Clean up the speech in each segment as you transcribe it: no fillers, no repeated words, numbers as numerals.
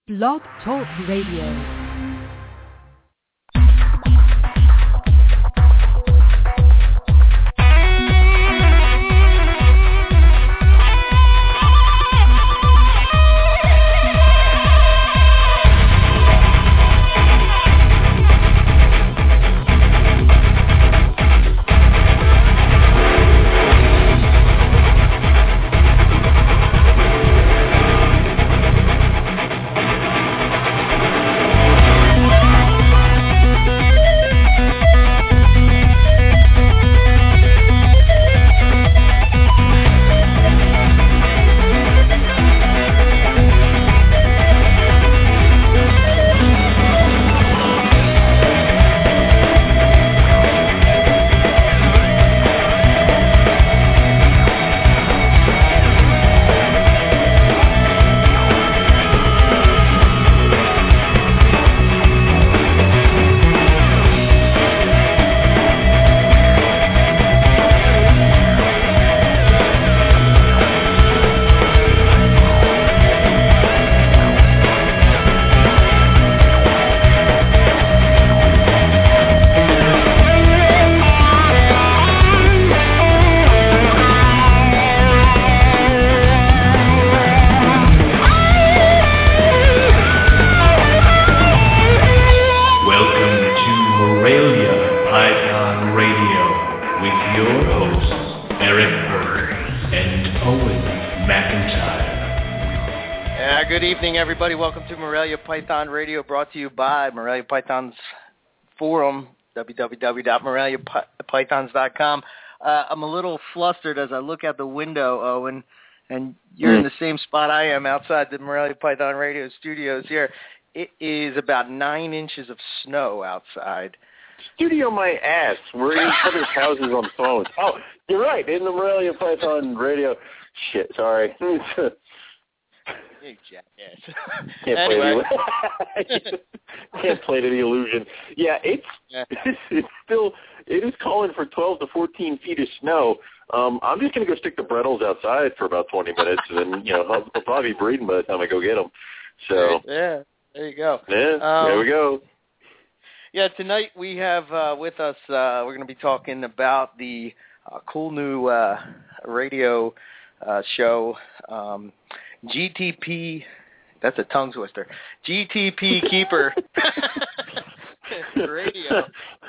Blog Talk Radio. Everybody, welcome to Morelia Python Radio, brought to you by Morelia Python's forum, www.moreliapythons.com. I'm a little flustered as I look out the window, Owen, and you're in the same spot I am outside the Morelia Python Radio studios here. It is about 9 inches of snow outside. Studio my ass. We're in each other's houses on phones. Oh, you're right, in the Morelia Python Radio. Shit, sorry. You jackass. Can't play to the illusion. Yeah, it's still, it is calling for 12 to 14 feet of snow. I'm just going to go stick the Brettles outside for about 20 minutes, and then, I'll probably be breeding by the time I go get them. So, yeah, there you go. Yeah, there we go. Yeah, tonight we have with us, we're going to be talking about the cool new radio show, GTP, that's a tongue twister, GTP Keeper Radio,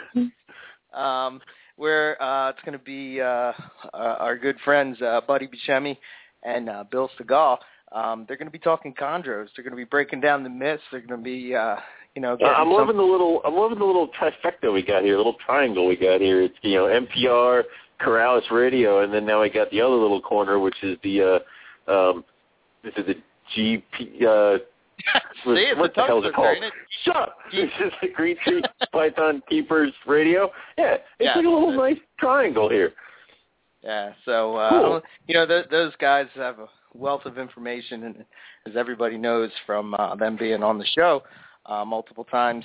where it's going to be our good friends Buddy Buscemi and Bill Segal. They're going to be talking chondros. They're going to be breaking down the myths. They're going to be, I'm loving the little trifecta we got here, little triangle we got here. It's NPR, Corrales Radio, and then now we got the other little corner, which is the this is the GP. What the hell is it called? Shut up! This is the Green Tree Python Keepers Radio. Yeah, it's like a little nice triangle here. Yeah, so cool. Those guys have a wealth of information, and as everybody knows from them being on the show multiple times,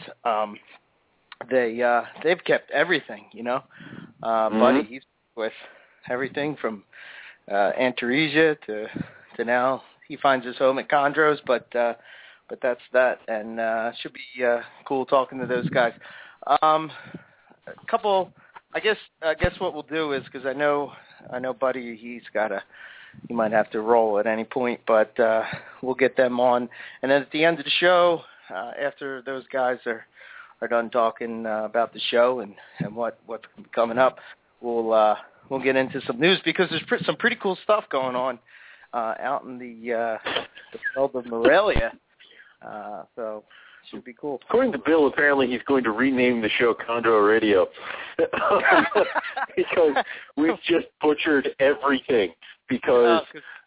they've kept everything. Buddy, he's with everything from Antaresia to now. He finds his home at Chondros, but that's that, and should be cool talking to those guys. A couple, I guess what we'll do is, because I know Buddy, he might have to roll at any point, but we'll get them on, and then at the end of the show, after those guys are done talking about the show and what's coming up, we'll get into some news, because there's some pretty cool stuff going on out in the world of Morelia, so should be cool. According to Bill, apparently he's going to rename the show Chondro Radio because we've just butchered everything. Because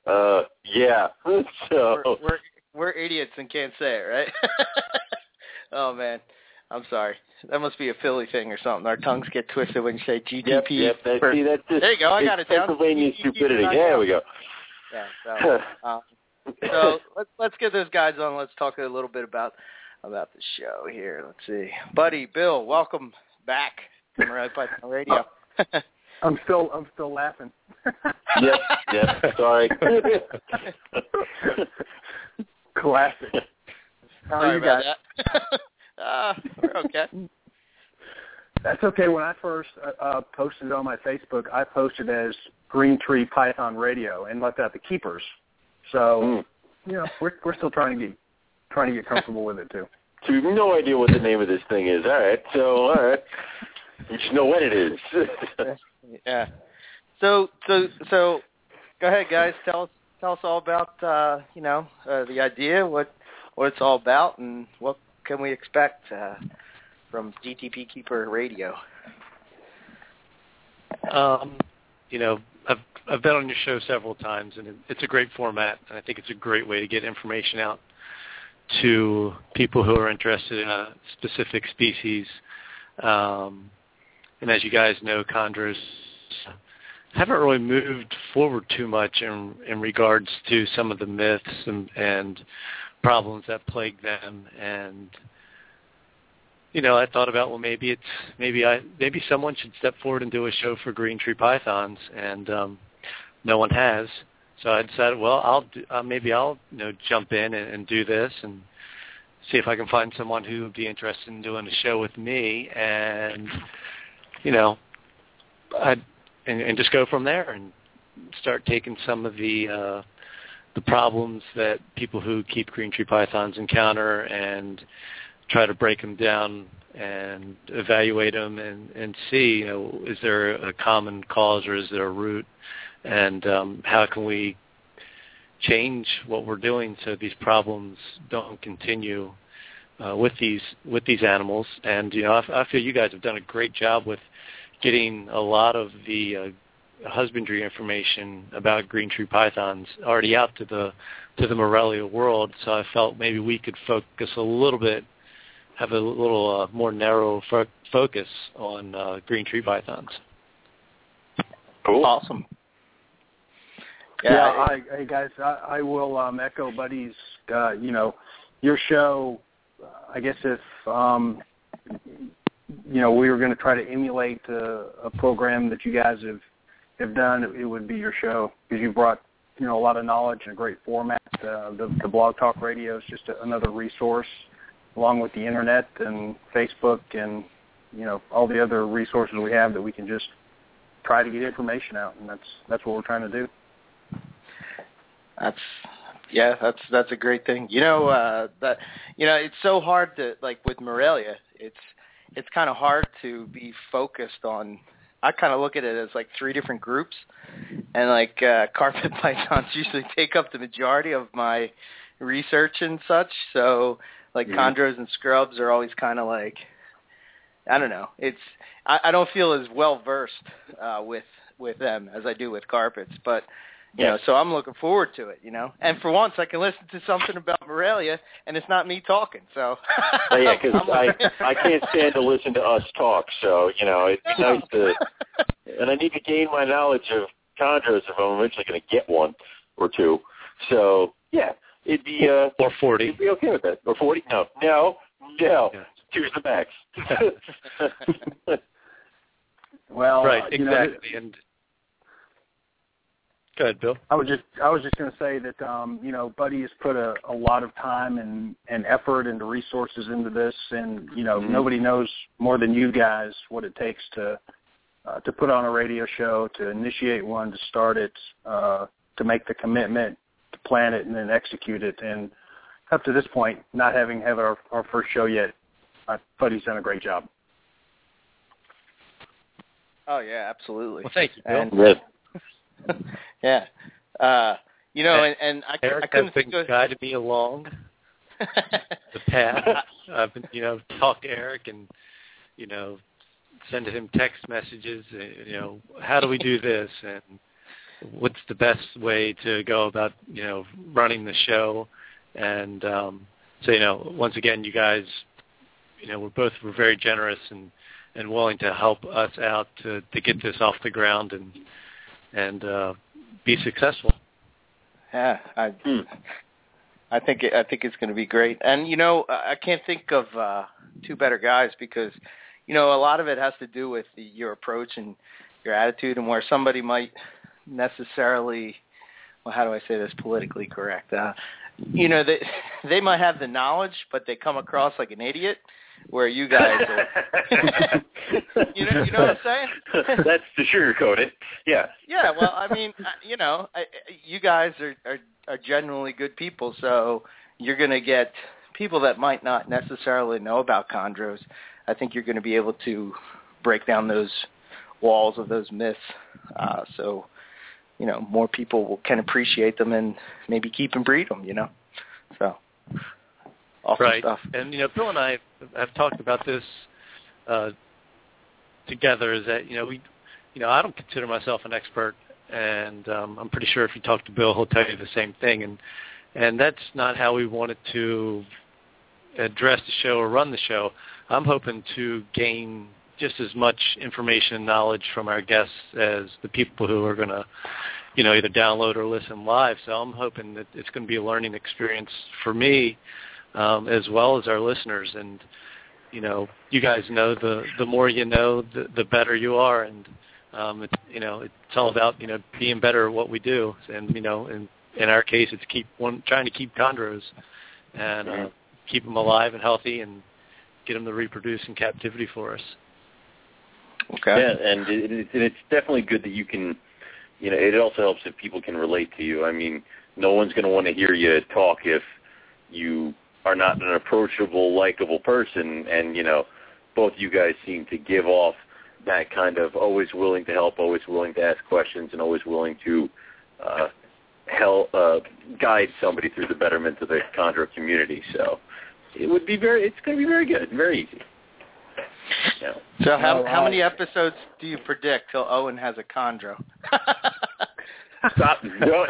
so we're idiots and can't say it, right? Oh man, I'm sorry. That must be a Philly thing or something. Our tongues get twisted when you say GDP. Yep, that's just, there you go. I got it down. Pennsylvania stupidity. There we go. Yeah, so let's get those guys on. Let's talk a little bit about the show here. Let's see. Buddy, Bill, welcome back to Morelia Python Radio. I'm still laughing. Yep, sorry. Classic. How Sorry are you about guys? that. We're okay. That's okay. When I first posted it on my Facebook, I posted as Green Tree Python Radio and left out the keepers. So, we're still trying to get comfortable with it too. So we have no idea what the name of this thing is. All right. We just know when it is. Yeah. So go ahead, guys. Tell us all about the idea, what it's all about, and what can we expect from DTP Keeper Radio. I've been on your show several times, and it's a great format, and I think it's a great way to get information out to people who are interested in a specific species. And as you guys know, chondros haven't really moved forward too much in regards to some of the myths and problems that plague them. And I thought about, maybe someone should step forward and do a show for green tree pythons, and no one has. So I decided, I'll jump in and do this and see if I can find someone who would be interested in doing a show with me, and and just go from there and start taking some of the problems that people who keep green tree pythons encounter and try to break them down and evaluate them and see, is there a common cause or is there a root, and how can we change what we're doing so these problems don't continue with these animals. And I feel you guys have done a great job with getting a lot of the husbandry information about green tree pythons already out to the Morelia world. So I felt maybe we could focus a little bit, have a little more narrow focus on green tree pythons. Cool. Awesome. Yeah, hey guys, I will echo Buddy's. Your show. I guess if we were going to try to emulate a program that you guys have done, it would be your show, because you brought a lot of knowledge in a great format. The Blog Talk Radio is just another resource, along with the internet and Facebook and all the other resources we have that we can just try to get information out, and that's what we're trying to do. That's a great thing. It's so hard to, like with Morelia, it's kind of hard to be focused on. I kind of look at it as like three different groups, and carpet pythons usually take up the majority of my research and such. So chondros and scrubs are always kind of like, I don't know. I don't feel as well versed with them as I do with carpets, but. So I'm looking forward to it, And for once, I can listen to something about Morelia, and it's not me talking. So. Yeah, because I can't stand to listen to us talk. So it's nice to, and I need to gain my knowledge of chondros if I'm eventually going to get one or two. So yeah, it'd be or 40. It'd be okay with that. Or 40? No. Yeah. Choose the max. Well, right, exactly, and. Go ahead, Bill. I was just going to say that Buddy has put a lot of time and effort and resources into this, and nobody knows more than you guys what it takes to put on a radio show, to initiate one, to start it, to make the commitment, to plan it, and then execute it. And up to this point, not having had our first show yet, Buddy's done a great job. Oh yeah, absolutely. Well, thank you, Bill. And, yeah. And I Eric couldn't has been guiding me along the path. I've been, talk to Eric and, send him text messages, how do we do this? And what's the best way to go about, running the show? And so, once again, you guys, we're very generous and willing to help us out to get this off the ground and be successful. Yeah, I think it's going to be great. And I can't think of two better guys, because a lot of it has to do with your approach and your attitude, and where somebody might necessarily, well, how do I say this politically correct? you know, they might have the knowledge, but they come across like an idiot. Where you guys are, you know what I'm saying? That's to sugarcoat it. Yeah. Yeah. Well, I mean, you know, you guys are genuinely good people, so you're going to get people that might not necessarily know about chondros. I think you're going to be able to break down those walls of those myths, so you know more people can appreciate them and maybe keep and breed them. You know, so. Awesome right. Stuff. And, you know, Bill and I have talked about this together is that, I don't consider myself an expert, and I'm pretty sure if you talk to Bill, he'll tell you the same thing. And that's not how we wanted to address the show or run the show. I'm hoping to gain just as much information and knowledge from our guests as the people who are going to, either download or listen live. So I'm hoping that it's going to be a learning experience for me, as well as our listeners. And, you guys know the more you know, the better you are. And, it's all about, being better at what we do. And, in our case, it's trying to keep chondros and keep them alive and healthy and get them to reproduce in captivity for us. Okay. Yeah, and it's definitely good that you can, it also helps if people can relate to you. I mean, no one's going to want to hear you talk if you are not an approachable, likable person, and, both you guys seem to give off that kind of always willing to help, always willing to ask questions, and always willing to help guide somebody through the betterment of the chondro community. So it's going to be very good, very easy. Yeah. So how many episodes do you predict till Owen has a chondro? Stop. No.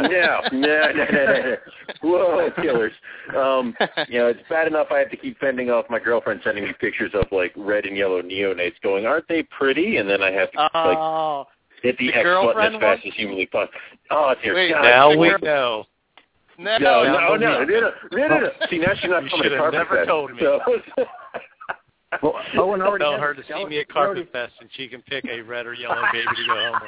Whoa, killers. It's bad enough I have to keep fending off my girlfriend sending me pictures of, red and yellow neonates going, aren't they pretty? And then I have to, hit the X button as fast as humanly possible. Oh, dear God. Now we know. No. See, now she's not coming to Carpet never Fest. Told me. So. Well, Owen already Tell has her to see me at Carpet Fest, and she can pick a red or yellow baby to go home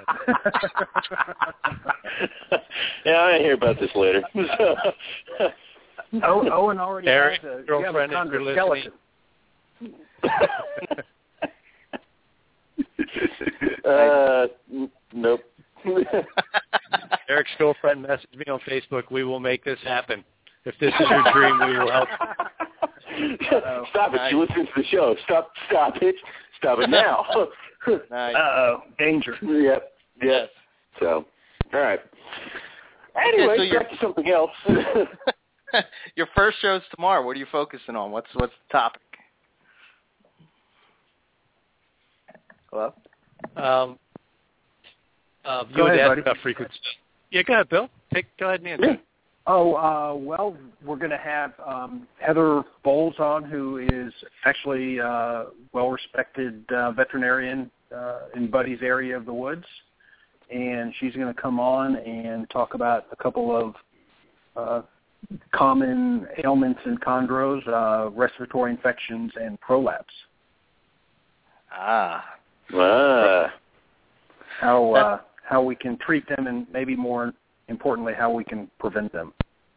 with. Yeah, I hear about this later. Owen already Eric, has a girlfriend, if you're skeleton. Nope. Eric's girlfriend messaged me on Facebook. We will make this happen. If this is your dream, we will help. Stop it. She listens to the show. Stop it. Stop it now. Nice. Uh-oh. Danger. Yep. Yes. So, all right. Anyway, so back to something else. Your first show's tomorrow. What are you focusing on? What's the topic? Hello? Go ahead, buddy. about frequency. Yeah, go ahead, Bill. Go ahead, man. Well, we're going to have Heather Bowles on, who is actually a well-respected veterinarian in Buddy's area of the woods, and she's going to come on and talk about a couple of common ailments in chondros, respiratory infections, and prolapse. How we can treat them, and maybe more importantly, how we can prevent them.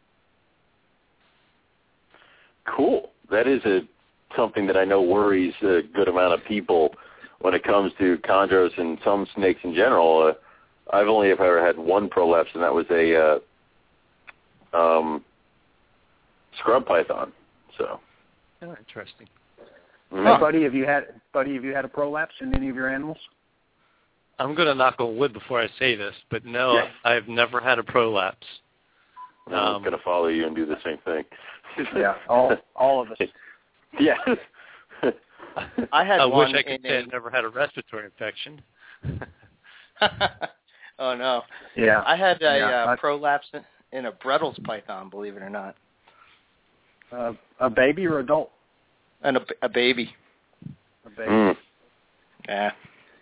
Cool. That is something that I know worries a good amount of people when it comes to chondros and some snakes in general. I've only ever had one prolapse, and that was a scrub python. So. Oh, interesting. Mm-hmm. Hey, Buddy, have you had a prolapse in any of your animals? I'm going to knock on wood before I say this, but no, Yes. I've never had a prolapse. I'm going to follow you and do the same thing. Yeah, all of us. Yeah. I had I one wish I could say I've never had a respiratory infection. Oh, no. Yeah. I had a prolapse in a Brettles python, believe it or not. A baby or adult? And a baby. A baby. Mm. Yeah.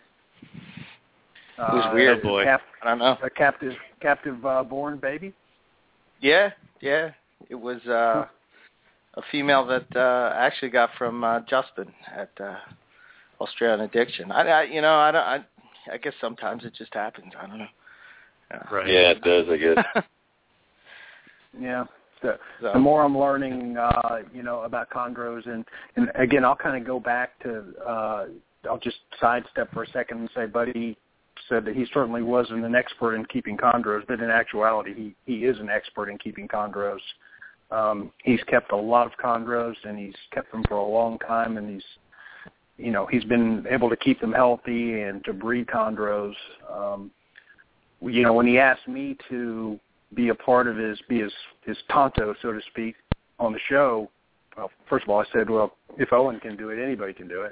It was weird, boy. I don't know. A captive born baby? Yeah. It was a female that I actually got from Justin at Australian Addiction. I guess sometimes it just happens. I don't know. Right. Yeah, it does, I guess. Yeah. The more I'm learning, about chondros, and again, I'll kind of go back to, I'll just sidestep for a second and say, Buddy said that he certainly wasn't an expert in keeping chondros, but in actuality, he is an expert in keeping chondros. He's kept a lot of chondros, and he's kept them for a long time, and he's been able to keep them healthy and to breed chondros. When he asked me to be a part of his tonto, so to speak, on the show, well, first of all, I said, well, if Owen can do it, anybody can do it.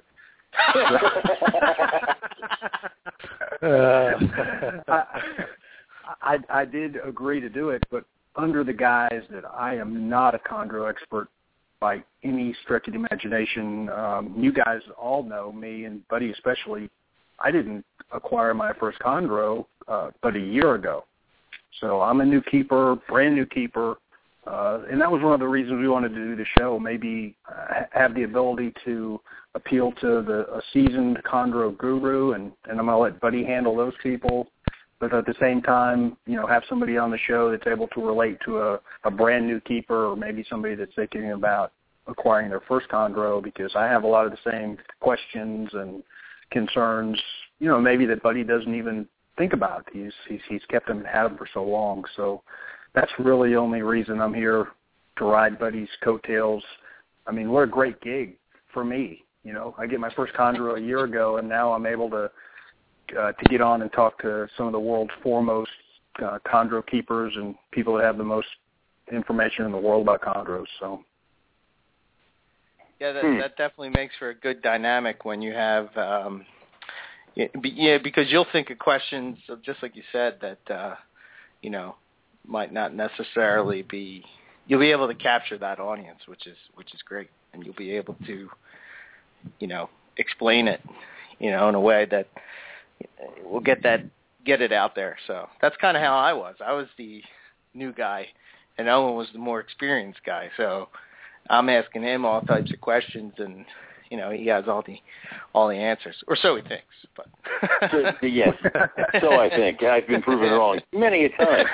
I did agree to do it, but under the guise that I am not a chondro expert by any stretch of the imagination. You guys all know me, and Buddy especially. I didn't acquire my first chondro but a year ago. So I'm a new keeper, brand new keeper, and that was one of the reasons we wanted to do the show, maybe have the ability to appeal to a seasoned chondro guru, and I'm going to let Buddy handle those people, but at the same time, have somebody on the show that's able to relate to a brand new keeper, or maybe somebody that's thinking about acquiring their first chondro, because I have a lot of the same questions and concerns, maybe that Buddy doesn't even think about. He's kept them and had them for so long. So that's really the only reason I'm here, to ride Buddy's coattails. I mean, what a great gig for me. I get my first chondro a year ago, and now I'm able to get on and talk to some of the world's foremost chondro keepers and people that have the most information in the world about chondros. So. Yeah, that definitely makes for a good dynamic when you have, because you'll think of questions, just like you said, that, might not necessarily be, you'll be able to capture that audience, which is great. And you'll be able to, explain it, in a way that will get it out there. So that's kind of how I was. I was the new guy, and Owen was the more experienced guy. So I'm asking him all types of questions, and he has all the answers, or so he thinks. But yes, so I think. I've been proven wrong many a time.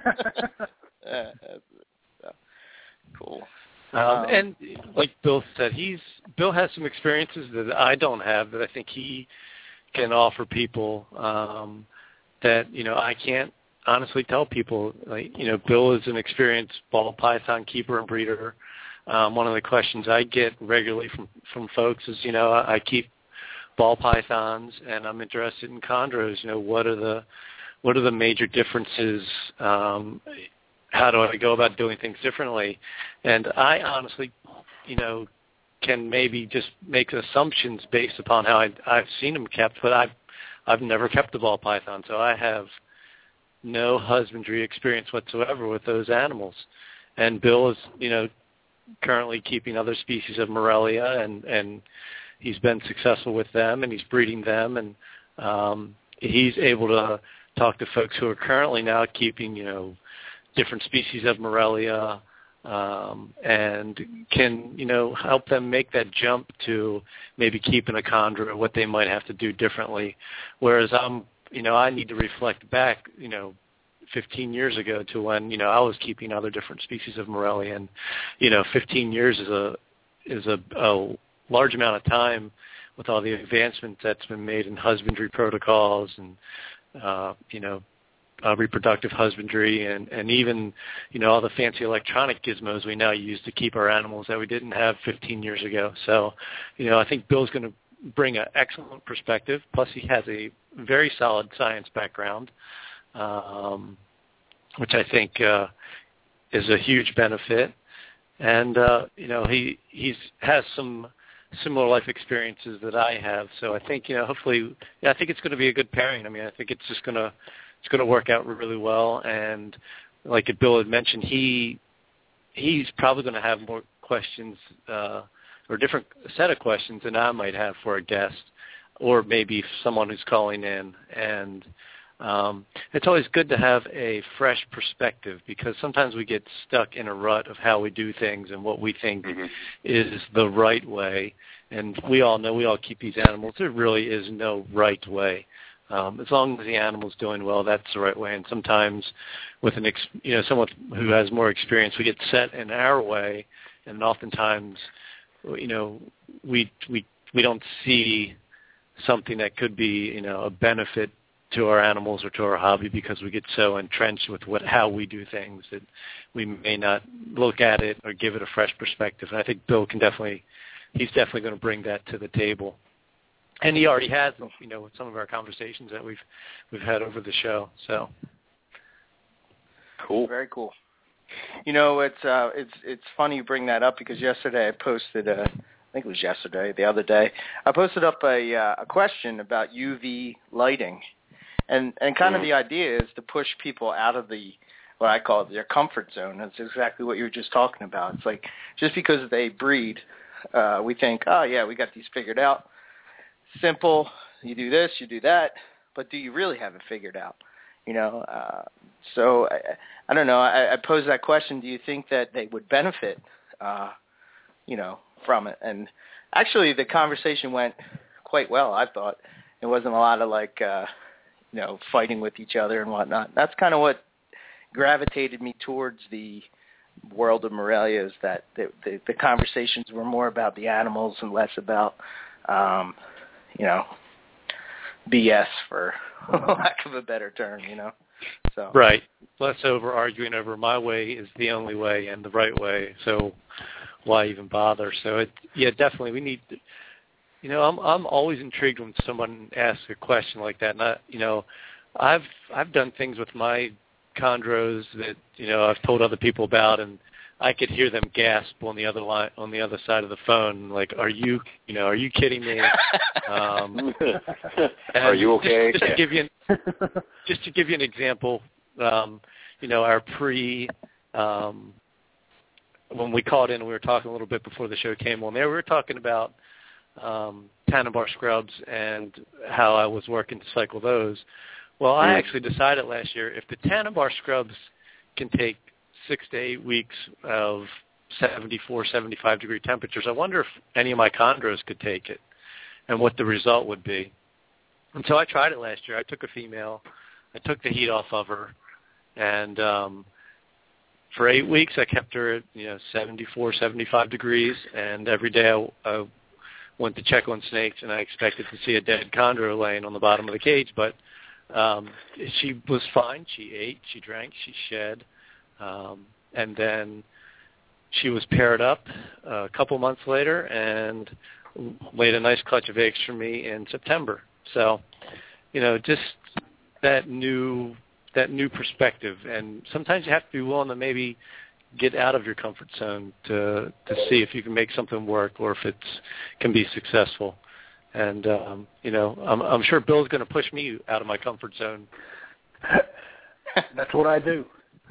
Cool. And like Bill said, Bill has some experiences that I don't have, that I think he can offer people, that I can't honestly tell people. Like, Bill is an experienced ball python keeper and breeder. One of the questions I get regularly from folks is, I keep ball pythons and I'm interested in chondros. What are the major differences? How do I go about doing things differently? And I honestly, can maybe just make assumptions based upon how I've seen them kept, but I've never kept a ball python, so I have no husbandry experience whatsoever with those animals. And Bill is, currently keeping other species of Morelia, and he's been successful with them, and he's breeding them, and he's able to talk to folks who are currently now keeping, different species of Morelia, and can, help them make that jump to maybe keeping a chondro, what they might have to do differently. Whereas I need to reflect back, 15 years ago to when, I was keeping other different species of Morelia, and, 15 years is a large amount of time with all the advancements that's been made in husbandry protocols and, reproductive husbandry and even, all the fancy electronic gizmos we now use to keep our animals that we didn't have 15 years ago. So, I think Bill's going to bring an excellent perspective. Plus, he has a very solid science background, which I think is a huge benefit. And, he has some similar life experiences that I have. So I think, hopefully, I think it's going to be a good pairing. I mean, I think it's going to work out really well. And like Bill had mentioned, he's probably going to have more questions or a different set of questions than I might have for a guest, or maybe someone who's calling in. And it's always good to have a fresh perspective, because sometimes we get stuck in a rut of how we do things and what we think is the right way. And we all know, we all keep these animals. There really is no right way. As long as the animal's doing well, that's the right way. And sometimes with someone who has more experience, we get set in our way, and oftentimes, we don't see something that could be, a benefit to our animals or to our hobby because we get so entrenched with how we do things that we may not look at it or give it a fresh perspective. And I think Bill he's definitely going to bring that to the table. And he already has, with some of our conversations that we've had over the show. So cool, very cool. It's funny you bring that up because yesterday I posted the other day, I posted up a question about UV lighting, and kind of the idea is to push people out of what I call their comfort zone. That's exactly what you were just talking about. It's like just because they breed, we think, oh yeah, we got these figured out. Simple, you do this, you do that, but do you really have it figured out? So I don't know. I posed that question. Do you think that they would benefit, from it? And actually, the conversation went quite well. I thought it wasn't a lot of fighting with each other and whatnot. That's kind of what gravitated me towards the world of Morelia, is that the conversations were more about the animals and less about BS, for lack of a better term, So right, less over arguing over my way is the only way and the right way. So why even bother? So definitely we need. I'm always intrigued when someone asks a question like that. And I've done things with my chondros that I've told other people about, and I could hear them gasp on the other side of the phone, like, "Are you kidding me?" Are you okay? Just to give you an example, our when we called in, we were talking a little bit before the show came on there. We were talking about Tanabar scrubs and how I was working to cycle those. Well, I actually decided last year if the Tanabar scrubs can take 6 to 8 weeks of 74, 75 degree temperatures, I wonder if any of my chondros could take it and what the result would be. And so I tried it last year. I took a female. I took the heat off of her, and for 8 weeks I kept her at 74, 75 degrees, and every day I went to check on snakes, and I expected to see a dead chondro laying on the bottom of the cage, but she was fine. She ate, she drank, she shed. And then she was paired up a couple months later and laid a nice clutch of eggs for me in September. So, just that new perspective. And sometimes you have to be willing to maybe get out of your comfort zone to see if you can make something work or if it can be successful. And, I'm sure Bill's going to push me out of my comfort zone. That's what I do.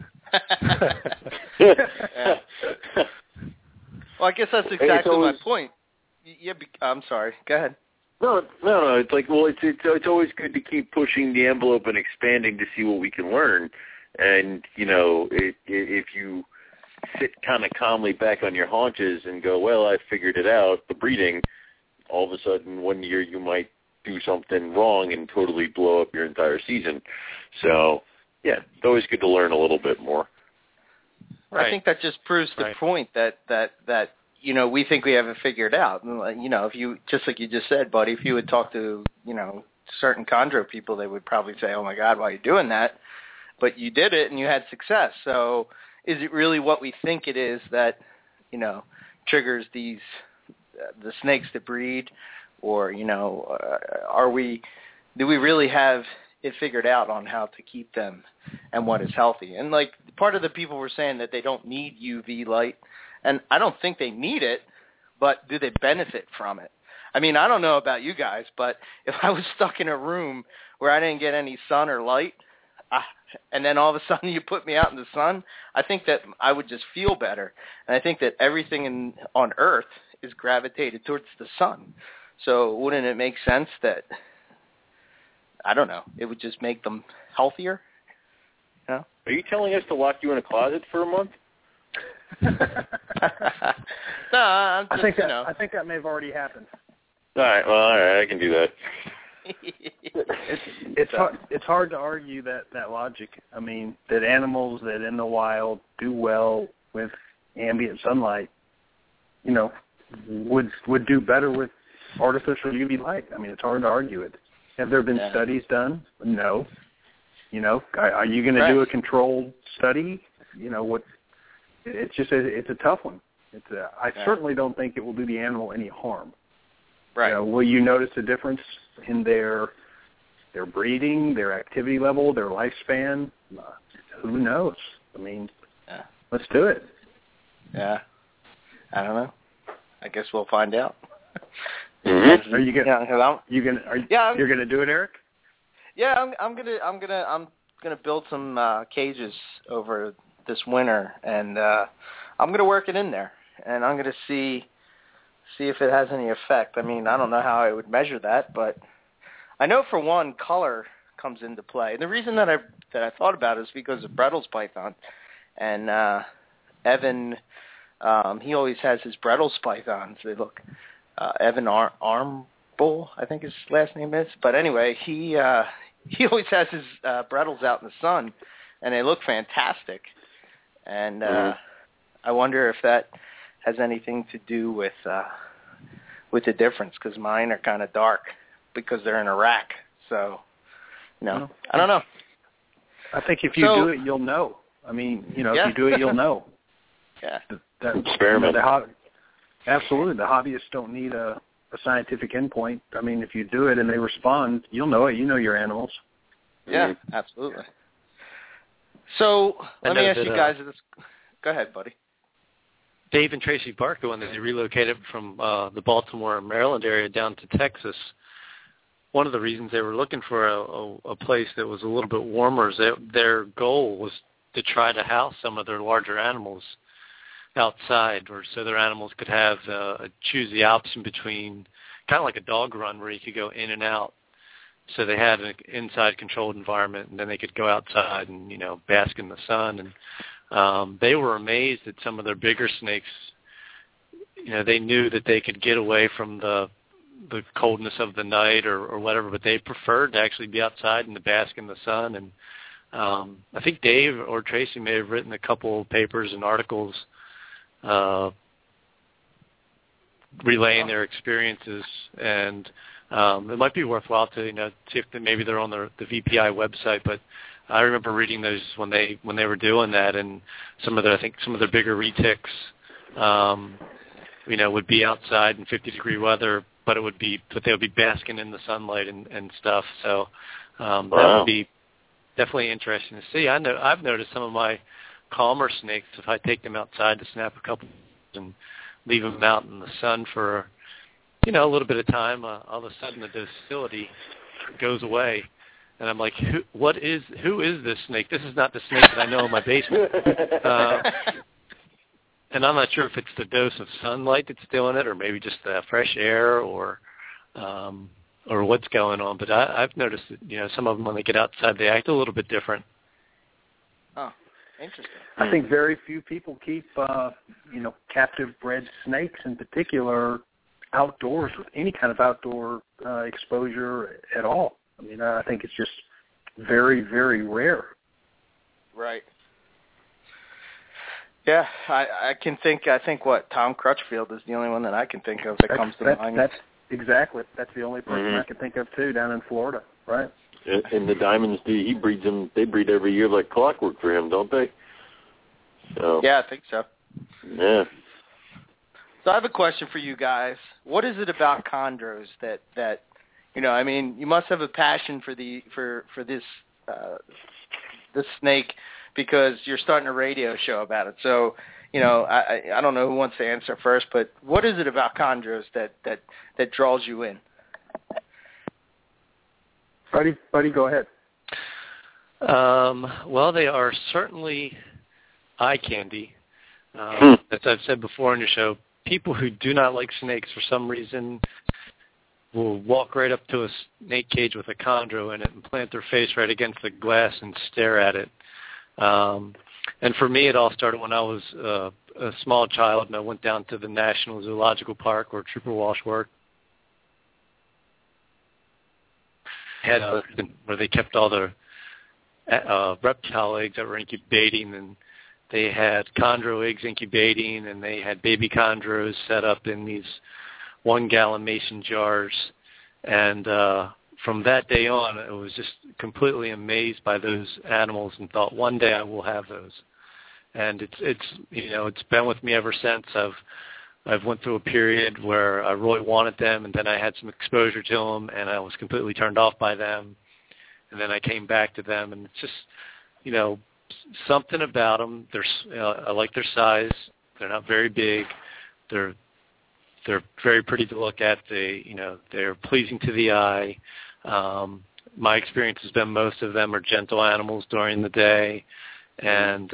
Yeah. Well, I guess that's exactly my point. Yeah, I'm sorry. Go ahead. No. It's like, it's always good to keep pushing the envelope and expanding to see what we can learn. And if you sit kind of calmly back on your haunches and go, well, I figured it out, the breeding, all of a sudden 1 year you might do something wrong and totally blow up your entire season. So. Yeah, it's always good to learn a little bit more. Right. I think that just proves the point that we think we have it figured out. If you, just like you just said, buddy, if you would talk to certain chondro people, they would probably say, "Oh my God, why are you doing that?" But you did it and you had success. So, is it really what we think it is that triggers the snakes to breed, or do we really have it figured out on how to keep them and what is healthy? And like part of the people were saying that they don't need UV light, and I don't think they need it, but do they benefit from it? I mean, I don't know about you guys, but if I was stuck in a room where I didn't get any sun or light, and then all of a sudden you put me out in the sun, I think that I would just feel better. And I think that everything on Earth is gravitated towards the sun. So wouldn't it make sense that, I don't know, it would just make them healthier? Are you telling us to lock you in a closet for a month? No, I'm just, I think that may have already happened. All right, I can do that. It's hard to argue that logic. I mean, that animals that in the wild do well with ambient sunlight, you know, would do better with artificial UV light. I mean, it's hard to argue it. Have there been studies done? No. You know, are you going to do a controlled study? You know, what? It's just it's a tough one. I certainly don't think it will do the animal any harm. Right. You know, will you notice a difference in their breeding, their activity level, their lifespan? Who knows? I mean, let's do it. Yeah. I don't know. I guess we'll find out. Mm-hmm. Are you gonna? Yeah. You're gonna do it, Eric? Yeah, I'm gonna build some cages over this winter, and I'm gonna work it in there, and I'm gonna see if it has any effect. I mean, I don't know how I would measure that, but I know for one, color comes into play. And the reason that I thought about it is because of Brettles python, and Evan, he always has his Brettles pythons. They look Evan Armbull, I think his last name is. But anyway, he always has his Brettles out in the sun, and they look fantastic. And I wonder if that has anything to do with the difference, because mine are kind of dark because they're in a rack. So, no, I don't know. I think if you do it, you'll know. I mean, you know, if you do it, you'll know. Yeah. Experiment. Absolutely. The hobbyists don't need a scientific endpoint. I mean, if you do it and they respond, you'll know it. You know your animals. Yeah, absolutely. So let me ask you guys this. Go ahead, buddy. Dave and Tracy Barker, when they relocated from the Baltimore and Maryland area down to Texas, one of the reasons they were looking for a place that was a little bit warmer is that their goal was to try to house some of their larger animals outside, or so their animals could have choose the option between kind of like a dog run where you could go in and out. So they had an inside controlled environment, and then they could go outside and, you know, bask in the sun. And they were amazed at some of their bigger snakes. You know, they knew that they could get away from the coldness of the night or whatever, but they preferred to actually be outside and to bask in the sun. And I think Dave or Tracy may have written a couple of papers and articles relaying their experiences, and it might be worthwhile to, you know, see if maybe they're on the VPI website. But I remember reading those when they were doing that, and I think some of their bigger retics, you know, would be outside in 50-degree weather, but they would be basking in the sunlight and stuff. So that would be definitely interesting to see. I've noticed some of my calmer snakes, if I take them outside to snap a couple and leave them out in the sun for, you know, a little bit of time, all of a sudden the docility goes away. And I'm like, who is this snake? This is not the snake that I know in my basement. And I'm not sure if it's the dose of sunlight that's doing it, or maybe just the fresh air, or what's going on. But I've noticed that, you know, some of them, when they get outside, they act a little bit different. Oh, interesting. I think very few people keep, you know, captive bred snakes in particular outdoors with any kind of outdoor exposure at all. I mean, I think it's just very, very rare. Right. Yeah, I think what Tom Crutchfield is the only one that I can think of that comes to mind. That's the only person I can think of too, down in Florida, right? And the Diamonds, he breeds them. They breed every year like clockwork for him, don't they? So. Yeah, I think so. Yeah. So I have a question for you guys. What is it about chondros that you know? I mean, you must have a passion for this snake, because you're starting a radio show about it. So, you know, I don't know who wants to answer first, but what is it about chondros that draws you in? Buddy, go ahead. Well, they are certainly eye candy. As I've said before on your show, people who do not like snakes for some reason will walk right up to a snake cage with a chondro in it and plant their face right against the glass and stare at it. And for me, it all started when I was a small child, and I went down to the National Zoological Park where Trooper Walsh worked. had where they kept all the reptile eggs that were incubating, and they had chondro eggs incubating, and they had baby chondros set up in these 1-gallon mason jars. And from that day on, I was just completely amazed by those animals and thought, one day I will have those. And it's been with me ever since. I've went through a period where I really wanted them, and then I had some exposure to them, and I was completely turned off by them. And then I came back to them, and it's just, something about them. I like their size. They're not very big. They're very pretty to look at. They're pleasing to the eye. My experience has been most of them are gentle animals during the day, and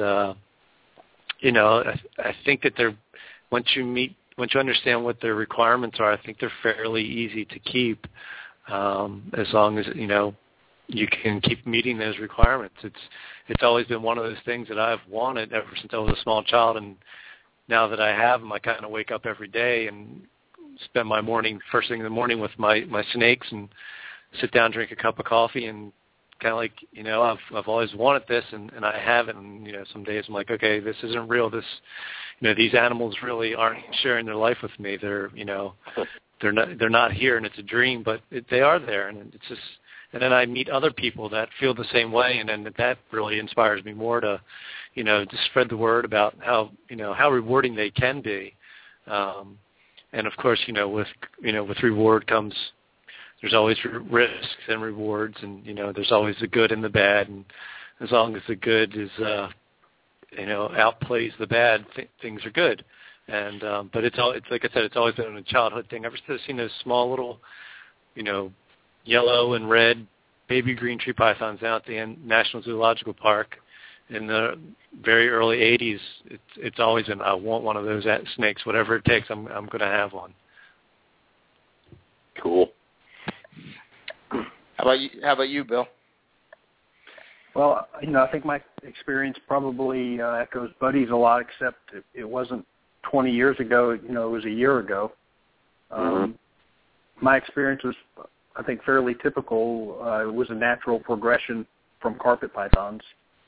I think that once you understand what their requirements are, I think they're fairly easy to keep, as long as you can keep meeting those requirements. It's always been one of those things that I've wanted ever since I was a small child, and now that I have them, I kind of wake up every day and spend my morning first thing in the morning with my snakes and sit down, drink a cup of coffee, and kind of like, I've always wanted this, and I haven't. And some days I'm like, okay, this isn't real. These animals really aren't sharing their life with me. They're not here, and it's a dream, but they are there, and it's just. And then I meet other people that feel the same way, and then that really inspires me more to, just spread the word about how rewarding they can be. And of course, with reward comes, there's always risks and rewards, and there's always the good and the bad. And as long as the good is, outplays the bad, things are good. And but it's like I said, it's always been a childhood thing. Ever since I've seen those small little, yellow and red baby green tree pythons out at the National Zoological Park in the very early 80s, it's always been, I want one of those snakes. Whatever it takes, I'm going to have one. Cool. How about you, Bill? Well, I think my experience probably echoes Buddy's a lot, except it wasn't 20 years ago. It was a year ago. My experience was, I think, fairly typical. It was a natural progression from carpet pythons.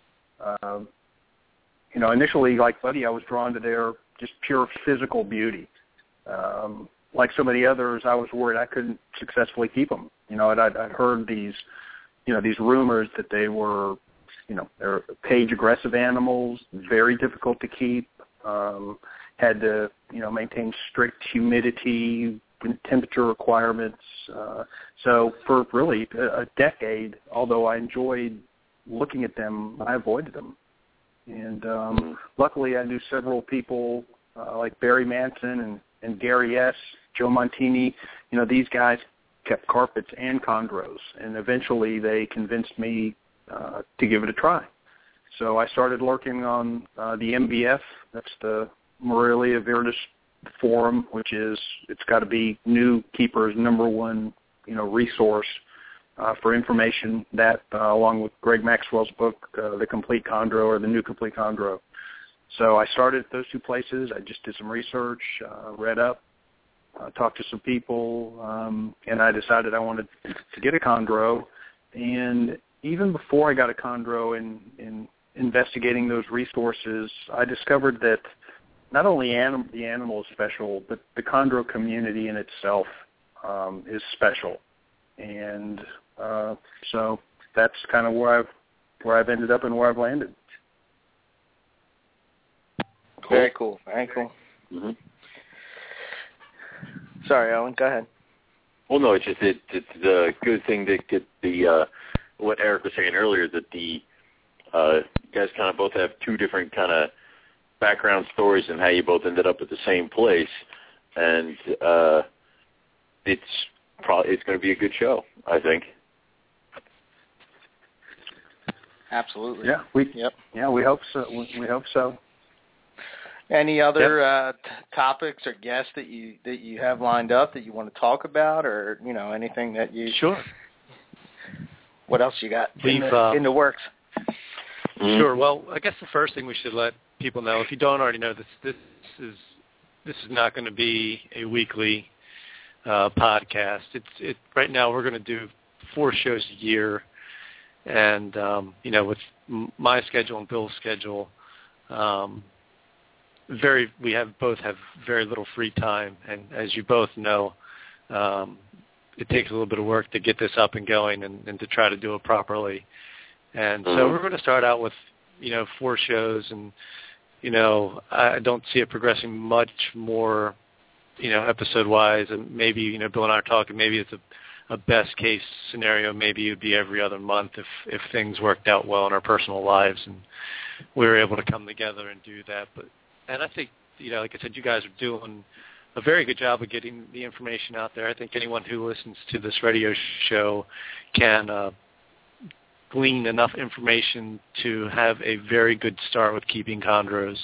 Initially, like Buddy, I was drawn to their just pure physical beauty. Like so many others, I was worried I couldn't successfully keep them. I'd heard these rumors that they were, they're cage-aggressive animals, very difficult to keep, had to, maintain strict humidity, temperature requirements. So for really a decade, although I enjoyed looking at them, I avoided them. And luckily I knew several people like Barry Manson and Gary S., Joe Montini. These guys kept carpets and chondros, and eventually they convinced me to give it a try. So I started lurking on the MBF, that's the Morelia Viridis Forum, which it's got to be new keepers' number one, resource for information. That along with Greg Maxwell's book, The Complete Chondro or The New Complete Chondro. So I started at those two places. I just did some research, read up, talked to some people, and I decided I wanted to get a chondro. And even before I got a chondro, in investigating those resources, I discovered that not only the animal is special, but the chondro community in itself is special. And so that's kind of where I've ended up and where I've landed. Cool. Very cool. Very cool. Mm-hmm. Sorry, Owen. Go ahead. Well, no, it's just it's a good thing to get the what Eric was saying earlier, that the you guys kind of both have two different kind of background stories and how you both ended up at the same place, and it's going to be a good show, I think. Absolutely. Yeah, we hope so. We hope so. Any other topics or guests that you have lined up that you want to talk about, or anything that you? Sure. What else you got in the works? Sure. Well, I guess the first thing we should let people know, if you don't already know, this is not going to be a weekly podcast. Right now we're going to do 4 shows a year, and with my schedule and Bill's schedule, we both have very little free time, and as you both know, it takes a little bit of work to get this up and going and to try to do it properly. And so we're going to start out with 4 shows, and I don't see it progressing much more episode-wise, and maybe, Bill and I are talking, maybe it's a best-case scenario. Maybe it would be every other month if things worked out well in our personal lives and we were able to come together and do that. And I think, like I said, you guys are doing a very good job of getting the information out there. I think anyone who listens to this radio show can glean enough information to have a very good start with keeping chondros.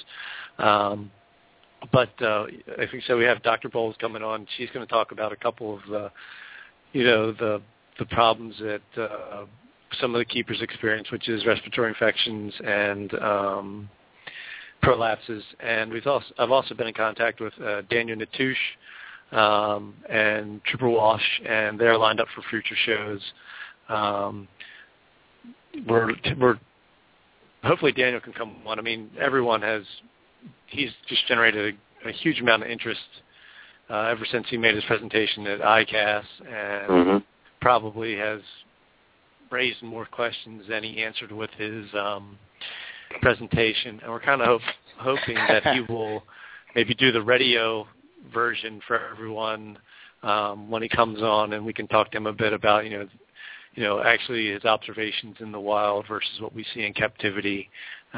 But I think so. We have Dr. Bowles coming on. She's going to talk about a couple of the problems that some of the keepers experience, which is respiratory infections and prolapses. And I've also been in contact with Daniel Natusch and Trooper Walsh, and they're lined up for future shows. We're hopefully Daniel can come on. I mean, he's just generated a huge amount of interest ever since he made his presentation at ICAS, and probably has raised more questions than he answered with his presentation. And we're kind of hoping that he will maybe do the radio version for everyone when he comes on, and we can talk to him a bit about actually his observations in the wild versus what we see in captivity.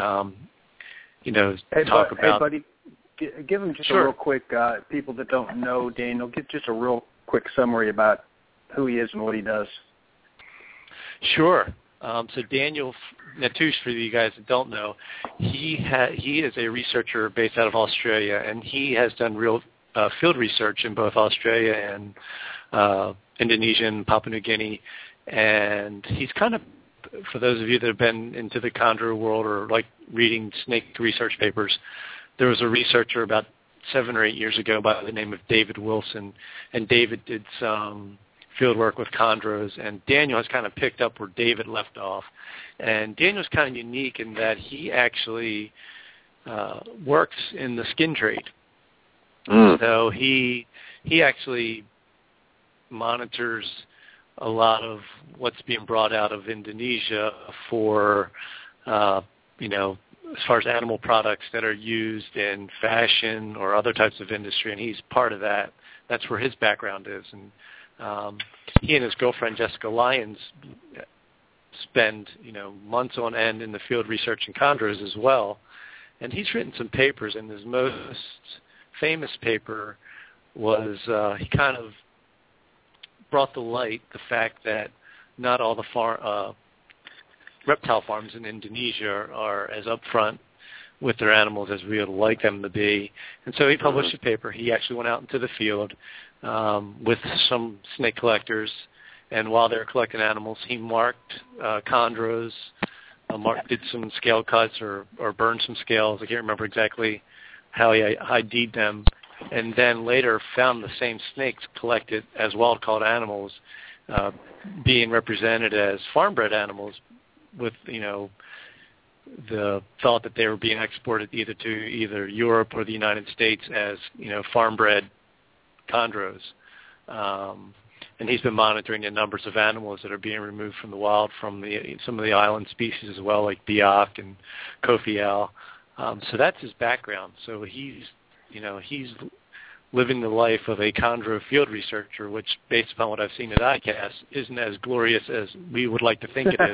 Talk about. Hey, buddy, give him just a real quick, people that don't know Daniel, give just a real quick summary about who he is and what he does. Sure. So Daniel Natusch, for you guys that don't know, he is a researcher based out of Australia, and he has done real field research in both Australia and Indonesia and Papua New Guinea. And he's kind of, for those of you that have been into the chondro world or like reading snake research papers, there was a researcher about 7 or 8 years ago by the name of David Wilson, and David did some field work with chondros, and Daniel has kind of picked up where David left off. And Daniel's kind of unique in that he actually works in the skin trade. So he actually monitors a lot of what's being brought out of Indonesia for, as far as animal products that are used in fashion or other types of industry, and he's part of that. That's where his background is. And he and his girlfriend, Jessica Lyons, spend, months on end in the field researching chondros as well. And he's written some papers, and his most famous paper was he kind of brought to light the fact that not all the reptile farms in Indonesia are as upfront with their animals as we would like them to be. And so he published a paper. He actually went out into the field with some snake collectors, and while they were collecting animals, he marked chondros, did some scale cuts or burned some scales. I can't remember exactly how he ID'd them, and then later found the same snakes collected as wild-caught animals being represented as farm-bred animals with, the thought that they were being exported either Europe or the United States as, farm-bred chondros. And he's been monitoring the numbers of animals that are being removed from the wild from some of the island species as well, like biak and kofiau. So that's his background. So he's living the life of a chondro field researcher, which, based upon what I've seen at ICAS, isn't as glorious as we would like to think it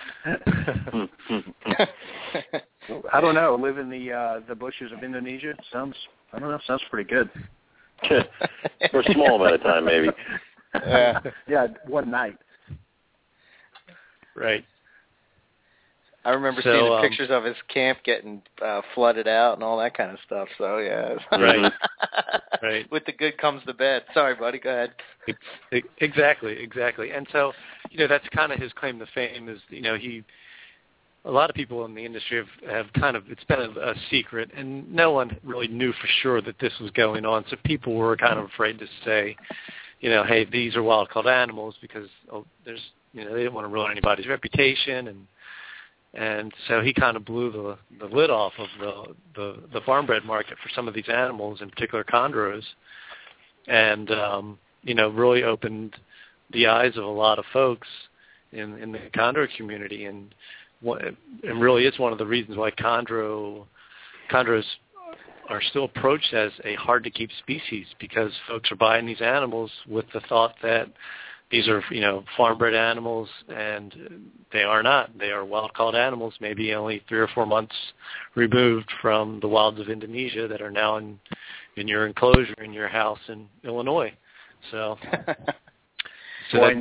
is. I don't know. Live in the bushes of Indonesia sounds pretty good. For a small amount of time, maybe. Yeah, one night. Right. I remember seeing pictures of his camp getting flooded out and all that kind of stuff. So yeah, right, right. With the good comes the bad. Sorry, buddy. Go ahead. Exactly. And so, that's kind of his claim to fame. Is a lot of people in the industry have kind of, it's been a secret, and no one really knew for sure that this was going on. So people were kind of afraid to say, hey, these are wild-caught animals, because there's They didn't want to ruin anybody's reputation, and so he kind of blew the lid off of the farm bred market for some of these animals, in particular chondros, and really opened the eyes of a lot of folks in the chondro community, and really is one of the reasons why chondros are still approached as a hard-to-keep species, because folks are buying these animals with the thought that these are, farm-bred animals, and they are not. They are wild-caught animals, maybe only 3 or 4 months removed from the wilds of Indonesia that are now in your enclosure in your house in Illinois. So, doesn't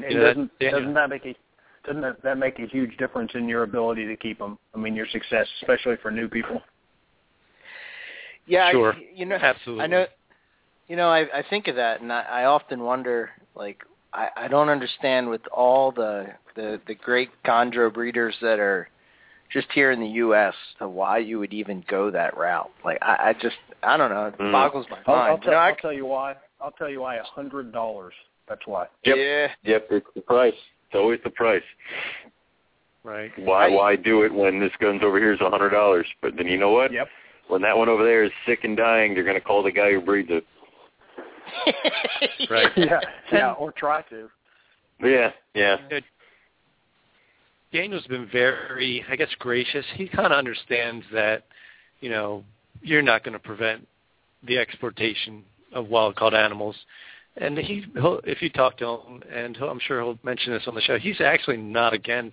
that make a huge difference in your ability to keep them? I mean, your success, especially for new people. Yeah, sure. Absolutely. I know. I think of that, and I often wonder, like, I don't understand with all the great chondro breeders that are just here in the U.S. to why you would even go that route. Like, I don't know. It boggles my mind. I'll tell you why. I'll tell you why. $100. That's why. Yep. Yeah. Yep. It's the price. It's always the price. Right. Why do it when this gun's over here is $100? But then you know what? Yep. When that one over there is sick and dying, they're going to call the guy who breeds it. Right. Yeah, or try to. Yeah. Daniel's been very, I guess, gracious. He kind of understands that, you're not going to prevent the exportation of wild-caught animals. And he'll, if you talk to him, and I'm sure he'll mention this on the show, he's actually not against,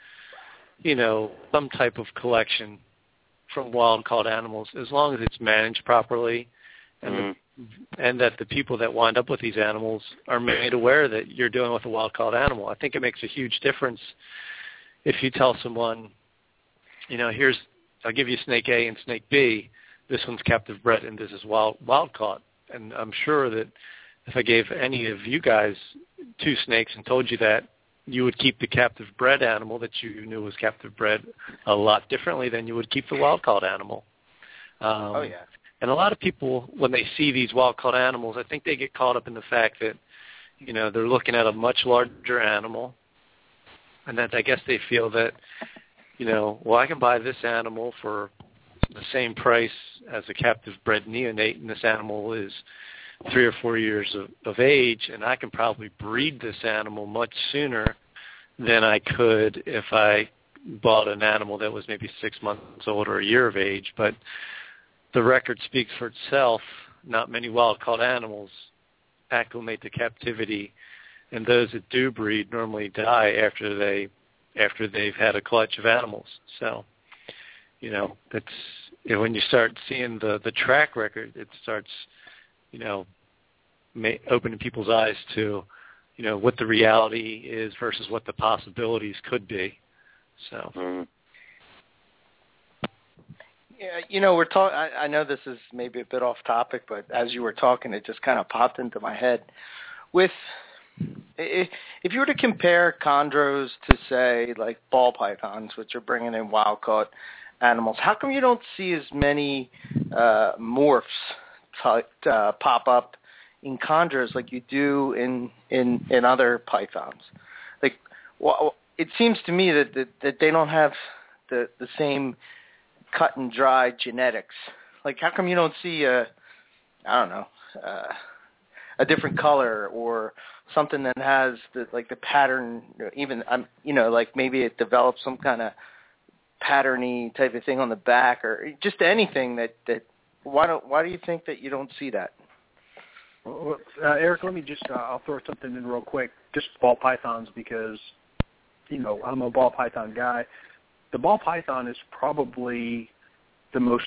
some type of collection from wild-caught animals, as long as it's managed properly, and and that the people that wind up with these animals are made aware that you're dealing with a wild-caught animal. I think it makes a huge difference if you tell someone, I'll give you snake A and snake B. This one's captive bred and this is wild-caught. And I'm sure that if I gave any of you guys 2 snakes and told you that, you would keep the captive bred animal that you knew was captive bred a lot differently than you would keep the wild-caught animal. Oh, yeah. And a lot of people, when they see these wild-caught animals, I think they get caught up in the fact that, they're looking at a much larger animal, and that I guess they feel that, I can buy this animal for the same price as a captive bred neonate, and this animal is 3 or 4 years of age, and I can probably breed this animal much sooner than I could if I bought an animal that was maybe 6 months old or a year of age. But the record speaks for itself. Not many wild-caught animals acclimate to captivity, and those that do breed normally die after they've had a clutch of animals. So, that's when you start seeing the track record, it starts, opening people's eyes to, what the reality is versus what the possibilities could be. So. Yeah, we're talking. I know this is maybe a bit off topic, but as you were talking, it just kind of popped into my head. If you were to compare chondros to, say, like ball pythons, which are bringing in wild-caught animals, how come you don't see as many morphs pop up in chondros like you do in other pythons? Like, it seems to me that they don't have the same cut and dry genetics. Like, how come you don't see a different color or something that has the pattern, even like maybe it develops some kind of patterny type of thing on the back, or just anything that why do you think that you don't see that? Well, Eric, let me just I'll throw something in real quick, just ball pythons, because I'm a ball python guy. The ball python is probably the most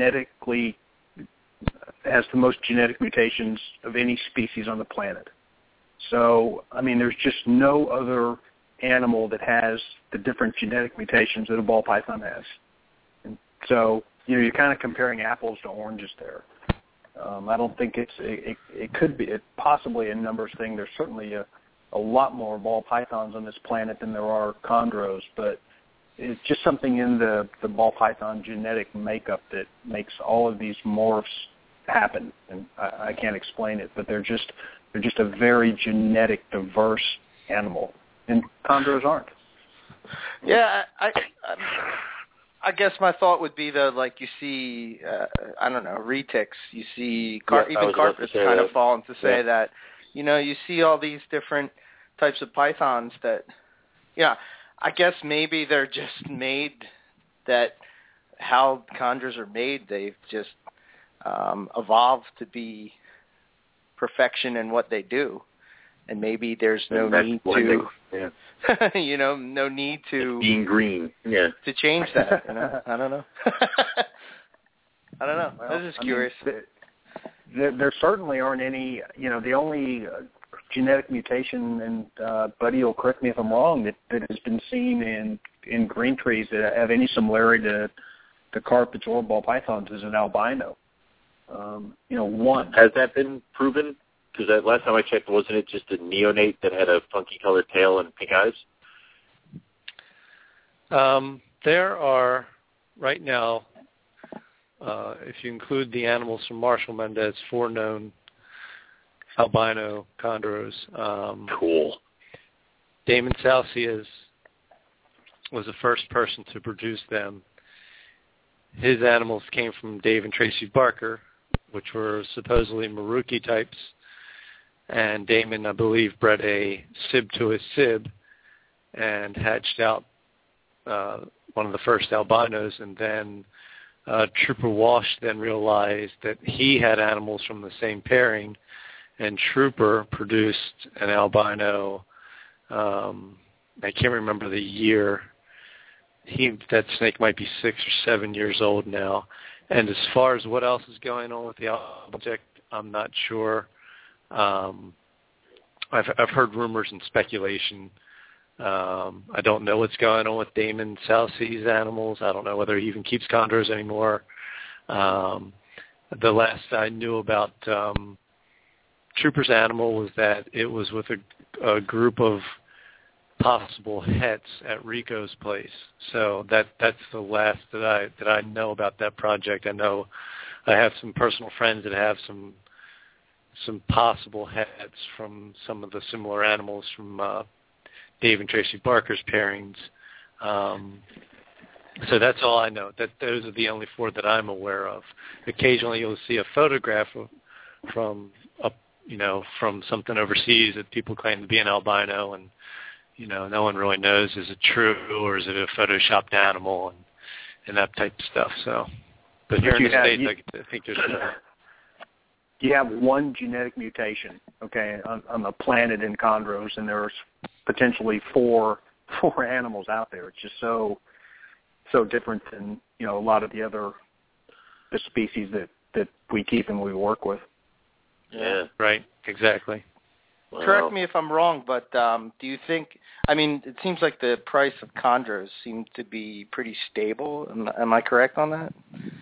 has the most genetic mutations of any species on the planet. So, I mean, there's just no other animal that has the different genetic mutations that a ball python has. And so, you're kind of comparing apples to oranges there. I don't think it could be, it possibly a numbers thing. There's certainly a lot more ball pythons on this planet than there are chondros, but it's just something in the ball python genetic makeup that makes all of these morphs happen, and I can't explain it, but they're just a very genetic, diverse animal. and chondros aren't. Yeah, I guess my thought would be that, like, you see, I don't know, retics. You see, even carpets kind of fall into say that, you know, you see all these different types of pythons that, I guess maybe they're just made that how chondros are made. They've just evolved to be perfection in what they do. And maybe there's no need to, no need to being green, to change that. You know? I don't know. Well, I was just curious. There certainly aren't any. You know, the only genetic mutation, and Buddy will correct me if I'm wrong, that has been seen in green trees that have any similarity to the carpets or ball pythons is an albino. One. Has that been proven? Because that last time I checked, wasn't it just a neonate that had a funky colored tail and pink eyes? There are, right now, if you include the animals from Marshall Mendez, 4 known albino chondros. Cool. Damon Salcias was the first person to produce them. His animals came from Dave and Tracy Barker, which were supposedly Maruki types. And Damon, I believe, bred a sib to his sib and hatched out one of the first albinos. And then Trooper Walsh then realized that he had animals from the same pairing, and Trooper produced an albino. I can't remember the year. That snake might be 6 or 7 years old now. And as far as what else is going on with the object, I'm not sure. I've heard rumors and speculation. I don't know what's going on with Damon Salci's animals. I don't know whether he even keeps chondros anymore. The last I knew about Trooper's animal was that it was with a group of possible hets at Rico's place. So that's the last that I know about that project. I know I have some personal friends that have some possible heads from some of the similar animals from Dave and Tracy Barker's pairings. So that's all I know. Those are the only 4 that I'm aware of. Occasionally you'll see a photograph from something overseas that people claim to be an albino, and no one really knows, is it true or is it a photoshopped animal and that type of stuff. So, but here in the States, I think there's you have one genetic mutation, okay, on the planet in chondros, and there's potentially four animals out there. It's just so different than a lot of the species that we keep and we work with. Yeah, right, exactly. Wow. Correct me if I'm wrong, but do you think? I mean, it seems like the price of chondros seem to be pretty stable. Am I correct on that?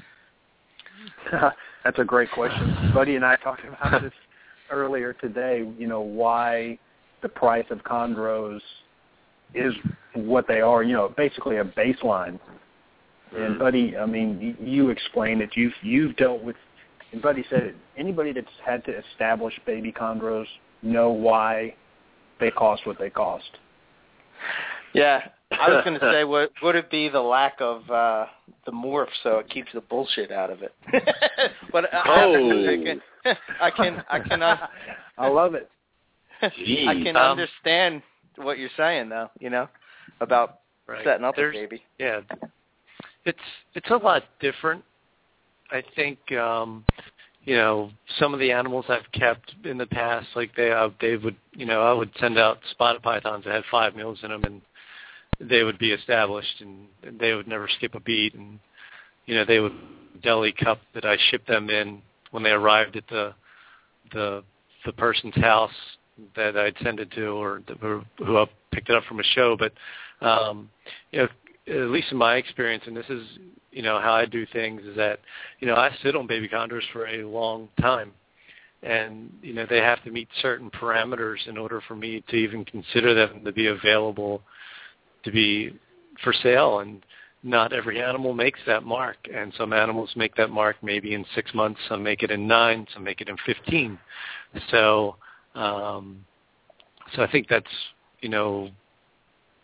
That's a great question. Buddy and I talked about this earlier today, why the price of chondros is what they are, basically a baseline. And Buddy, I mean, you explained it. You've dealt with, and Buddy said it, anybody that's had to establish baby chondros know why they cost what they cost. Yeah. I was going to say, would it be the lack of the morph, so it keeps the bullshit out of it? But I can. I love it. Jeez. I can understand what you're saying, though. About setting up a baby. Yeah, it's a lot different. I think some of the animals I've kept in the past, like they would, I would send out spotted pythons that had 5 males in them, and they would be established, and they would never skip a beat, and they would deli cup that I shipped them in when they arrived at the person's house that I'd send it to, or who I picked it up from a show. But at least in my experience, and this is how I do things, is that I sit on baby chondros for a long time, and they have to meet certain parameters in order for me to even consider them to be available to be for sale. And not every animal makes that mark, and some animals make that mark maybe in 6 months, some make it in 9, some make it in 15. So I think that's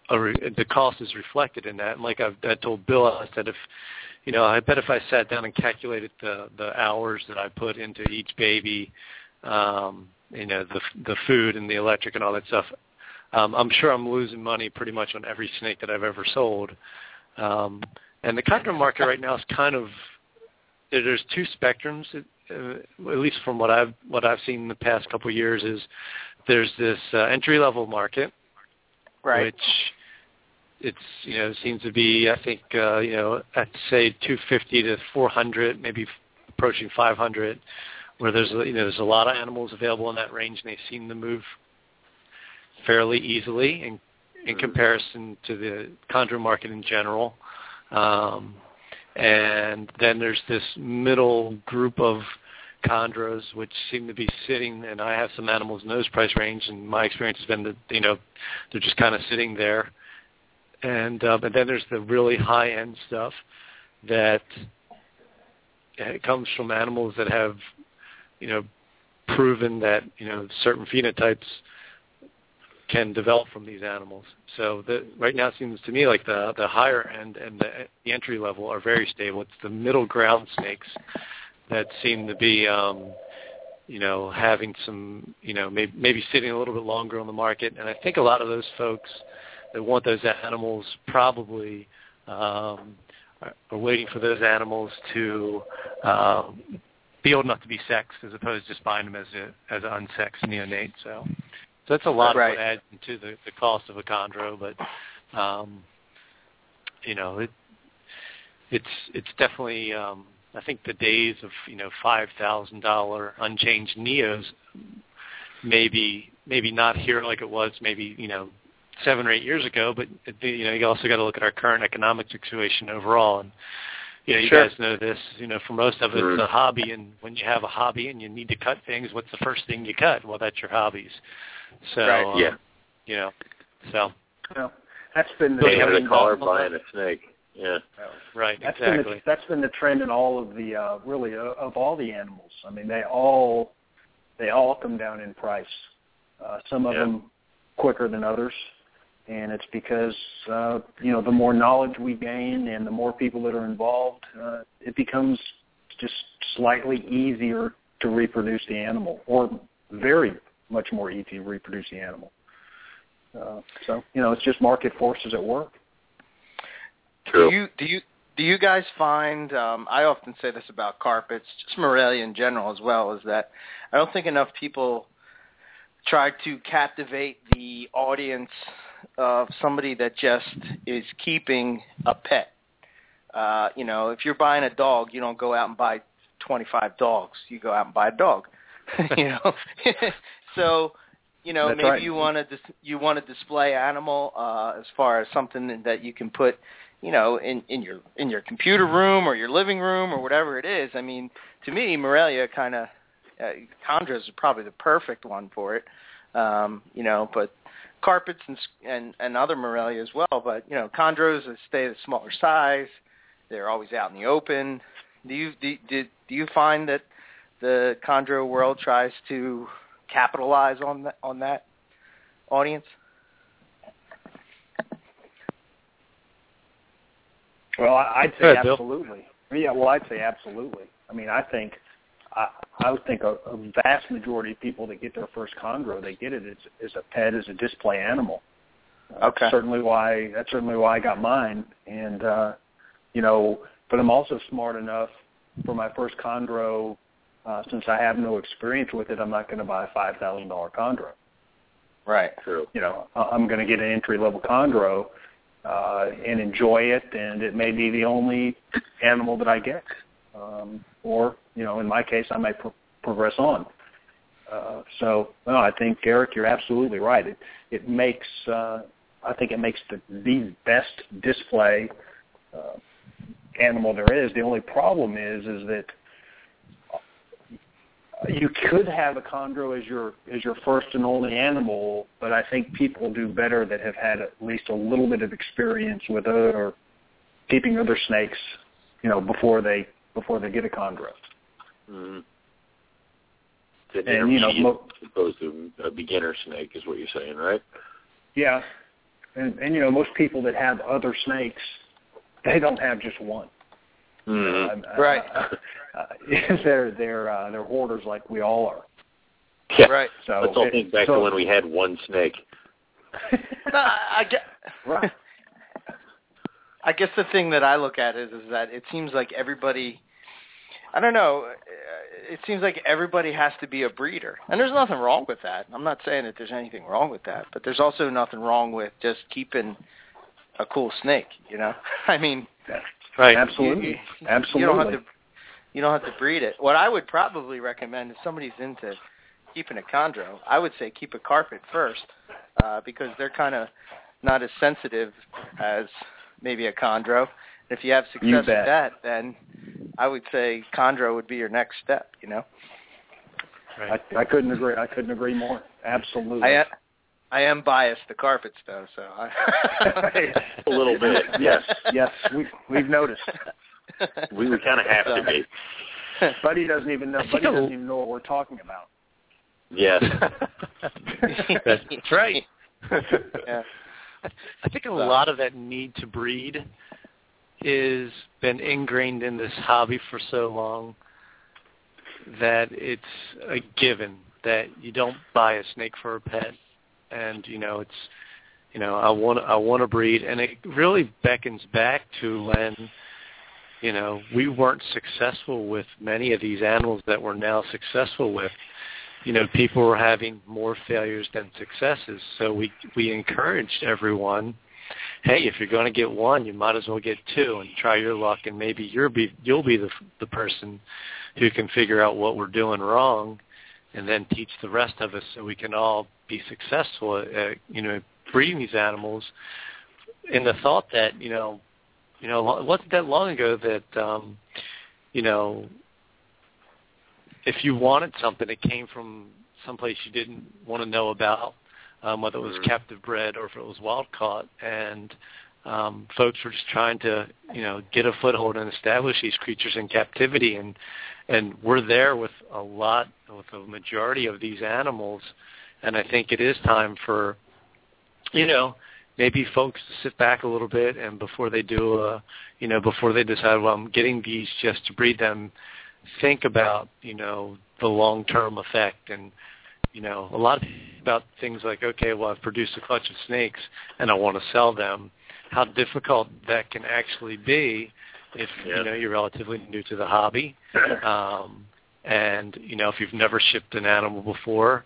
the cost is reflected in that. And like I told Bill, I said, I bet if I sat down and calculated the hours that I put into each baby, the food and the electric and all that stuff, I'm sure I'm losing money pretty much on every snake that I've ever sold. And the chondro market right now is kind of, there's two spectrums, at least from what I've seen in the past couple of years, is there's this entry-level market, right, which seems to be, I think, I'd say 250 to 400, maybe approaching 500, where there's a lot of animals available in that range, and they seem to move fairly easily in comparison to the chondro market in general. And then there's this middle group of chondros which seem to be sitting, and I have some animals in those price range, and my experience has been that they're just kind of sitting there. And but then there's the really high-end stuff that comes from animals that have proven that certain phenotypes can develop from these animals. So right now it seems to me like the higher end and the entry level are very stable. It's the middle ground snakes that seem to be, having some, maybe sitting a little bit longer on the market. And I think a lot of those folks that want those animals probably are waiting for those animals to be old enough to be sexed, as opposed to just buying them as an unsexed neonate. So that's a lot of what adds into the cost of a chondro, but it's definitely I think the days of $5,000 unchanged neos maybe not here like it was maybe 7 or 8 years ago, but you also got to look at our current economic situation overall. And you guys know this. For most of us, it's a hobby, and when you have a hobby and you need to cut things, what's the first thing you cut? Well, that's your hobbies. So, so that's been the trend. The collar buying a snake. Yeah. Right. That's exactly. That's been the trend in all of the really of all the animals. I mean, they all come down in price. Some of them quicker than others, and it's because the more knowledge we gain and the more people that are involved, it becomes just slightly easier to reproduce the animal, or very much more easy to reproduce the animal. So it's just market forces at work. True. Do you guys find, I often say this about carpets, just Morelia in general as well, is that I don't think enough people try to captivate the audience of somebody that just is keeping a pet. If you're buying a dog, you don't go out and buy 25 dogs. You go out and buy a dog. So, That's maybe right. you want to display animal as far as something that you can put, in your computer room or your living room or whatever it is. I mean, to me, Morelia kind of chondros is probably the perfect one for it. But carpets and other Morelia as well. But chondros stay the smaller size. They're always out in the open. Do you find that the chondro world tries to capitalize on that audience? Well, I'd say Bill. absolutely. Yeah, well, I'd say absolutely. I mean, I would think a vast majority of people that get their first chondro, they get it as a pet, as a display animal. Okay. That's certainly why I got mine. And but I'm also smart enough for my first chondro. Since I have no experience with it, I'm not going to buy a $5,000 chondro. Right. True. I'm going to get an entry-level chondro and enjoy it, and it may be the only animal that I get. Or, in my case, I might progress on. I think, Eric, you're absolutely right. It makes, I think it makes the best display animal there is. The only problem is that you could have a chondro as your first and only animal, but I think people do better that have had at least a little bit of experience with or keeping other snakes, before they get a chondro. Mm-hmm. And as opposed to a beginner snake is what you're saying, right? Yeah, And you know, most people that have other snakes, they don't have just one. Right. They're hoarders like we all are. Yeah. Right. So let's all think back to when we had one snake. No, Right. I guess the thing that I look at is that it seems like everybody, I don't know, it seems like everybody has to be a breeder. And there's nothing wrong with that. I'm not saying that there's anything wrong with that, but there's also nothing wrong with just keeping a cool snake, you know? I mean, right. Absolutely. Absolutely. You don't have to breed it. What I would probably recommend if somebody's into keeping a chondro, I would say keep a carpet first, because they're kind of not as sensitive as maybe a chondro. If you have success with that, then I would say chondro would be your next step, you know? Right. I couldn't agree. I couldn't agree more. Absolutely. I am biased to carpets, though, so a little bit. Yes, we've noticed. We kind of have to be. Buddy doesn't even know. Buddy doesn't even know what we're talking about. Yes. That's right. Yeah. I think a lot of that need to breed is been ingrained in this hobby for so long that it's a given that you don't buy a snake for a pet, and I want to breed, and it really beckons back to when we weren't successful with many of these animals that we're now successful with. People were having more failures than successes, so we encouraged everyone, hey, if you're going to get one, you might as well get two and try your luck, and maybe you'll be the person who can figure out what we're doing wrong and then teach the rest of us so we can all be successful at breeding these animals, in the thought that, it wasn't that long ago that, if you wanted something that came from someplace you didn't want to know about, whether it was captive bred or if it was wild caught, and folks were just trying to, get a foothold and establish these creatures in captivity, and we're there with a majority of these animals, and I think it is time for, maybe folks to sit back a little bit, and before they decide, well, I'm getting these just to breed them, think about, the long-term effect, and, a lot about things like, okay, well, I've produced a clutch of snakes and I want to sell them. How difficult that can actually be if, you're relatively new to the hobby. And, if you've never shipped an animal before,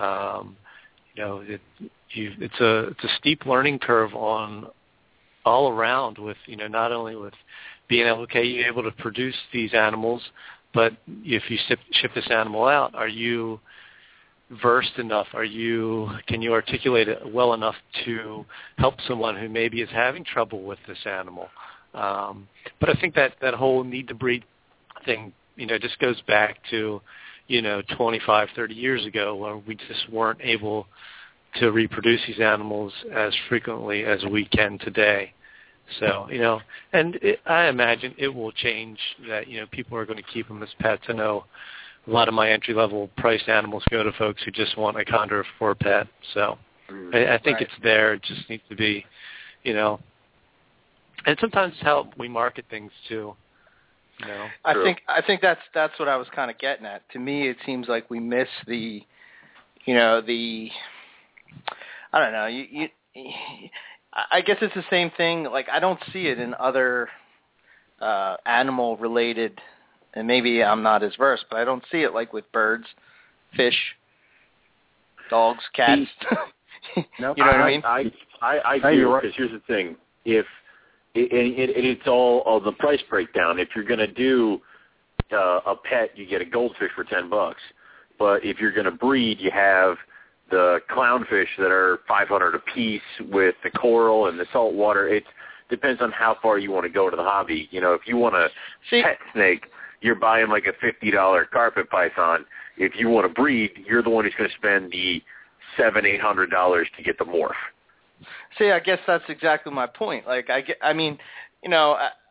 it's a steep learning curve on all around with, not only with being able to produce these animals, but if you ship this animal out, are you versed enough? Can you articulate it well enough to help someone who maybe is having trouble with this animal? But I think that whole need to breed thing, just goes back to, 25, 30 years ago, where we just weren't able to reproduce these animals as frequently as we can today. So, I imagine it will change that, people are going to keep them as pets. I know a lot of my entry-level priced animals go to folks who just want a chondro for a pet. So I think it's there. It just needs to be, and sometimes it's how we market things too. I think that's what I was kind of getting at. To me, it seems like we miss the I don't know. I guess it's the same thing. Like, I don't see it in other animal-related, and maybe I'm not as versed, but I don't see it like with birds, fish, dogs, cats. Nope. You know what I mean? I do, because here's the thing. It's all the price breakdown. If you're going to do a pet, you get a goldfish for $10. But if you're going to breed, you have the clownfish that are $500 a piece with the coral and the salt water. It depends on how far you want to go to the hobby. If you want a pet snake, you're buying like a $50 carpet python. If you want to breed, you're the one who's going to spend the $700-800 to get the morph. See, I guess that's exactly my point. Like,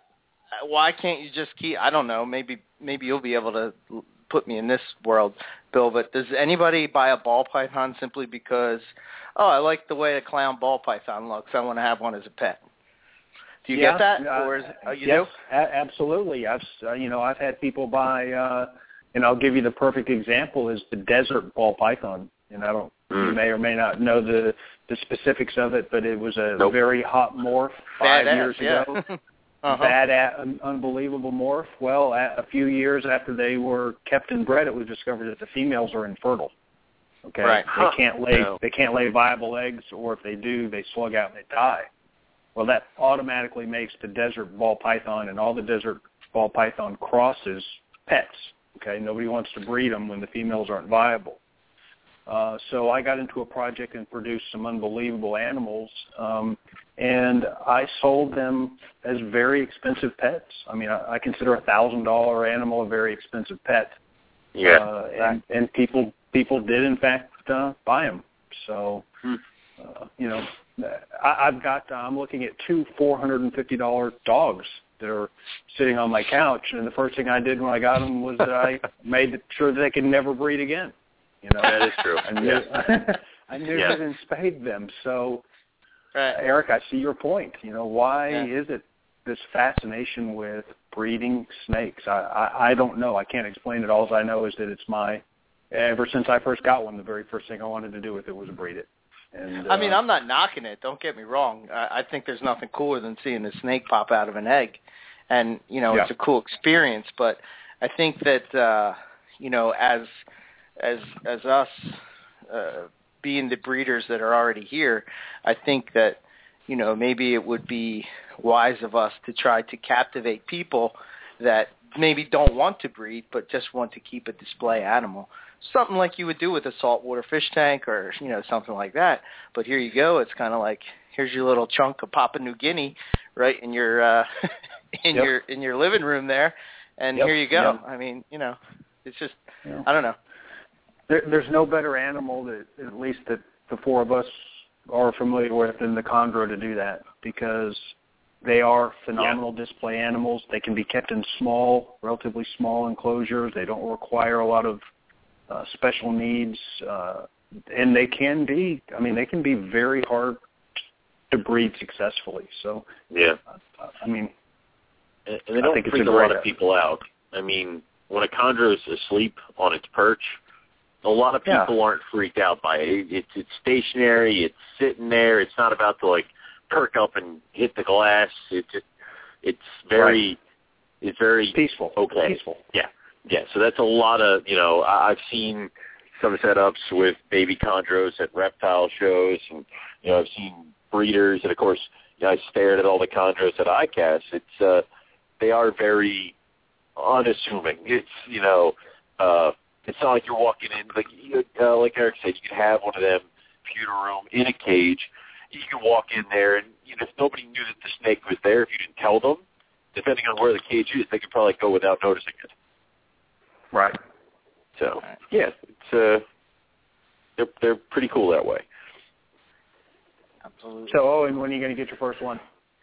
why can't you just keep? I don't know. Maybe you'll be able to put me in this world. Bill, but does anybody buy a ball python simply because, I like the way a clown ball python looks, I want to have one as a pet? Do you get that? Or you yes, do? Absolutely. I've had people buy, and I'll give you the perfect example is the desert ball python. And you may or may not know the specifics of it, but it was a very hot morph 5 years ago. Unbelievable morph. Well, a few years after they were kept and bred, it was discovered that the females are infertile. Okay, right. They can't lay viable eggs, or if they do, they slug out and they die. Well, that automatically makes the desert ball python and all the desert ball python crosses pets. Okay, nobody wants to breed them when the females aren't viable. So I got into a project and produced some unbelievable animals, and I sold them as very expensive pets. I mean, I consider a $1,000 animal a very expensive pet. Yeah. And people did in fact buy them. So, I'm looking at two $450 dogs that are sitting on my couch, and the first thing I did when I got them was that I made sure that they could never breed again. That is true. I neutered and spayed them. So, Eric, I see your point. Why is it this fascination with breeding snakes? I don't know. I can't explain it. All I know is that ever since I first got one, the very first thing I wanted to do with it was breed it. And, I mean, I'm not knocking it. Don't get me wrong. I think there's nothing cooler than seeing a snake pop out of an egg. And, it's a cool experience. But I think that, as us being the breeders that are already here, I think that, maybe it would be wise of us to try to captivate people that maybe don't want to breed but just want to keep a display animal. Something like you would do with a saltwater fish tank or, something like that. But here you go. It's kind of like, here's your little chunk of Papua New Guinea right in your in your living room there, and here you go. I mean, it's just, I don't know. There's no better animal that at least that the four of us are familiar with than the chondro to do that, because they are phenomenal display animals. They can be kept in relatively small enclosures. They don't require a lot of special needs, and they can be very hard to breed successfully. So, and they don't freak a lot of people out. I mean, when a chondro is asleep on its perch, a lot of people aren't freaked out by it. It's stationary. It's sitting there. It's not about to perk up and hit the glass. It's very peaceful. Okay. Peaceful. Yeah. So that's a lot of I've seen some setups with baby chondros at reptile shows, and I've seen breeders, and of course I stared at all the chondros at ICAST. It's they are very unassuming. It's it's not like you're walking in, like Eric said, you could have one of them computer room in a cage. You can walk in there, and if nobody knew that the snake was there, if you didn't tell them, depending on where the cage is, they could probably go without noticing it. Right. So, it's they're pretty cool that way. Absolutely. So, Owen, when are you going to get your first one?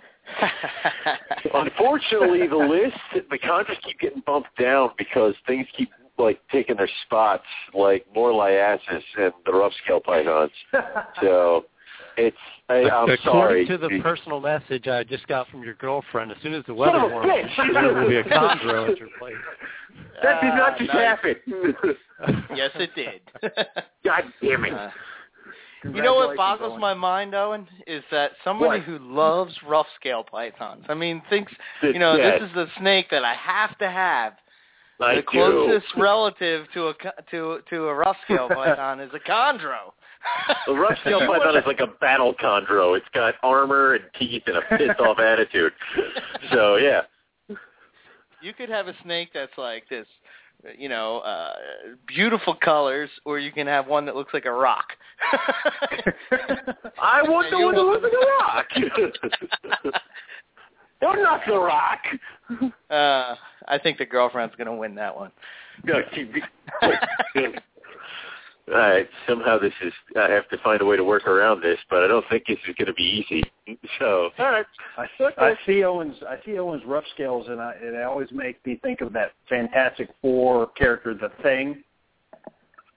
Unfortunately, the chondros keep getting bumped down because things keep taking their spots, like Morliasis and the rough scale pythons. So I'm sorry. According to the personal message I just got from your girlfriend, as soon as the weather warms, there will be a chondro at your place. That did not just happen. Yes, it did. God damn it. You know what boggles my mind, Owen, is that somebody who loves rough scale pythons, thinks, this is the snake that I have to have. The closest relative to a rough scale python is a chondro. The rough scale python is like a battle chondro. It's got armor and teeth and a pissed off attitude. So you could have a snake that's like this, beautiful colors, or you can have one that looks like a rock. I want the one that looks like a rock. Don't knock the rock. I think the girlfriend's going to win that one. All right, somehow I have to find a way to work around this, but I don't think this is going to be easy. So, all right. I see Owen's rough scales, and it always makes me think of that Fantastic Four character, The Thing.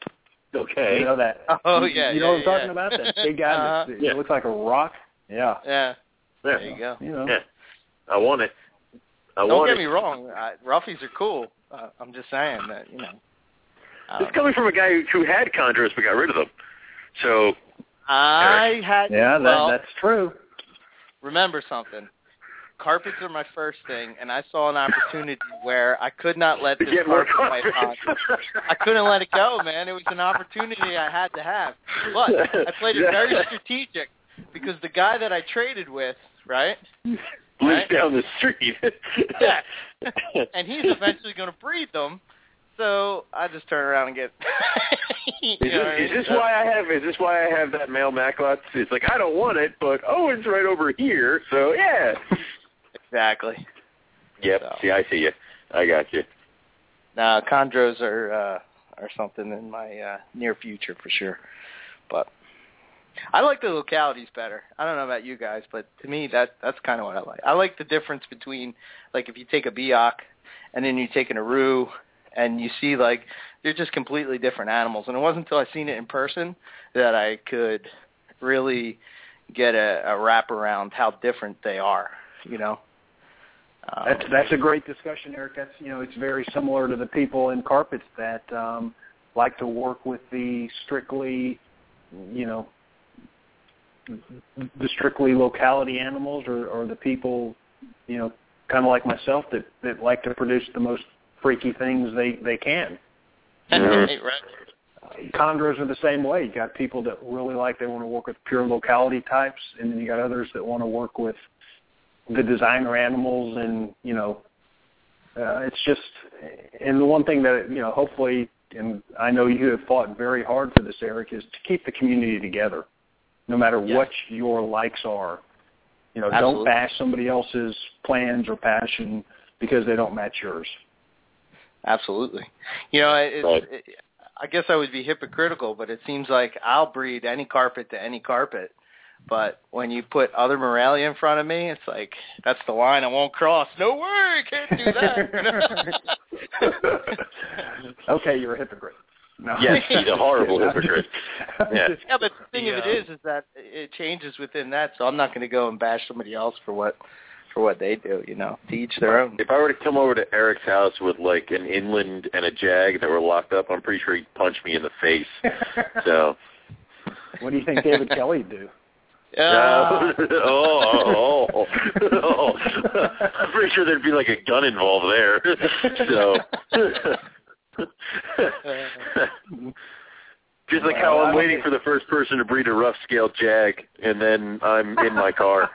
Okay. You know that? Oh, yeah. You know what I'm talking about? That big guy that looks like a rock? Yeah. Yeah. There you go. You know. Yeah. I want it. Don't get me wrong. Roughies are cool. I'm just saying that, you know. It's coming from a guy who had chondros but got rid of them. So that's true. Remember something. Carpets are my first thing, and I saw an opportunity where I could not let this carpet python. I couldn't let it go, man. It was an opportunity I had to have. But I played it very strategic because the guy that I traded with, right? Lives down the street. Yeah. And he's eventually going to breed them. So I just turn around and get. Is this why I have that male Macklot? It's like I don't want it, but Owen's right over here, so yeah. Exactly. Yep. So. See, I see you. I got you. Now, chondros are something in my near future for sure, but I like the localities better. I don't know about you guys, but to me that's kind of what I like. I like the difference between like if you take a Biak and then you take an Aru. And you see, like, they're just completely different animals. And it wasn't until I seen it in person that I could really get a wrap around how different they are, you know. That's a great discussion, Eric. That's, you know, it's very similar to the people in carpets that like to work with the strictly, you know, the strictly locality animals or the people, you know, kind of like myself that like to produce the most freaky things they can. Right. Chondros are the same way. You got people that really they want to work with pure locality types, and then you got others that want to work with the designer animals, and you know, it's just. And the one thing that you know, hopefully, and I know you have fought very hard for this, Eric, is to keep the community together, no matter what your likes are. You know, Absolutely. Don't bash somebody else's plans or passion because they don't match yours. Absolutely. You know, I guess I would be hypocritical, but it seems like I'll breed any carpet to any carpet. But when you put other Morelia in front of me, it's like, that's the line I won't cross. No way, I can't do that. Okay, you're a hypocrite. No. Yes, he's a horrible hypocrite. Yeah, but the thing of it is that it changes within that, so I'm not going to go and bash somebody else for what they do, you know, to each their own. If I were to come over to Eric's house with, like, an inland and a jag that were locked up, I'm pretty sure he'd punch me in the face. So. What do you think David Kelly'd do? I'm pretty sure there'd be, like, a gun involved there. So. Just like how I'm waiting for the first person to breed a rough-scale jag, and then I'm in my car.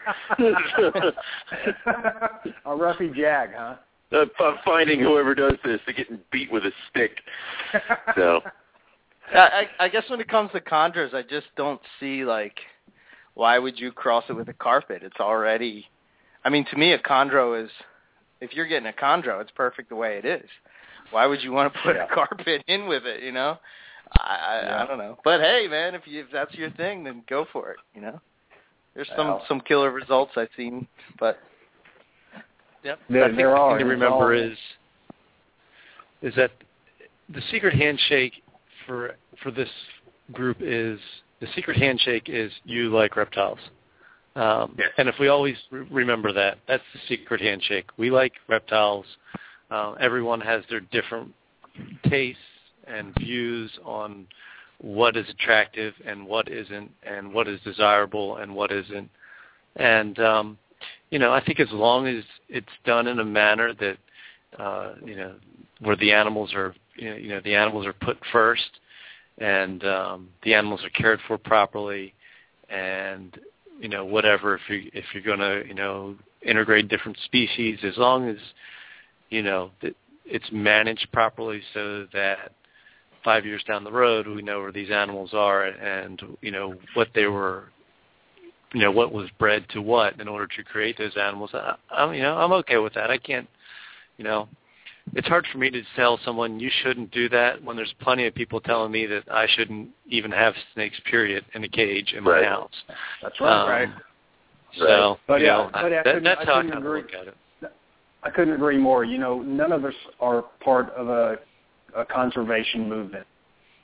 A roughy jag, huh? I'm finding whoever does this to getting beat with a stick. So, I guess when it comes to chondros, I just don't see, like, why would you cross it with a carpet? It's already, I mean, to me, a chondro is, if you're getting a chondro, it's perfect the way it is. Why would you want to put a carpet in with it, you know? I don't know. But, hey, man, if that's your thing, then go for it, you know? There's some killer results I've seen, but... Yep. There are. The thing to remember is that the secret handshake for this group is, the secret handshake is you like reptiles. And if we always remember that, that's the secret handshake. We like reptiles. Everyone has their different tastes and views on what is attractive and what isn't, and what is desirable and what isn't. And, you know, I think as long as it's done in a manner that, you know, where the animals are, you know, the animals are put first, and the animals are cared for properly, and, you know, whatever, if you're going to, you know, integrate different species, as long as, you know, that it's managed properly so that 5 years down the road we know where these animals are and, you know, what they were, you know, what was bred to what in order to create those animals. I'm okay with that. I can't, you know, it's hard for me to tell someone you shouldn't do that when there's plenty of people telling me that I shouldn't even have snakes, period, in a cage in my house. That's right. So, but, you know, that's how I kind of look at it. I couldn't agree more. You know, none of us are part of a conservation movement.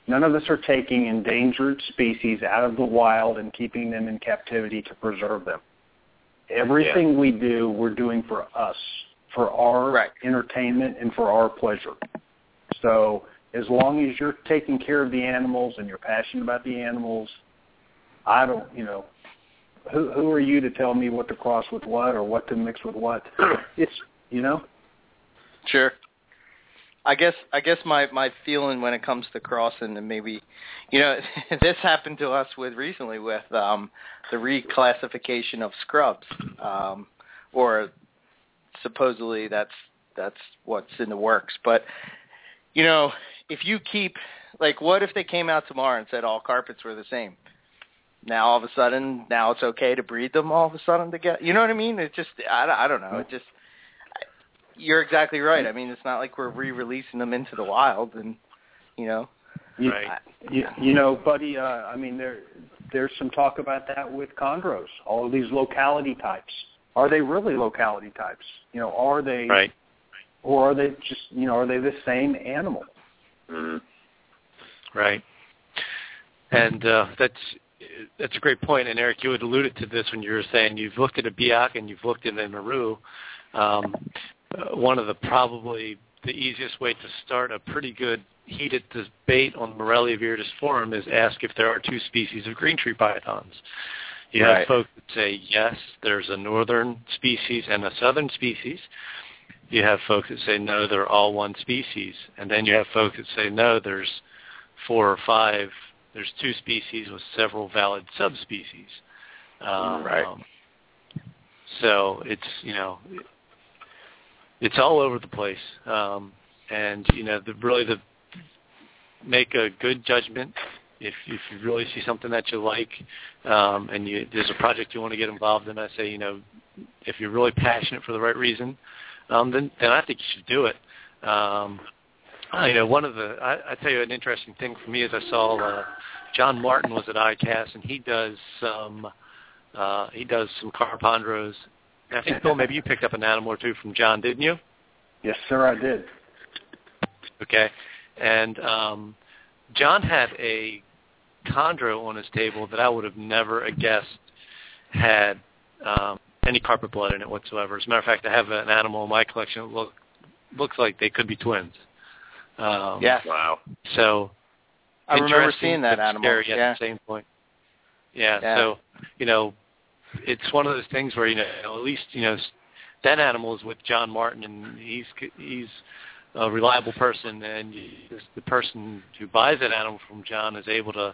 None of us are taking endangered species out of the wild and keeping them in captivity to preserve them. Everything we do, we're doing for us, for our entertainment and for our pleasure. So as long as you're taking care of the animals and you're passionate about the animals, I don't, who are you to tell me what to cross with what or what to mix with what? It's, Sure. I guess my feeling when it comes to crossing, and maybe, this happened to us recently with the reclassification of scrubs, or supposedly that's what's in the works. But if you keep, what if they came out tomorrow and said all carpets were the same? Now all of a sudden, it's okay to breed them all of a sudden to get, you know what I mean? It just, I don't know. It just. You're exactly right. I mean, it's not like we're re-releasing them into the wild, and Right. Buddy. I mean, there's some talk about that with chondros. All of these locality types. Are they really locality types? Are they? Right. Or are they just? Are they the same animal? Mm-hmm. Right. And that's a great point. And Eric, you had alluded to this when you were saying you've looked at a Biak and you've looked at a Naru. One of probably the easiest way to start a pretty good heated debate on Morelia viridis forum is ask if there are two species of green tree pythons. You have folks that say, yes, there's a northern species and a southern species. You have folks that say, no, they're all one species. And then you have folks that say, no, there's 4 or 5. There's 2 species with several valid subspecies. So it's, it's all over the place. And, to make a good judgment, if you really see something that you like, and there's a project you want to get involved in, I say, if you're really passionate for the right reason, then I think you should do it. I tell you an interesting thing for me is I saw John Martin was at ICAST, and he does some carpondros. I think, Bill, maybe you picked up an animal or two from John, didn't you? Yes, sir, I did. Okay. And John had a chondro on his table that I would have never guessed had any carpet blood in it whatsoever. As a matter of fact, I have an animal in my collection that looks like they could be twins. Yes. Wow. So I remember seeing that animal. Scary at the same point. Yeah. So, it's one of those things where, at least, that animal is with John Martin, and he's a reliable person, and the person who buys that animal from John is able to,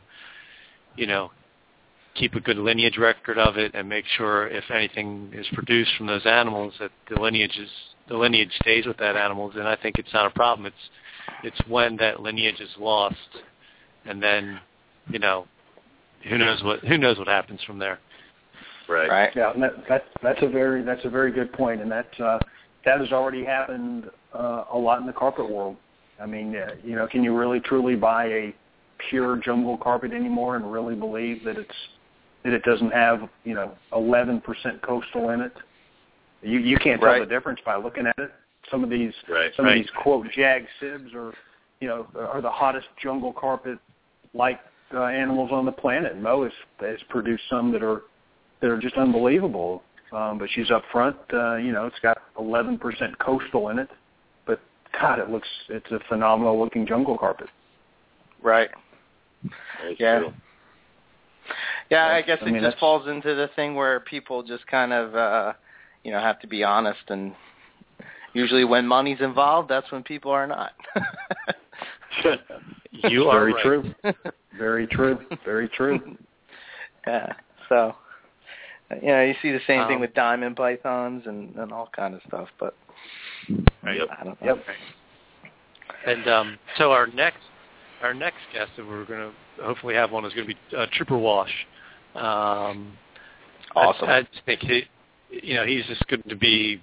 keep a good lineage record of it and make sure if anything is produced from those animals that the lineage stays with that animal. And I think it's not a problem. It's when that lineage is lost, and then, who knows what happens from there. Right. Yeah, and that's a very good point, and that has already happened a lot in the carpet world. I mean, can you really truly buy a pure jungle carpet anymore and really believe that it doesn't have 11% coastal in it? You can't tell the difference by looking at it. Some of these these quote jag sibs are the hottest jungle carpet like animals on the planet. Mo has produced some that are just unbelievable. But she's up front. It's got 11% coastal in it. But God, it's a phenomenal looking jungle carpet. Right. Yeah. Cool. Yeah, I guess it just falls into the thing where people just kind of, have to be honest. And usually when money's involved, that's when people are not. You are very right. True. Very true. Very true. Yeah. So, you see the same thing with diamond pythons and all kind of stuff. But I don't know. Yep. And so our next guest that we're going to hopefully have on is going to be Trooper Walsh. Awesome. I just think he's just going to be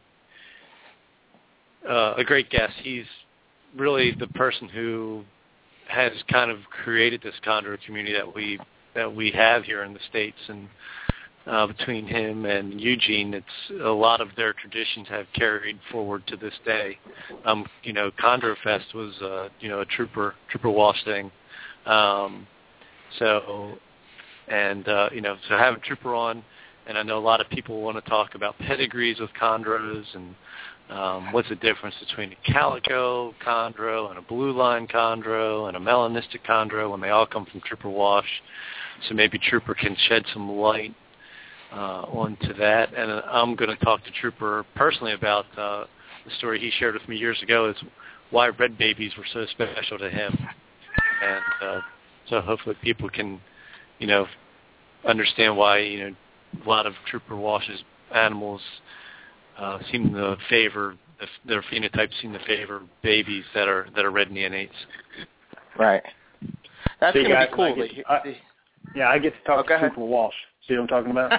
a great guest. He's really the person who has kind of created this chondro community that we have here in the States, and between him and Eugene, it's a lot of their traditions have carried forward to this day. Chondro Fest was a Trooper Walsh thing So having Trooper on, and I know a lot of people want to talk about pedigrees with chondros and what's the difference between a calico chondro and a blue line chondro and a melanistic chondro when they all come from Trooper wash. So maybe Trooper can shed some light onto that. And I'm going to talk to Trooper personally about the story he shared with me years ago is why red babies were so special to him. And so hopefully people can, understand why, a lot of Trooper washes animals seem to favor, their phenotypes seem to favor babies that are red neonates. Right. That's going to be cool. I get to talk to Trooper Walsh. See what I'm talking about?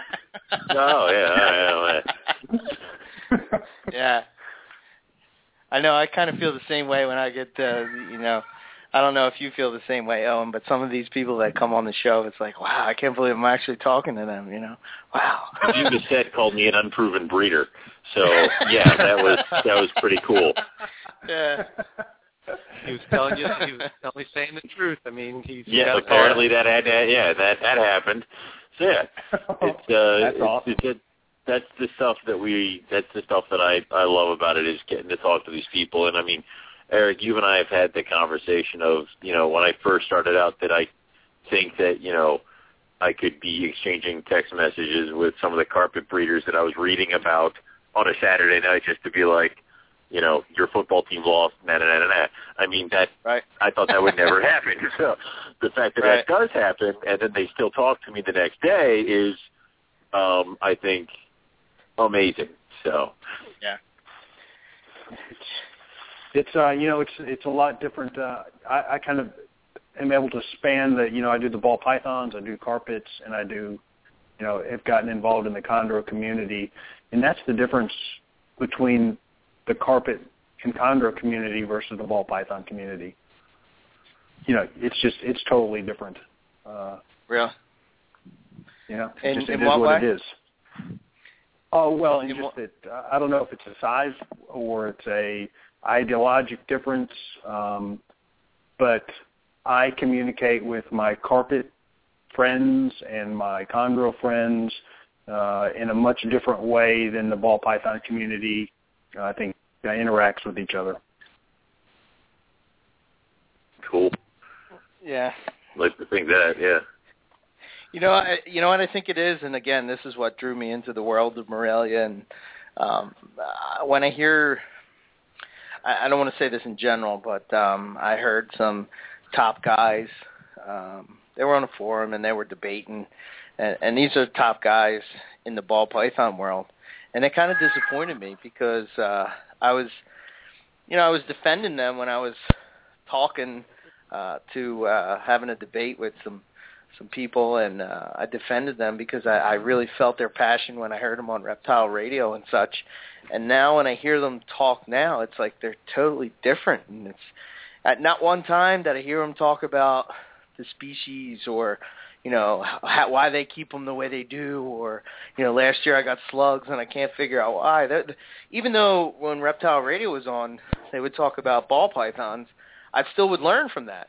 Oh, yeah. Yeah. I know. I kind of feel the same way when I get, I don't know if you feel the same way, Owen, but some of these people that come on the show, it's like, wow, I can't believe I'm actually talking to them, Wow. You just said called me an unproven breeder. So, yeah, that was pretty cool. Yeah. He was telling you, he was only saying the truth. I mean, apparently that happened. So, yeah, that's awesome. That's the stuff that I love about it, is getting to talk to these people. And I mean, Eric, you and I have had the conversation of, when I first started out, that I think that, I could be exchanging text messages with some of the carpet breeders that I was reading about on a Saturday night just to be like, your football team lost, na-na-na-na-na. I mean, right. I thought that would never happen. So the fact that that does happen, and then they still talk to me the next day is, I think, amazing. So, yeah. It's it's a lot different. I kind of am able to span I do the ball pythons, I do carpets, and I do, have gotten involved in the chondro community, and that's the difference between the carpet and chondro community versus the ball python community. It's totally different. Really? Yeah. And it is what what it is. Oh, well, and just that I don't know if it's a size or it's a ideologic difference, but I communicate with my carpet friends and my chondro friends in a much different way than the ball python community, I think, interacts with each other. Cool. Yeah. Like to think that, yeah. You know what I think it is, and again, this is what drew me into the world of Morelia. And when I hear, I don't want to say this in general, but I heard some top guys. They were on a forum and they were debating, and these are top guys in the ball python world, and it kind of disappointed me because I was defending them when I was talking to having a debate with some people, and I defended them because I really felt their passion when I heard them on Reptile Radio and such. And now when I hear them talk now, it's like they're totally different. And it's at not one time that I hear them talk about the species or, why they keep them the way they do, or, last year I got slugs and I can't figure out why. Even though when Reptile Radio was on, they would talk about ball pythons, I still would learn from that,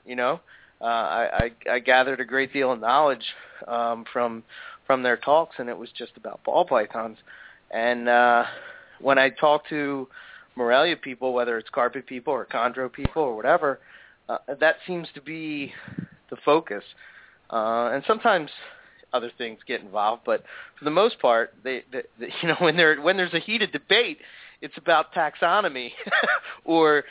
I gathered a great deal of knowledge from their talks, and it was just about ball pythons. And when I talk to Morelia people, whether it's carpet people or chondro people or whatever, that seems to be the focus. And sometimes other things get involved, but for the most part, they when there's a heated debate, it's about taxonomy or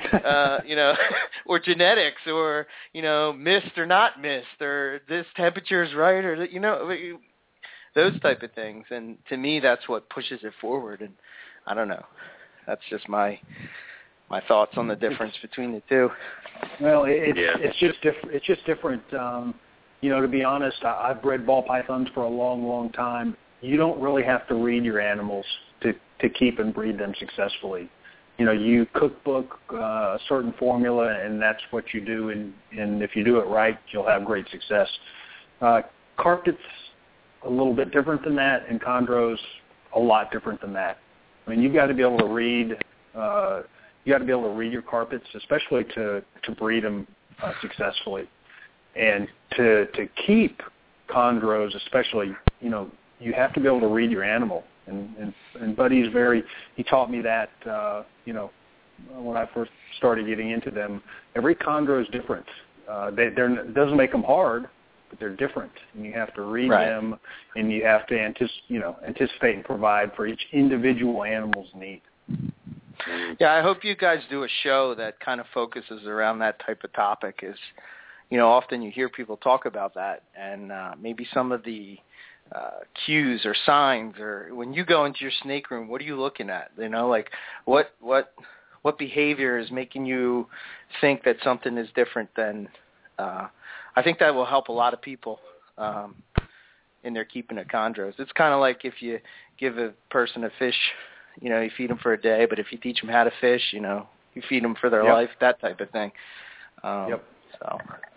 or genetics or mist or not mist or this temperature is right or those type of things. And to me, that's what pushes it forward. And I don't know, that's just my thoughts on the difference between the two. Well, it's just different. To be honest, I've bred ball pythons for a long, long time. You don't really have to read your animals to keep and breed them successfully. You cookbook a certain formula, and that's what you do, and if you do it right, you'll have great success. Carpet's a little bit different than that, and chondro's a lot different than that. I mean, you've got to be able to read. You got to be able to read your carpets, especially to breed them successfully. And to keep chondros, especially, you have to be able to read your animal. And Buddy's he taught me that, when I first started getting into them. Every chondro is different. It doesn't make them hard, but they're different. And you have to read them, and you have to anticipate and provide for each individual animal's need. Yeah, I hope you guys do a show that kind of focuses around that type of topic. Often you hear people talk about that, and maybe some of the cues or signs, or when you go into your snake room, what are you looking at? Like what behavior is making you think that something is different than? I think that will help a lot of people in their keeping of chondros. It's kind of like if you give a person a fish, you feed them for a day, but if you teach them how to fish, you feed them for their life, that type of thing. So.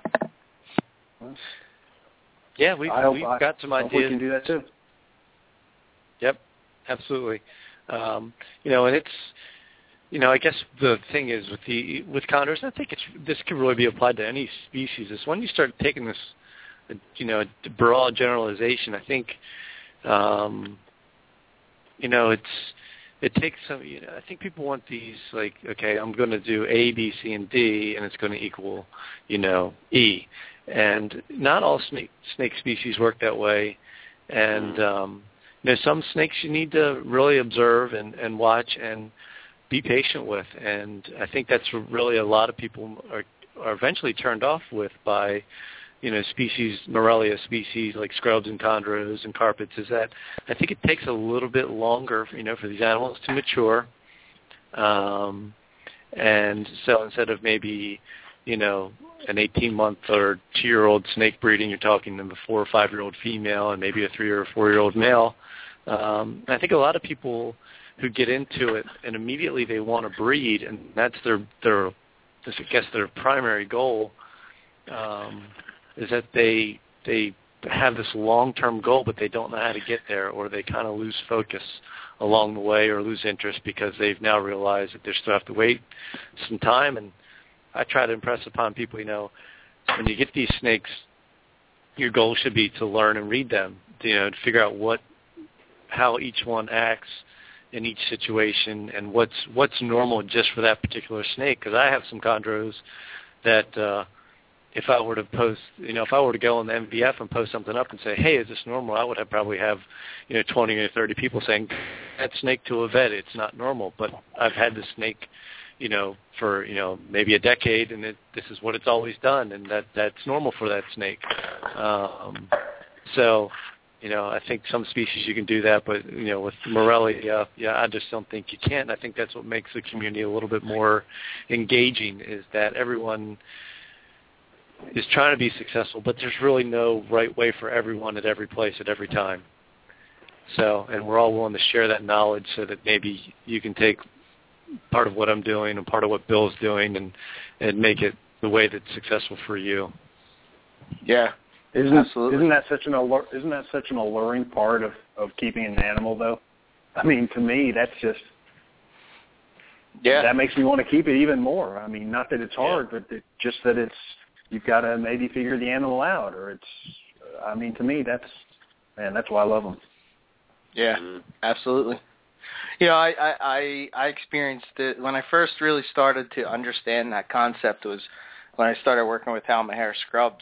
Yeah, we've got some ideas. We can do that too. Yep, absolutely. And it's, I guess the thing is with chondros, I think this could really be applied to any species. Is when you start taking this, broad generalization, I think, it takes some. I think people want these like, okay, I'm going to do A, B, C, and D, and it's going to equal, E. And not all snake species work that way. And some snakes you need to really observe and watch and be patient with. And I think that's really a lot of people are eventually turned off with by, species, Morelia species like scrubs and chondros and carpets, is that I think it takes a little bit longer, for these animals to mature. And so instead of maybe, an 18-month or 2-year-old snake breeding, you're talking to a 4 or 5-year-old female and maybe a 3 or 4-year-old male. I think a lot of people who get into it and immediately they want to breed, and that's their primary goal, is that they have this long-term goal, but they don't know how to get there, or they kind of lose focus along the way or lose interest because they've now realized that they still have to wait some time. And I try to impress upon people, when you get these snakes, your goal should be to learn and read them, to figure out how each one acts in each situation and what's normal just for that particular snake. Because I have some chondros that if I were to post, if I were to go on the MVF and post something up and say, hey, is this normal? I would probably have 20 or 30 people saying, that snake to a vet, it's not normal. But I've had this snake for, maybe a decade, and this is what it's always done, and that's normal for that snake. So, I think some species you can do that, but, with Morelia, I just don't think you can. I think that's what makes the community a little bit more engaging, is that everyone is trying to be successful, but there's really no right way for everyone at every place at every time. So, and we're all willing to share that knowledge so that maybe you can take part of what I'm doing and part of what Bill's doing and make it the way that's successful for you. Yeah, absolutely. Isn't that such an alluring part of keeping an animal, though? I mean, to me, that's just that makes me want to keep it even more. I mean, not that it's hard, but just that you've got to maybe figure the animal out, or to me, that's why I love them. Yeah, absolutely. I experienced it when I first really started to understand that concept was when I started working with Halmahair scrubs.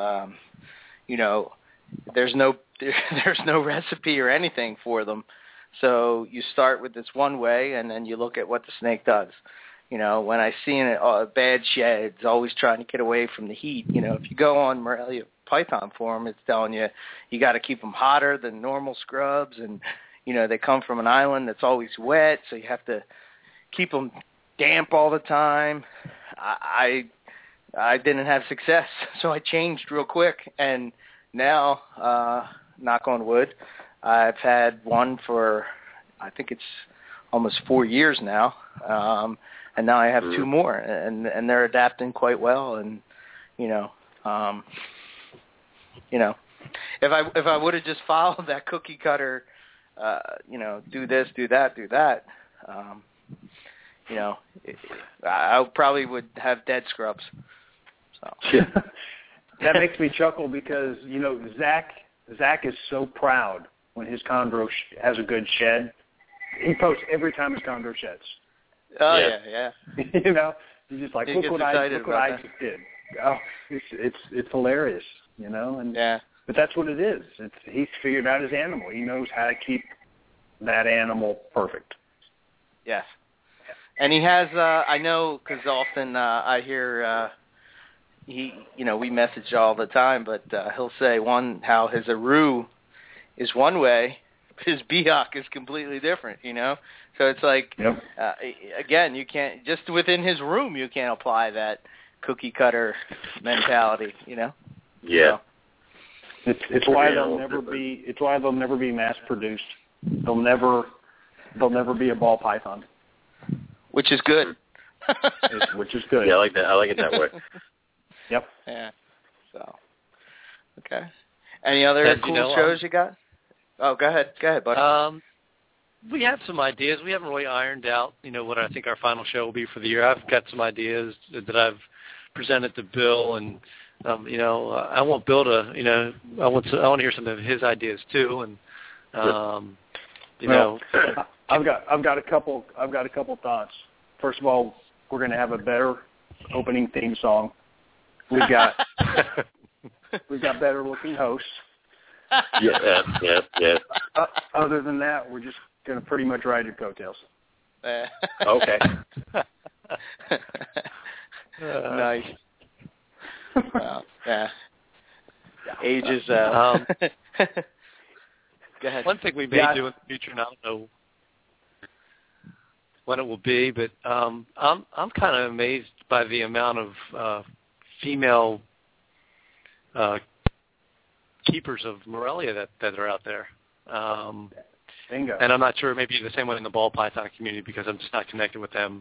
There's no recipe or anything for them. So you start with this one way, and then you look at what the snake does. When I see bad sheds, always trying to get away from the heat. If you go on Morelia Python forum, it's telling you got to keep them hotter than normal scrubs, and they come from an island that's always wet, so you have to keep them damp all the time. I didn't have success, so I changed real quick, and now, knock on wood, I've had one for, I think it's almost 4 years now, and now I have 2 more, and they're adapting quite well, and if I would have just followed that cookie cutter, do this, do that, I probably would have dead scrubs. So. that makes me chuckle because, Zach is so proud when his chondro has a good shed. He posts every time his chondro sheds. Oh, yeah. He's just like, he look what I just did. Oh, it's hilarious, and yeah. But that's what it is. He's figured out his animal. He knows how to keep that animal perfect. Yes. And he has, I know, because often I hear we message all the time, but he'll say how his Aru is one way, his Biak is completely different, So it's like, yep. Again, you can't, just within his room, you can't apply that cookie cutter mentality, Yeah. So. It's why they'll never be mass produced. They'll never be a ball python. Which is good. Which is good. Yeah, I like that. I like it that way. Yep. Yeah. So. Okay. Any other cool shows you got? Oh, go ahead, buddy. We have some ideas. We haven't really ironed out, what I think our final show will be for the year. I've got some ideas that I've presented to Bill, and I want Bill to, I want to hear some of his ideas too, and I've got a couple thoughts. First of all, we're going to have a better opening theme song. We've got better looking hosts. Yeah. Other than that, we're just going to pretty much ride your coattails. Okay. Nice. Wow. Yeah. Ages. Go ahead. One thing we may do in the future, and I don't know when it will be, but I'm kind of amazed by the amount of female keepers of Morelia that are out there. Bingo. And I'm not sure, maybe the same way in the ball python community because I'm just not connected with them.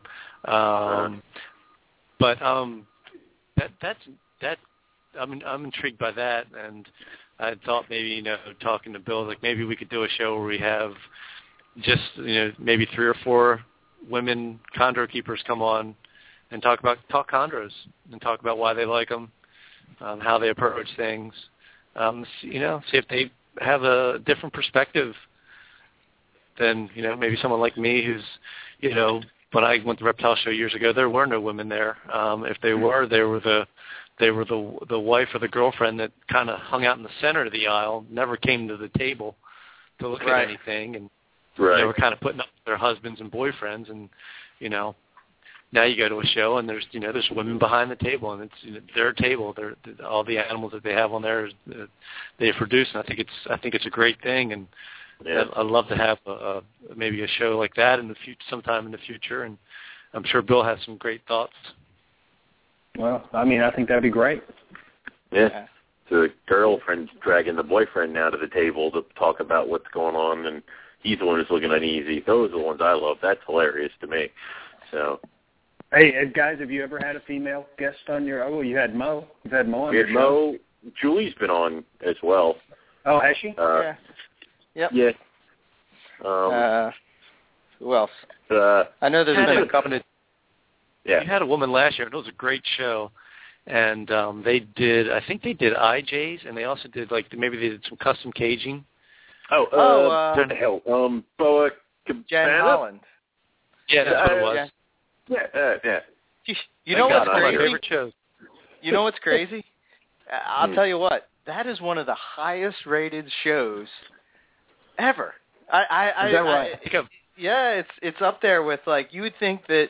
But that's I'm intrigued by that, and I thought maybe talking to Bill, like maybe we could do a show where we have just maybe 3 or 4 women chondro keepers come on and talk chondros and talk about why they like them, how they approach things, see if they have a different perspective than maybe someone like me who's when I went to the reptile show years ago, there were no women there. If they were, they were the wife or the girlfriend that kind of hung out in the center of the aisle, never came to the table to look at anything, and they were kind of putting up their husbands and boyfriends, and now you go to a show and there's women behind the table, and it's their table. All the animals that they have on there they produce, and I think it's a great thing, and I'd love to have maybe a show like that in the future, sometime in the future, and I'm sure Bill has some great thoughts. Well, I think that'd be great. Yeah. So the girlfriend's dragging the boyfriend now to the table to talk about what's going on, and he's the one who's looking uneasy. Those are the ones I love. That's hilarious to me. So. Hey, guys, have you ever had a female guest on your? Oh, you had Mo. You've had Mo on your show. Mo. Julie's been on as well. Oh, has she? Yeah. Yep. Yeah. Who else? I know there's been a couple. Yeah. You had a woman last year, and it was a great show. And I think they did IJs, and they also did maybe they did some custom caging. What the hell? Boa Cabana? Jen Holland. Yeah, that's what it was. Yeah. You know what's crazy? My favorite shows. You know what's crazy? I'll tell you what. That is one of the highest rated shows ever. Is that right? Yeah, it's up there with you would think that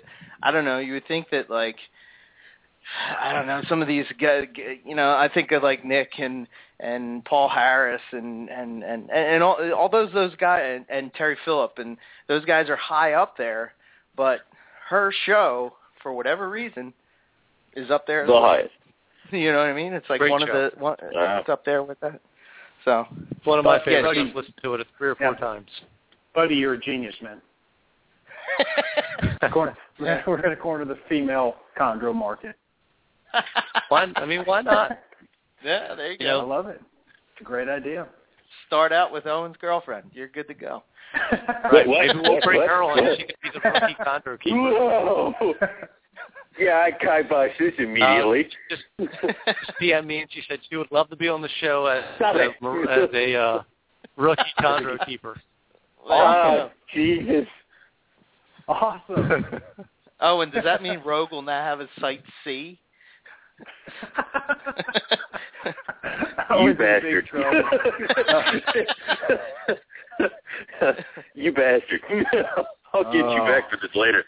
some of these guys, I think of Nick and Paul Harris and all those guys and Terry Phillip, and those guys are high up there, but her show for whatever reason is up there. The highest. You know what I mean? It's Great one show. of the it's up there with that. So it's one of my favorites. I've listened to it 3 or 4 times. Buddy, you're a genius, man. We're going to corner the female chondro market. Why not? Yeah, there you go. I love it. It's a great idea. Start out with Owen's girlfriend. You're good to go. Right. Maybe we'll bring her on. She could be the rookie chondro keeper. Whoa. Yeah, I kiboshed this immediately. Just PM me, and she said she would love to be on the show as a rookie chondro keeper. Oh, Jesus. Awesome. Oh, and does that mean Rogue will now have a Site C? You bastard. You bastard. I'll get you back for this later.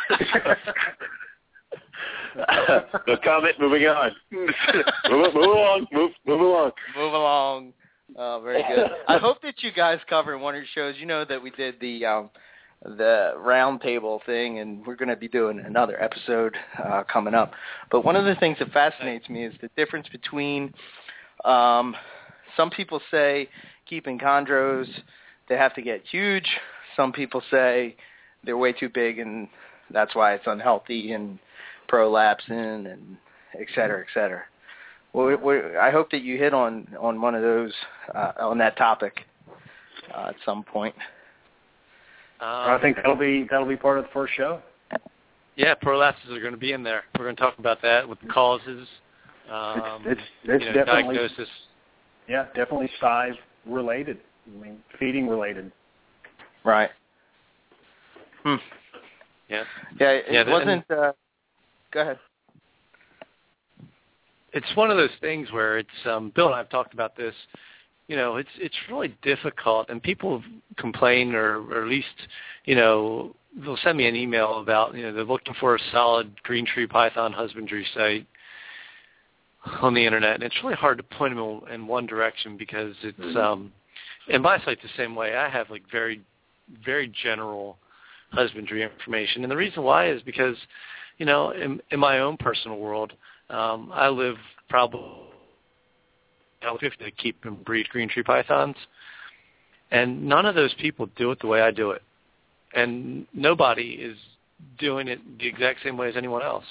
No comment, moving on. Move along. Move along. Oh, very good. I hope that you guys cover in one of your shows. You know that we did the round table thing, and we're going to be doing another episode coming up. But one of the things that fascinates me is the difference between some people say keeping chondros, they have to get huge. Some people say they're way too big, and that's why it's unhealthy and prolapsing, and et cetera, et cetera. Well, I hope that you hit on one of those, on that topic at some point. I think that'll be part of the first show. Yeah, prolapses are going to be in there. We're going to talk about that with the causes, it's definitely diagnosis. Yeah, definitely size related. I mean, feeding related. Right. Yeah. Yeah. It wasn't. Go ahead. It's one of those things where it's Bill and I have talked about this. It's really difficult, and people complain, or at least they'll send me an email about they're looking for a solid green tree python husbandry site on the internet, and it's really hard to point them in one direction because it's and my site's the same way. I have like very, very general husbandry information, and the reason why is because in my own personal world, I live probably 50 to keep and breed green tree pythons, and none of those people do it the way I do it, and nobody is doing it the exact same way as anyone else.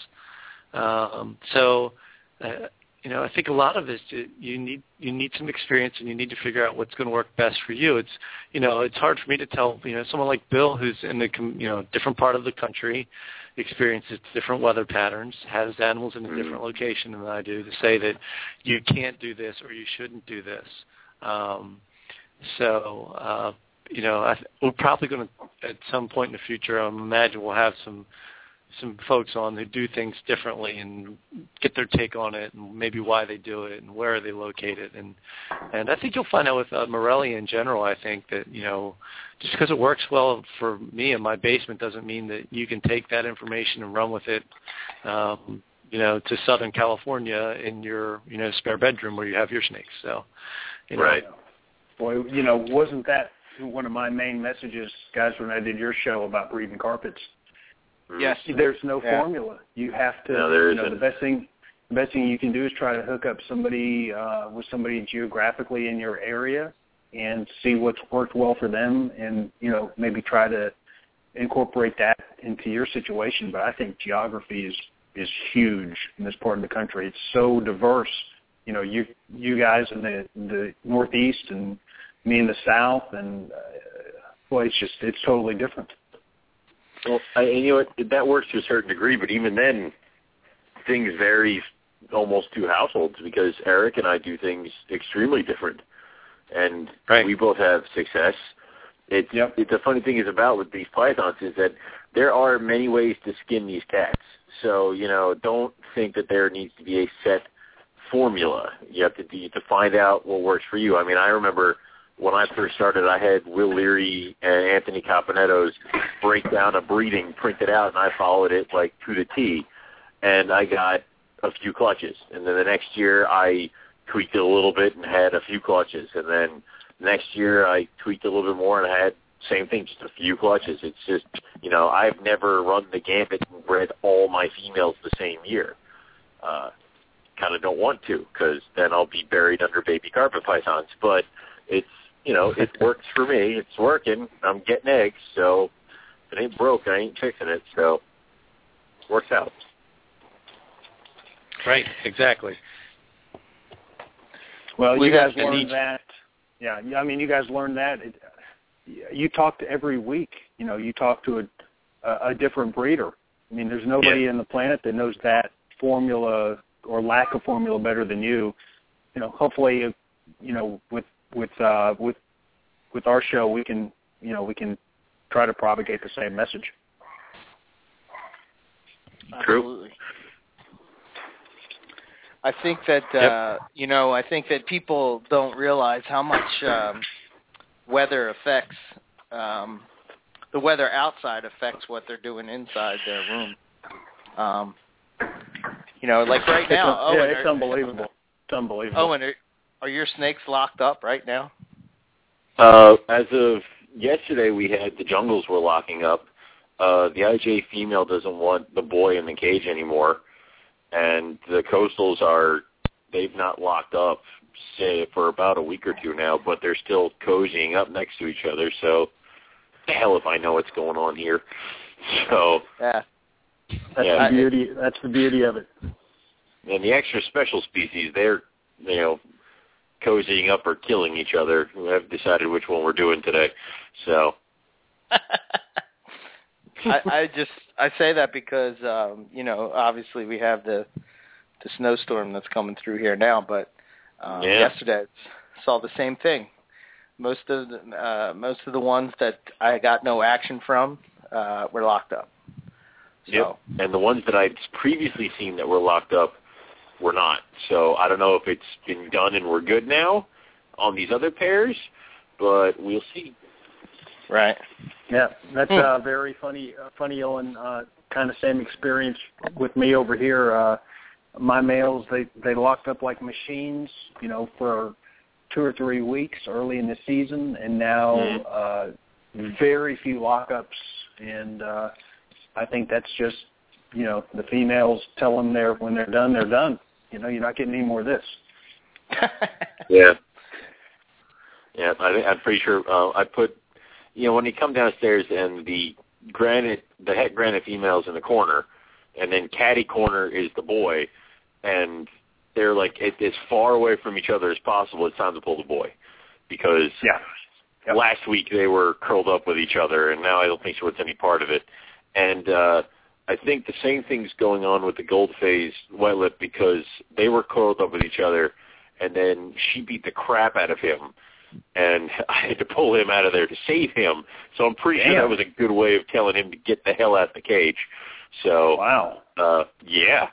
I think a lot of it is you need some experience, and you need to figure out what's going to work best for you. It's hard for me to tell someone like Bill, who's in the different part of the country, experiences different weather patterns, has animals in a different location than I do, to say that you can't do this or you shouldn't do this. We're probably going to, at some point in the future, I imagine we'll have some folks on who do things differently and get their take on it, and maybe why they do it and where are they located. And I think you'll find out with Morelia in general, I think that, just because it works well for me in my basement doesn't mean that you can take that information and run with it, to Southern California in your, spare bedroom where you have your snakes. So, Right. Boy, wasn't that one of my main messages, guys, when I did your show about breeding carpets? Yes. There's no formula. You have to. No, there isn't. The best thing you can do is try to hook up somebody with somebody geographically in your area and see what's worked well for them, and maybe try to incorporate that into your situation. But I think geography is huge in this part of the country. It's so diverse. You guys in the Northeast and me in the South, and it's totally different. Well, that works to a certain degree, but even then, things vary almost to households, because Eric and I do things extremely different, and we both have success. The funny thing is about with these pythons is that there are many ways to skin these cats. So, don't think that there needs to be a set formula. You have to find out what works for you. I mean, I remember when I first started, I had Will Leary and Anthony Caponetto's breakdown of breeding printed out, and I followed it like to the T, and I got a few clutches. And then the next year, I tweaked it a little bit and had a few clutches. And then next year, I tweaked it a little bit more and I had same thing, just a few clutches. It's just, I've never run the gambit and bred all my females the same year. Kind of don't want to, because then I'll be buried under baby carpet pythons. But it's, it works for me. It's working. I'm getting eggs, so if it ain't broke, I ain't fixing it. So it works out. Right, exactly. Well, you guys learned that. Yeah, I mean, you guys learned that. You talk to every week. You talk to a different breeder, I mean, there's nobody on the planet that knows that formula or lack of formula better than you. You know, hopefully, you know, with our show, we can try to propagate the same message. Absolutely. I think that I think that people don't realize how much weather affects the weather outside affects what they're doing inside their room. You know, like right now. It's unbelievable. It's unbelievable. Owen, are your snakes locked up right now? As of yesterday, we had the jungles were locking up. The IJ female doesn't want the boy in the cage anymore, and the coastals they've not locked up, say, for about a week or two now, but they're still cozying up next to each other, so hell if I know what's going on here. So yeah. That's the beauty of it. And the extra special species, they're, you know, cozying up or killing each other. We haven't decided which one we're doing today. So I say that because you know, obviously we have the snowstorm that's coming through here now, but yesterday I saw the same thing. Most of the ones that I got no action from were locked up. So. Yep. And the ones that I'd previously seen that were locked up were not. So I don't know if it's been done and we're good now on these other pairs, but we'll see. Right. Yeah, that's very funny, Owen. Kind of same experience with me over here. My males, they locked up like machines, you know, for 2 or 3 weeks early in the season, and now very few lockups. And I think that's just, you know, the females tell them when they're done, they're done. You know, you're not getting any more of this. Yeah. Yeah, I'm pretty sure I put, you know, when you come downstairs and the het granite female's in the corner, and then catty corner is the boy, and they're like as far away from each other as possible, it's time to pull the boy. Because last week they were curled up with each other, and now I don't think she wants any part of it. And I think the same thing's going on with the gold phase white lip, because they were curled up with each other, and then she beat the crap out of him, and I had to pull him out of there to save him. So I'm pretty sure that was a good way of telling him to get the hell out of the cage. So wow, yeah.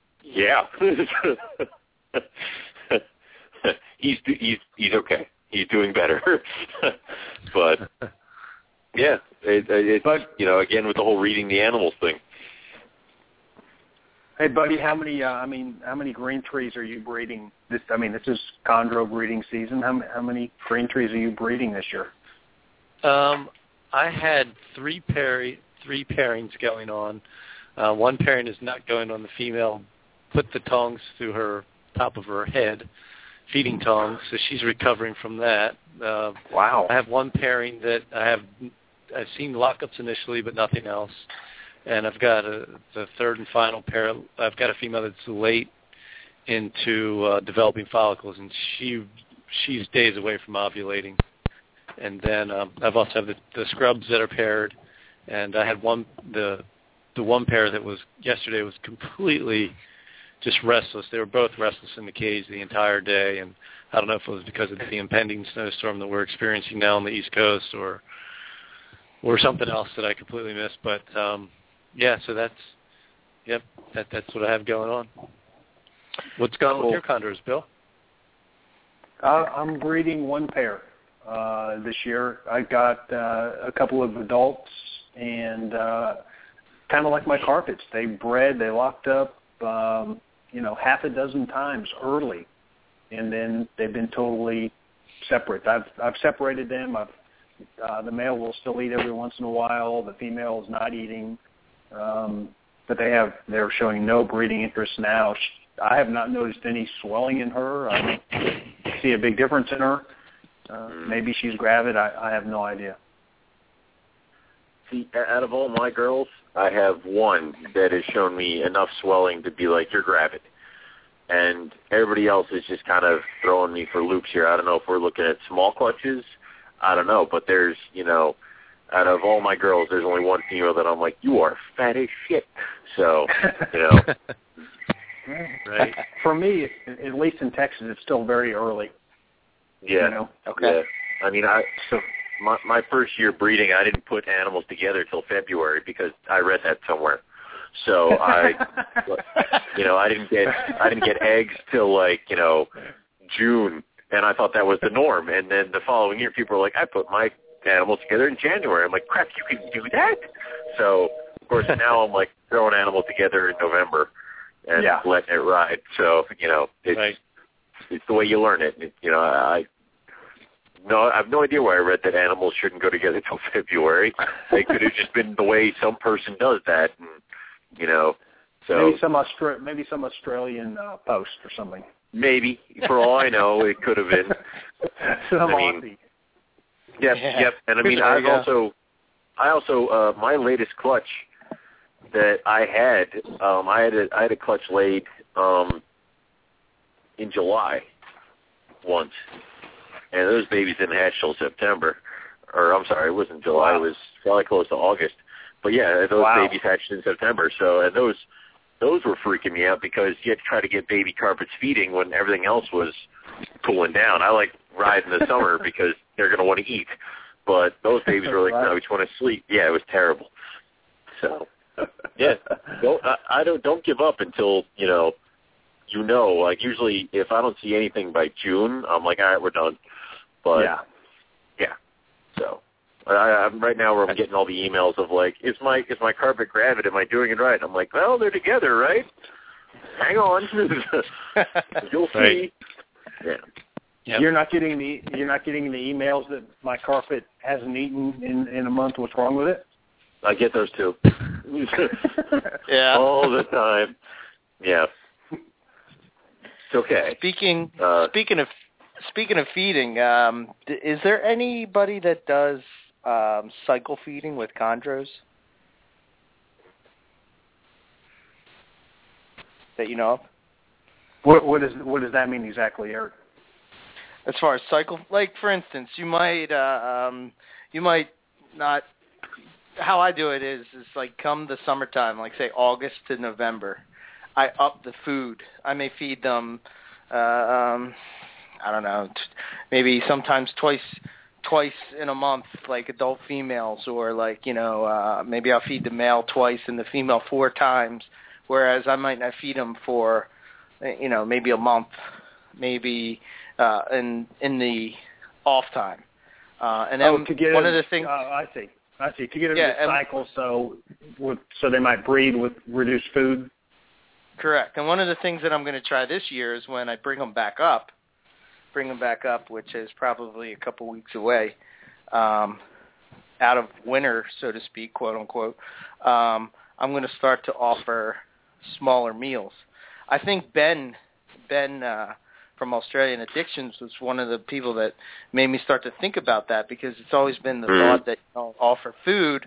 He's okay. He's doing better. But yeah, it's you know, again with the whole reading the animals thing. Hey, buddy, how many green trees are you breeding? This is chondro breeding season. How many green trees are you breeding this year? I had three pairings going on. One pairing is not going on. The female put the tongs through her top of her head, feeding tongs, so she's recovering from that. Wow. I have one pairing that I've seen lockups initially, but nothing else. And I've got the third and final pair. I've got a female that's late into developing follicles, and she's days away from ovulating. And then I've also have the scrubs that are paired, and I had the one pair that was yesterday was completely just restless. They were both restless in the cage the entire day, and I don't know if it was because of the impending snowstorm that we're experiencing now on the East Coast or something else that I completely missed. But yeah, so that's what I have going on. What's going on with your chondros, Bill? I'm breeding one pair this year. I got a couple of adults, and kind of like my carpets, they locked up, half a dozen times early, and then they've been totally separate. I've separated them. The male will still eat every once in a while. The female is not eating, but they're showing no breeding interest now. I have not noticed any swelling in her. I don't see a big difference in her. Maybe she's gravid. I have no idea. See, out of all my girls, I have one that has shown me enough swelling to be like, you're gravid. And everybody else is just kind of throwing me for loops here. I don't know if we're looking at small clutches. I don't know. But there's, out of all my girls, there's only one female that I'm like, you are fat as shit. So, you know. Right. For me, at least in Texas, it's still very early. Yeah. You know? Okay. Yeah. I mean, my first year breeding, I didn't put animals together till February because I read that somewhere. So I didn't get eggs till like, you know, June, and I thought that was the norm. And then the following year, people were like, I put my animals together in January. I'm like, crap, you can do that? So, of course, now I'm like throwing animals together in November and letting it ride. So, you know, it's the way you learn it. You know, I have no idea why I read that animals shouldn't go together till February. They could have just been the way some person does that, and, you know. So maybe some Australian post or something. Maybe, for all I know, it could have been. Aussie. Yep. And I mean, I also my latest clutch that I had a clutch laid in July once, and those babies didn't hatch till September. Or I'm sorry, it wasn't July. Wow. It was probably close to August. But yeah, those babies hatched in September. So and those were freaking me out because you had to try to get baby carpets feeding when everything else was cooling down. I like riding the summer because they're going to want to eat. But those babies were like, no, we just want to sleep. Yeah, it was terrible. So, yeah, don't give up until, you know, like usually if I don't see anything by June, I'm like, all right, we're done. But, yeah. So, I'm right now where I'm getting all the emails of like, is my carpet gravid? Am I doing it right? I'm like, well, they're together, right? Hang on. You'll see. Yeah. Yep. You're not getting the emails that my carpet hasn't eaten in a month. What's wrong with it? I get those too. Yeah. All the time. Yeah. It's okay. Speaking of feeding, is there anybody that does cycle feeding with chondros that you know of? What does that mean exactly, Eric? As far as cycle, like for instance, you might not. How I do it is like come the summertime, like say August to November, I up the food. I may feed them, I don't know, maybe sometimes twice in a month, like adult females, or like, you know, maybe I'll feed the male twice and the female 4 times, whereas I might not feed them for, you know, maybe a month, maybe in the off time. And then one of the things... I see. To get into the cycle, so they might breed with reduced food? Correct. And one of the things that I'm going to try this year is when I bring them back up, which is probably a couple weeks away, out of winter, so to speak, quote unquote, I'm going to start to offer smaller meals. I think Ben from Australian Addictions was one of the people that made me start to think about that, because it's always been the thought that you don't offer food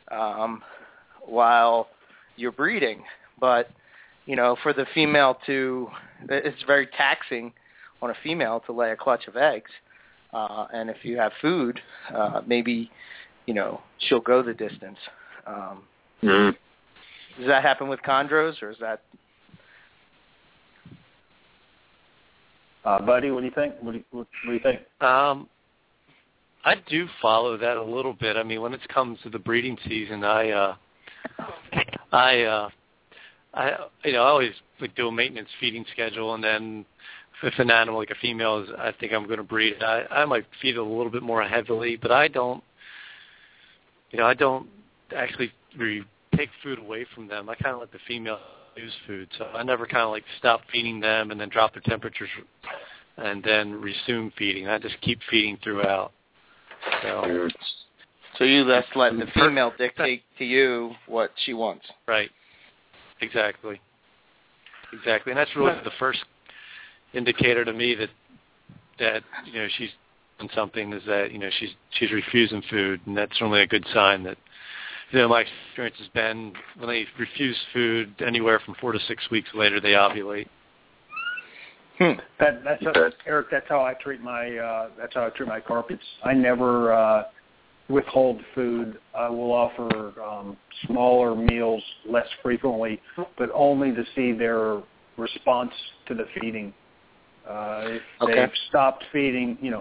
while you're breeding. But, you know, for the female it's very taxing on a female to lay a clutch of eggs. And if you have food, maybe, you know, she'll go the distance. Does that happen with chondros, or is that... Buddy, what do you think? What do you think? I do follow that a little bit. I mean, when it comes to the breeding season, I always like do a maintenance feeding schedule, and then if an animal like a female I think I'm going to breed, I might feed it a little bit more heavily, but I don't actually take food away from them. I kind of let the female use food, so I never kind of like stop feeding them and then drop their temperatures and then resume feeding. I just keep feeding throughout. So you just let the female dictate to you what she wants. Right. Exactly. And that's really the first indicator to me that you know she's done something, is that, you know, she's refusing food, and that's normally a good sign that, you know, my experience has been when they refuse food, anywhere from 4 to 6 weeks later, they ovulate. Eric, that's how I treat my carpets. I never withhold food. I will offer smaller meals less frequently, but only to see their response to the feeding. If they've stopped feeding, then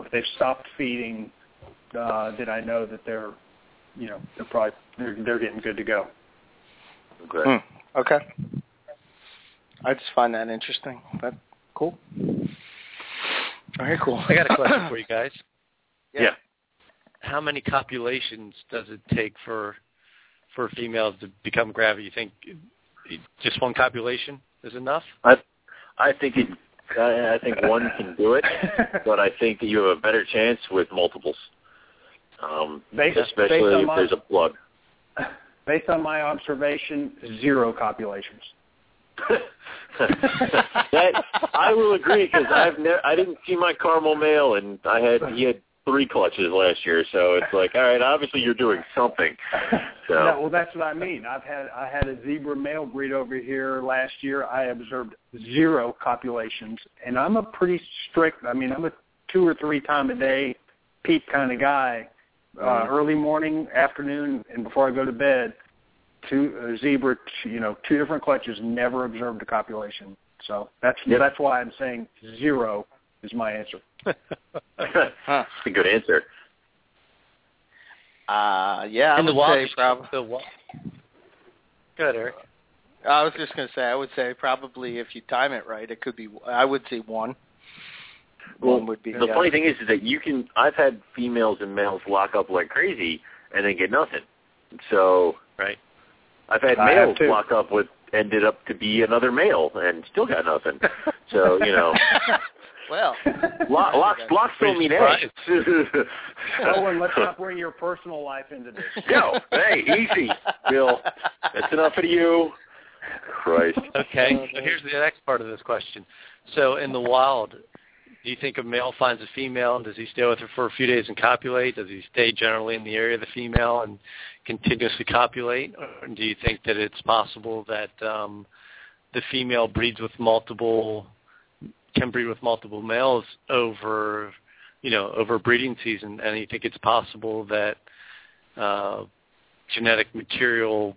I know that they're getting good to go. Okay. Okay. I just find that interesting. That's cool. Very cool. I got a question for you guys. Yeah. How many copulations does it take for females to become gravid? You think just one copulation is enough? I think one can do it, but I think that you have a better chance with multiples, especially if there's a plug. Based on my observation, 0 copulations. That I will agree, because I didn't see my caramel male, and he had 3 clutches last year, so it's like, all right, obviously you're doing something. So. No, well, that's what I mean. I had a zebra male breed over here last year. I observed 0 copulations, and I'm a pretty strict. I mean, I'm a 2 or 3 time a day peep kind of guy. Early morning, afternoon, and before I go to bed. 2 zebra, 2 different clutches. Never observed a copulation. So that's why I'm saying 0 is my answer. That's a good answer. Yeah, I would say probably. Go ahead, Eric. I was just going to say, I would say probably if you time it right, it could be. I would say 1. Well, one would be. The funny thing is that I've had females and males lock up like crazy and then get nothing. So right. I've had males lock up with ended up to be another male and still got nothing. So Well, locks don't mean eggs. Owen, let's not bring your personal life into this. No, hey, easy, Bill. That's enough of you. Christ. Okay, so here's the next part of this question. So in the wild, do you think a male finds a female, and does he stay with her for a few days and copulate? Does he stay generally in the area of the female and continuously copulate? Or do you think that it's possible that the female can breed with multiple males over breeding season, and you think it's possible that genetic material,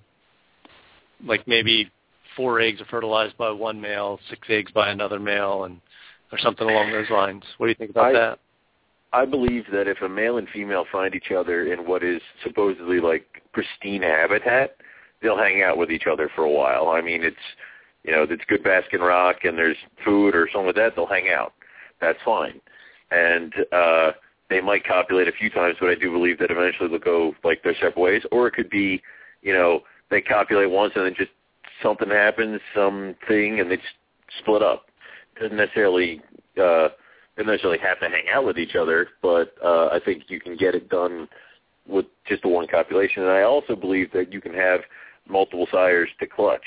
like maybe 4 eggs are fertilized by one male, 6 eggs by another male, or something along those lines? What do you think about that? I believe that if a male and female find each other in what is supposedly like pristine habitat, they'll hang out with each other for a while. I mean, it's good Baskin Rock and there's food or something like that, they'll hang out. That's fine. And they might copulate a few times, but I do believe that eventually they'll go like their separate ways. Or it could be, they copulate once and then just something happens, something, and they just split up. Doesn't necessarily have to hang out with each other, but I think you can get it done with just the one copulation. And I also believe that you can have multiple sires to clutch.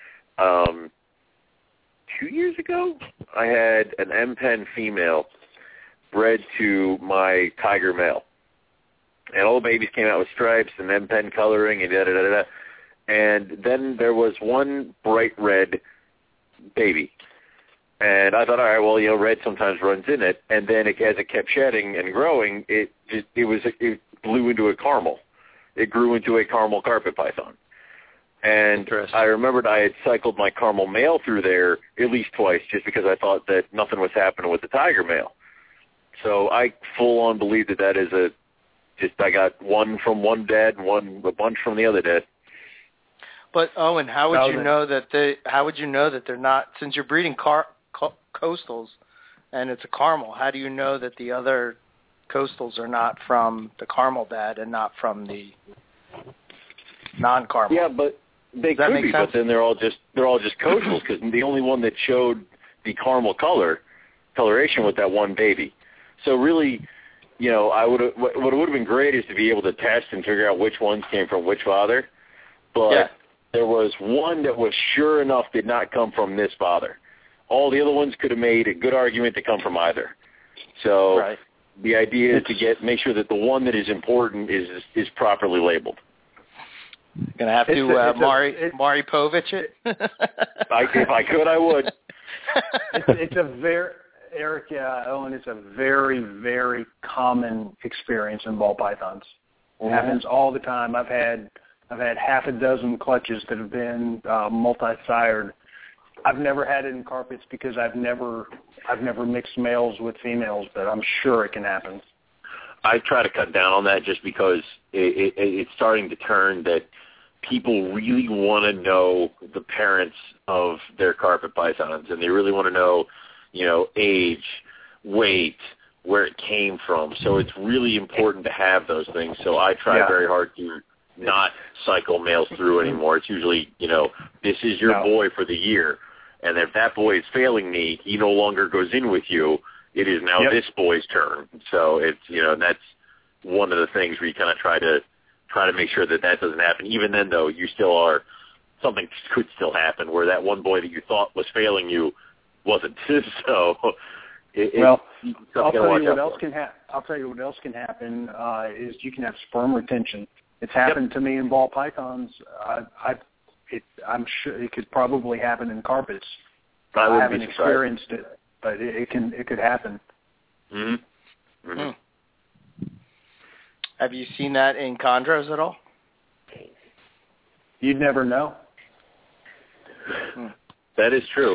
2 years ago, I had an M-Pen female bred to my tiger male. And all the babies came out with stripes and M-Pen coloring and da-da-da-da. And then there was one bright red baby. And I thought, all right, well, red sometimes runs in it. And then as it kept shedding and growing, it blew into a caramel. It grew into a caramel carpet python. And I remembered I had cycled my caramel male through there at least twice just because I thought that nothing was happening with the tiger male. So I full-on believe that is I got one from one dad and a bunch from the other dad. But Owen, how would you know that they're not, since you're breeding coastals and it's a caramel, how do you know that the other coastals are not from the caramel dad and not from the non-caramel? Yeah, but they could be, but then they're all just coastals because the only one that showed the caramel coloration was that one baby. So really, what would have been great is to be able to test and figure out which ones came from which father. But there was one that was sure enough did not come from this father. All the other ones could have made a good argument to come from either. So the idea is to make sure that the one that is important is properly labeled. Gonna have to Maury Povich it. If I could, I would. It's a very Owen. It's a very, very common experience in ball pythons. Happens all the time. I've had half a dozen clutches that have been multi-sired. I've never had it in carpets because I've never mixed males with females, but I'm sure it can happen. I try to cut down on that just because it's starting to turn that people really want to know the parents of their carpet pythons, and they really want to know, age, weight, where it came from. So it's really important to have those things. So I try very hard to not cycle males through anymore. It's usually, this is your boy for the year. And if that boy is failing me, he no longer goes in with you. It is now this boy's turn. So it's, that's one of the things where you kind of try to make sure that doesn't happen. Even then, though, you still are, something could still happen where that one boy that you thought was failing you wasn't. So I'll tell you what else can happen. I'll tell you what else can happen is you can have sperm retention. It's happened to me in ball pythons. I'm sure it could probably happen in carpets. I haven't experienced it, but it could happen. Mm-hmm. Mm-hmm. Have you seen that in chondros at all? You'd never know. That is true.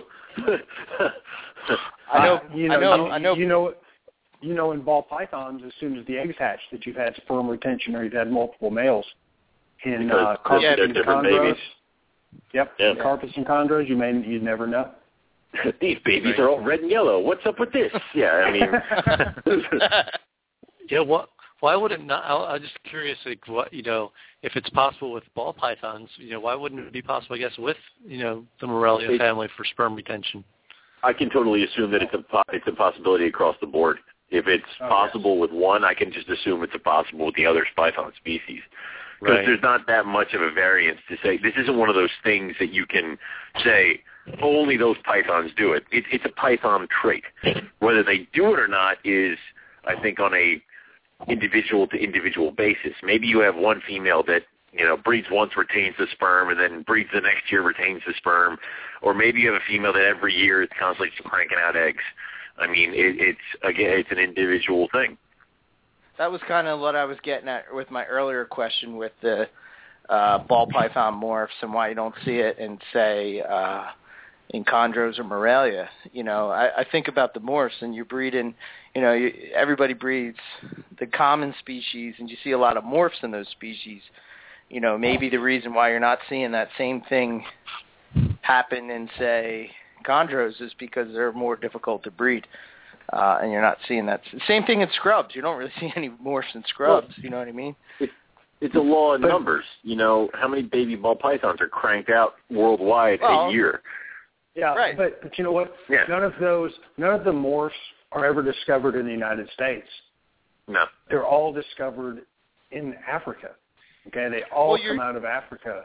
I know. In ball pythons, as soon as the eggs hatch, that you've had sperm retention or you've had multiple males. In carpets and chondros. Yep. Yeah. In carpets and chondros, you'd never know. These babies are all red and yellow. What's up with this? Yeah, I mean. Yeah. Why would it not? I'm just curious, what if it's possible with ball pythons, why wouldn't it be possible? I guess with the Morelia family for sperm retention. I can totally assume that it's a possibility across the board. If it's possible with one, I can just assume it's possible with the other python species. Because there's not that much of a variance to say. This isn't one of those things that you can say, only those pythons do it. It's a python trait. Whether they do it or not is, I think, on a individual-to-individual basis. Maybe you have one female that, breeds once, retains the sperm, and then breeds the next year, retains the sperm. Or maybe you have a female that every year is constantly cranking out eggs. I mean, it's an individual thing. That was kind of what I was getting at with my earlier question with the ball python morphs and why you don't see it in, say, in chondros or Morelia. I think about the morphs, and you breed in, everybody breeds the common species, and you see a lot of morphs in those species. Maybe the reason why you're not seeing that same thing happen in, say, chondros is because they're more difficult to breed. And you're not seeing that. Same thing in scrubs. You don't really see any morphs in scrubs. You know what I mean? It's a law of numbers. How many baby ball pythons are cranked out worldwide a year? Yeah, right. But you know what? Yeah. None of the morphs are ever discovered in the United States. No. They're all discovered in Africa. Okay, they all come out of Africa.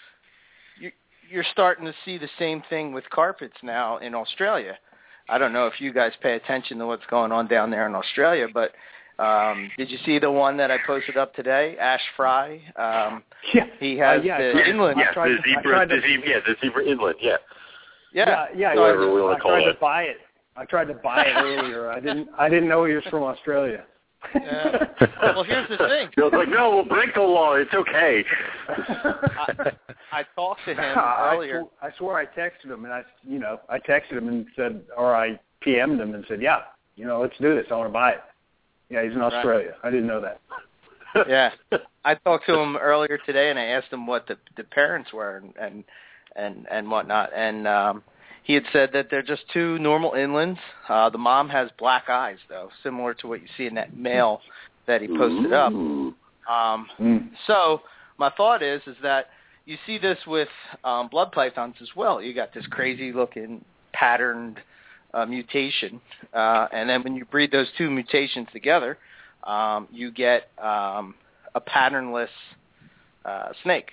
You're starting to see the same thing with carpets now in Australia. I don't know if you guys pay attention to what's going on down there in Australia, but did you see the one that I posted up today, Ash Fry? He has the inland. Yeah, the zebra inland, Yeah. I tried to buy it. I tried to buy it earlier. I didn't know he was from Australia. Yeah. Well, here's the thing. I was like, no, we'll break the law. It's okay. I talked to him earlier. I swore I texted him, and I texted him and said, or I PM'd him and said, yeah, let's do this. I want to buy it. Yeah, he's in Australia. I didn't know that. Yeah, I talked to him earlier today, and I asked him what the parents were and whatnot, and he had said that they're just two normal inlands. The mom has black eyes, though, similar to what you see in that male that he posted up. So my thought is that you see this with blood pythons as well. You got this crazy-looking patterned mutation, and then when you breed those two mutations together, you get a patternless snake.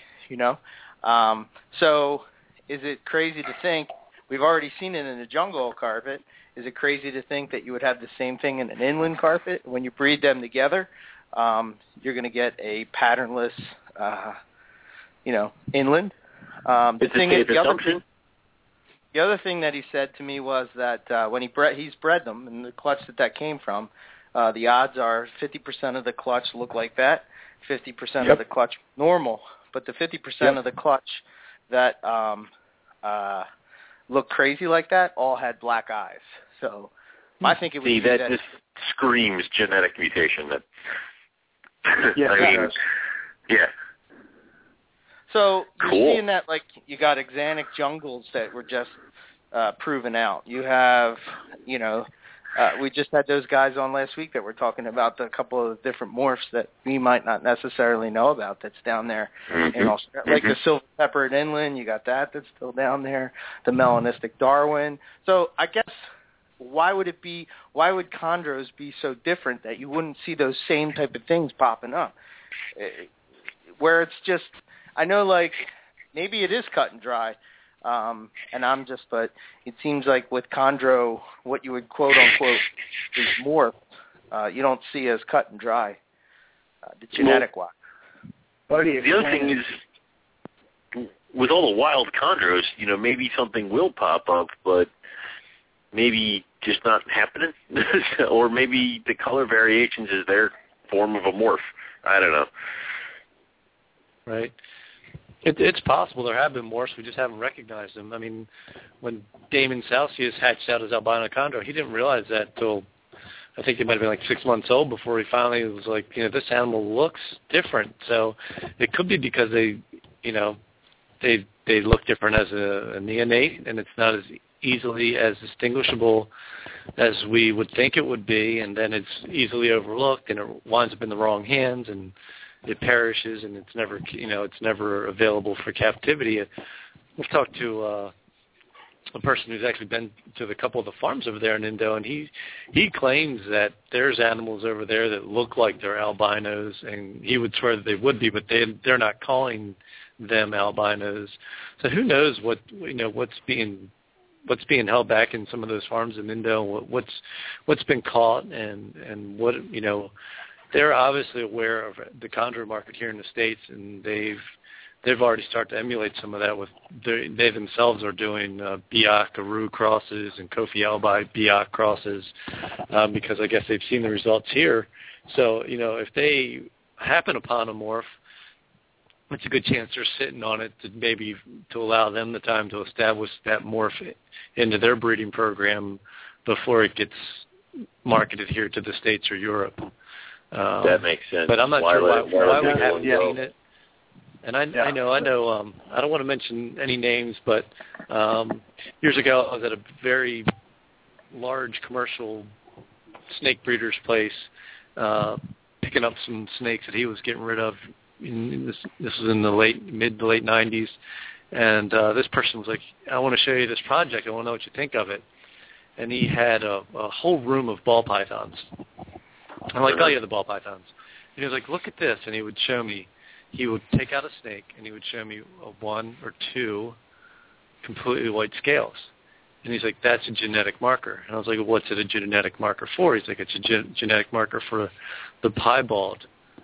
So is it crazy to think? We've already seen it in the jungle carpet. Is it crazy to think that you would have the same thing in an inland carpet? When you breed them together, you're going to get a patternless, inland. It's a safe assumption. The other thing that he said to me was that when he's bred them, and the clutch that came from, the odds are 50% of the clutch look like that, 50% of the clutch normal, but the 50% of the clutch that looked crazy like that all had black eyes. So I think it would that just screams genetic mutation. That yeah. So you're cool. seeing that, like, you got axanthic jungles that were just proven out. You have, we just had those guys on last week that were talking about a couple of different morphs that we might not necessarily know about that's down there in Australia. Like the silver peppered inland, you got that's still down there, the melanistic Darwin. So I guess why would chondros be so different that you wouldn't see those same type of things popping up? Where it's just, I know, like, maybe it is cut and dry, but it seems like with chondro, what you would quote unquote is morph, you don't see as cut and dry, the genetic wise. The other thing is, with all the wild chondros, maybe something will pop up, but maybe just not happening, or maybe the color variations is their form of a morph. I don't know. Right. It's possible there have been morphs. We just haven't recognized them. I mean, when Damon Salcius hatched out his albino chondro, he didn't realize that till I think he might have been like 6 months old before he finally was like, this animal looks different. So it could be because they look different as a neonate, and it's not as easily as distinguishable as we would think it would be, and then it's easily overlooked, and it winds up in the wrong hands, and it perishes, and it's never available for captivity. We've talked to a person who's actually been to a couple of the farms over there in Indo, and he claims that there's animals over there that look like they're albinos, and he would swear that they would be, but they're not calling them albinos. So who knows what's being held back in some of those farms in Indo, what's been caught, and what they're obviously aware of the chondro market here in the States, and they've already started to emulate some of that. They themselves are doing Biak Aru crosses and Kofi Albi Biak crosses because I guess they've seen the results here. So if they happen upon a morph, it's a good chance they're sitting on it to allow them the time to establish that morph into their breeding program before it gets marketed here to the States or Europe. That makes sense. But I'm not sure why we haven't seen it. And I know. I don't want to mention any names, but years ago I was at a very large commercial snake breeder's place, picking up some snakes that he was getting rid of. This was in the mid to late 90s, and this person was like, "I want to show you this project. I want to know what you think of it." And he had a whole room of ball pythons. I'm like, "Oh yeah, the ball pythons." And he was like, "Look at this," and he would show me. He would take out a snake, and he would show me 1 or 2 completely white scales. And he's like, "That's a genetic marker." And I was like, "What's it a genetic marker for?" He's like, "It's a genetic marker for the piebald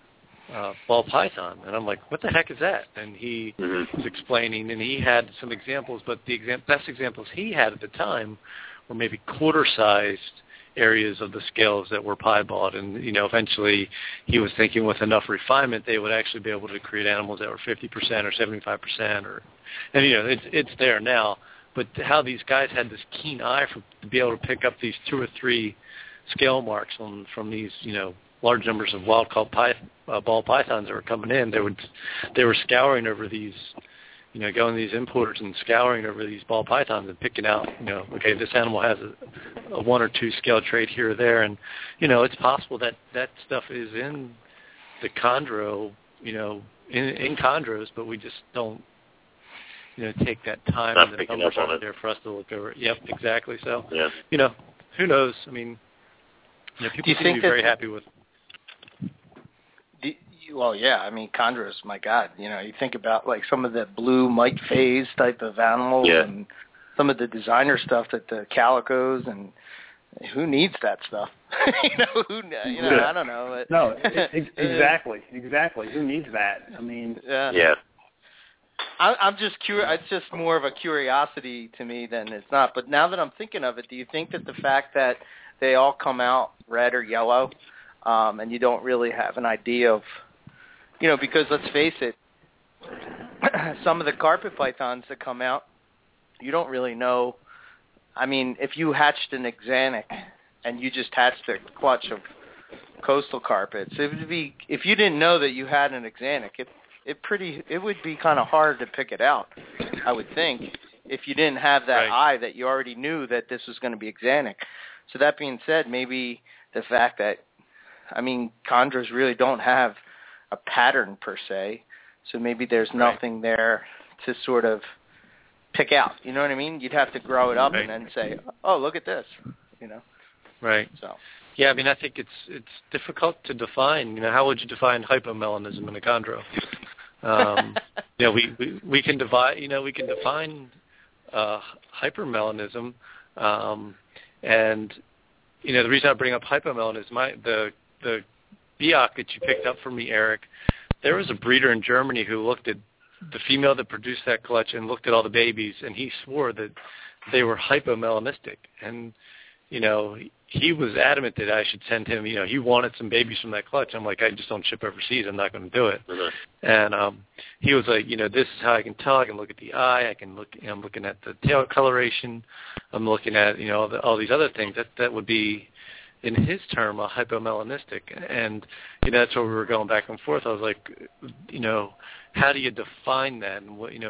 ball python." And I'm like, "What the heck is that?" And he was explaining, and he had some examples, but the best examples he had at the time were maybe quarter-sized areas of the scales that were piebald. And, eventually he was thinking with enough refinement they would actually be able to create animals that were 50% or 75% and it's there now. But how these guys had this keen eye to be able to pick up these 2 or 3 scale marks from these, large numbers of wild-caught ball pythons that were coming in. They were scouring over these, going to these importers and scouring over these ball pythons and picking out, okay, this animal has a 1 or 2 scale trait here or there. And, it's possible that stuff is in the chondro, in chondros, but we just don't, take that time and the numbers aren't there for us to look over. Yep, exactly. So, who knows? I mean, people seem to be very happy with. Well, yeah, I mean, chondros, my God, you think about like some of the blue mite phase type of animals and some of the designer stuff that the calicos, and who needs that stuff? I don't know. No, exactly. Who needs that? I mean, yeah. I'm just curious. It's just more of a curiosity to me than it's not. But now that I'm thinking of it, do you think that the fact that they all come out red or yellow, and you don't really have an idea of, because let's face it, some of the carpet pythons that come out, you don't really know. I mean, if you hatched an axanthic and you just hatched a clutch of coastal carpets, if you didn't know that you had an axanthic, it would be kind of hard to pick it out, I would think, if you didn't have that eye that you already knew that this was going to be axanthic. So that being said, maybe the fact that, chondros really don't have a pattern per se, so maybe there's nothing there to sort of pick out. You know what I mean? You'd have to grow it up and then say, oh, look at this, Right. So. Yeah, I think it's difficult to define. How would you define hypomelanism in a chondro? We can define hypermelanism, and the reason I bring up hypomelanism, the Biak that you picked up for me, Eric, there was a breeder in Germany who looked at the female that produced that clutch and looked at all the babies, and he swore that they were hypomelanistic. And, he was adamant that I should send him, he wanted some babies from that clutch. I'm like, I just don't ship overseas. I'm not going to do it. Mm-hmm. And he was like, this is how I can tell. I can look at the eye. I'm looking at the tail coloration. I'm looking at, all these other things. That would be, in his term, a hypomelanistic. And, that's where we were going back and forth. I was like, how do you define that? And what,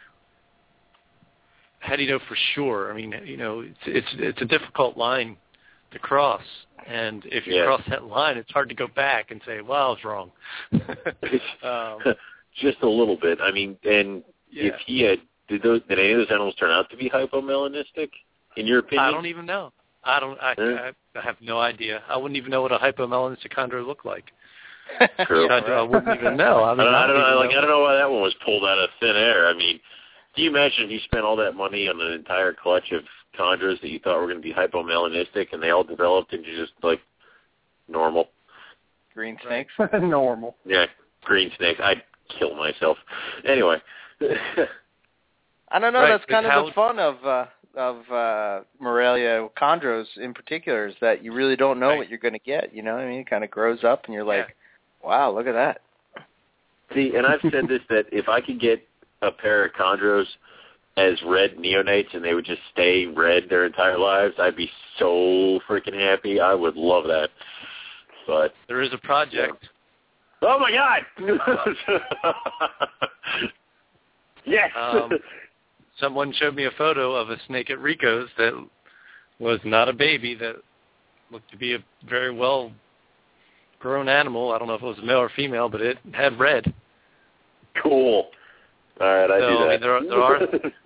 how do you know for sure? It's a difficult line to cross, and if you cross that line, it's hard to go back and say, well, I was wrong. Just a little bit. If he had, did any of those animals turn out to be hypomelanistic, in your opinion? I don't even know. I have no idea. I wouldn't even know what a hypomelanistic chondro looked like. True. I wouldn't even know. I don't know why that one was pulled out of thin air. Can you imagine if you spent all that money on an entire clutch of chondros that you thought were going to be hypomelanistic, and they all developed into just normal green snakes? Normal. Yeah, green snakes. I'd kill myself. Anyway. I don't know. Right, that's kind of the fun of Morelia chondros in particular, is that you really don't know what you're going to get. You know what I mean? It kind of grows up, and you're like, wow, look at that. See, and I've said this, that if I could get a pair of chondros as red neonates and they would just stay red their entire lives, I'd be so freaking happy. I would love that. But there is a project. Oh my God! Yes. Someone showed me a photo of a snake at Rico's that was not a baby, that looked to be a very well grown animal. I don't know if it was male or female, but it had red. Cool. All right, I do that. There are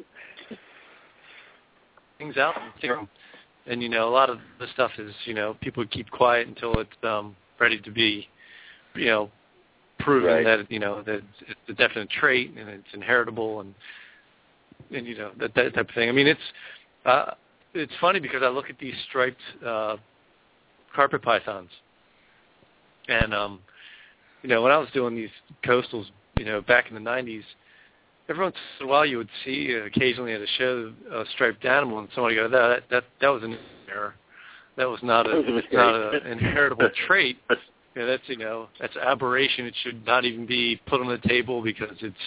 things out there, and a lot of the stuff is, people keep quiet until it's ready to be, proven that that it's a definite trait and it's inheritable and that type of thing. It's funny because I look at these striped carpet pythons, and when I was doing these coastals, back in the 90s. Every once in a while, you would see occasionally at a show a striped animal, and somebody go, "That was an error. That was not an inheritable trait. That's aberration. It should not even be put on the table because it's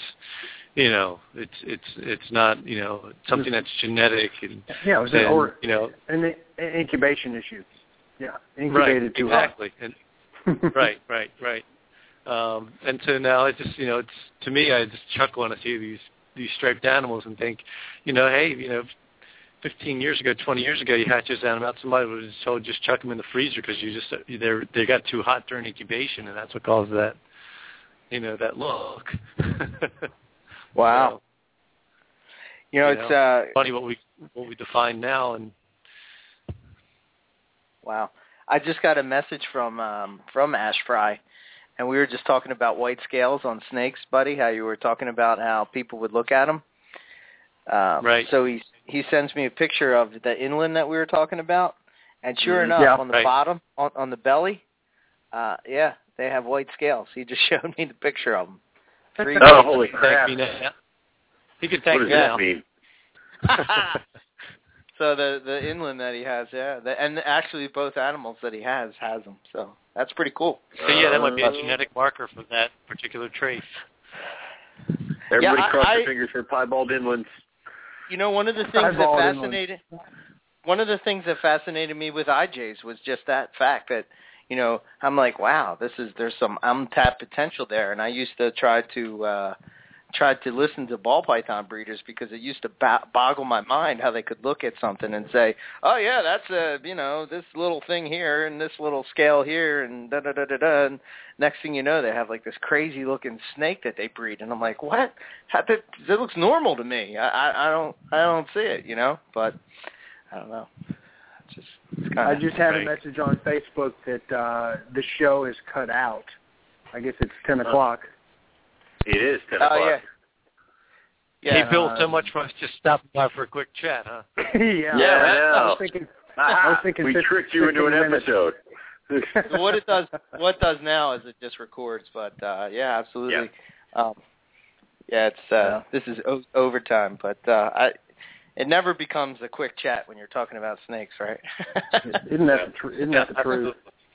not something that's genetic." And, it was an incubation issue. Yeah, incubated too hot. Exactly. And, right. And so now it just, to me, I just chuckle when I see these striped animals and think, hey, 15 years ago, 20 years ago, you hatch this animal out, somebody would have told just chuck them in the freezer because they got too hot during incubation, and that's what caused that, that look. Wow. It's funny what we define now. And wow, I just got a message from Ash Fry. And we were just talking about white scales on snakes, buddy, how you were talking about how people would look at them. Right. So he sends me a picture of the inland that we were talking about. And sure enough, on the bottom, on the belly, they have white scales. He just showed me the picture of them. Oh, holy crap. He could thank me now. What does that mean? So the inland that he has, and actually both animals that he has them. So That's pretty cool. So yeah, that might be a genetic marker for that particular trait. Everybody cross their fingers for piebald inlands. You know, one of the things that fascinated me with IJs was just that fact that, you know, I'm like, wow, there's some untapped potential there. And I used to try to listen to ball python breeders because it used to boggle my mind how they could look at something and say, oh yeah, that's this little thing here and this little scale here and da-da-da-da-da. And next thing you know, they have like this crazy looking snake that they breed. And I'm like, what? That looks normal to me. I don't see it, you know, but I don't know. I just had a message on Facebook that the show is cut out. I guess it's 10 o'clock. It is 10 o'clock. Yeah. Hey, Bill, so much for us just stopping by for a quick chat, huh? Yeah. I was thinking we tricked you into an episode. So what it does now is it just records, but yeah, absolutely. Yeah. This is overtime, but it never becomes a quick chat when you're talking about snakes, right? Isn't that the truth?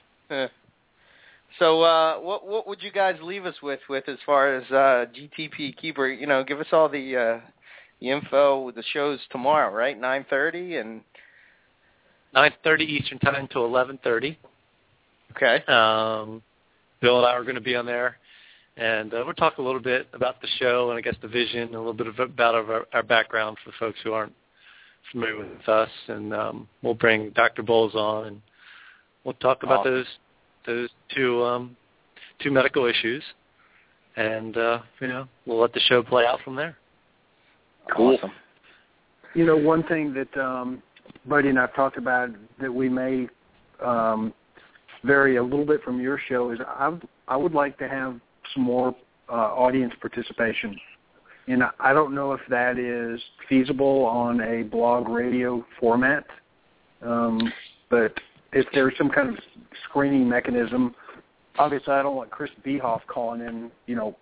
So what would you guys leave us with as far as GTP Keeper? You know, give us all the info. The show's tomorrow, right? 9:30 and 9:30 Eastern Time to 11:30. Okay. Bill and I are going to be on there, and we'll talk a little bit about the show and I guess the vision, and a little bit about our background for folks who aren't familiar with us, and we'll bring Dr. Bowles on, and we'll talk about those two medical issues, and we'll let the show play out from there. Cool. Awesome. You know, one thing that Buddy and I've talked about that we may vary a little bit from your show is I would like to have some more audience participation. And I don't know if that is feasible on a blog radio format, but if there's some kind of screening mechanism, obviously I don't want Chris Behoff calling in, you know,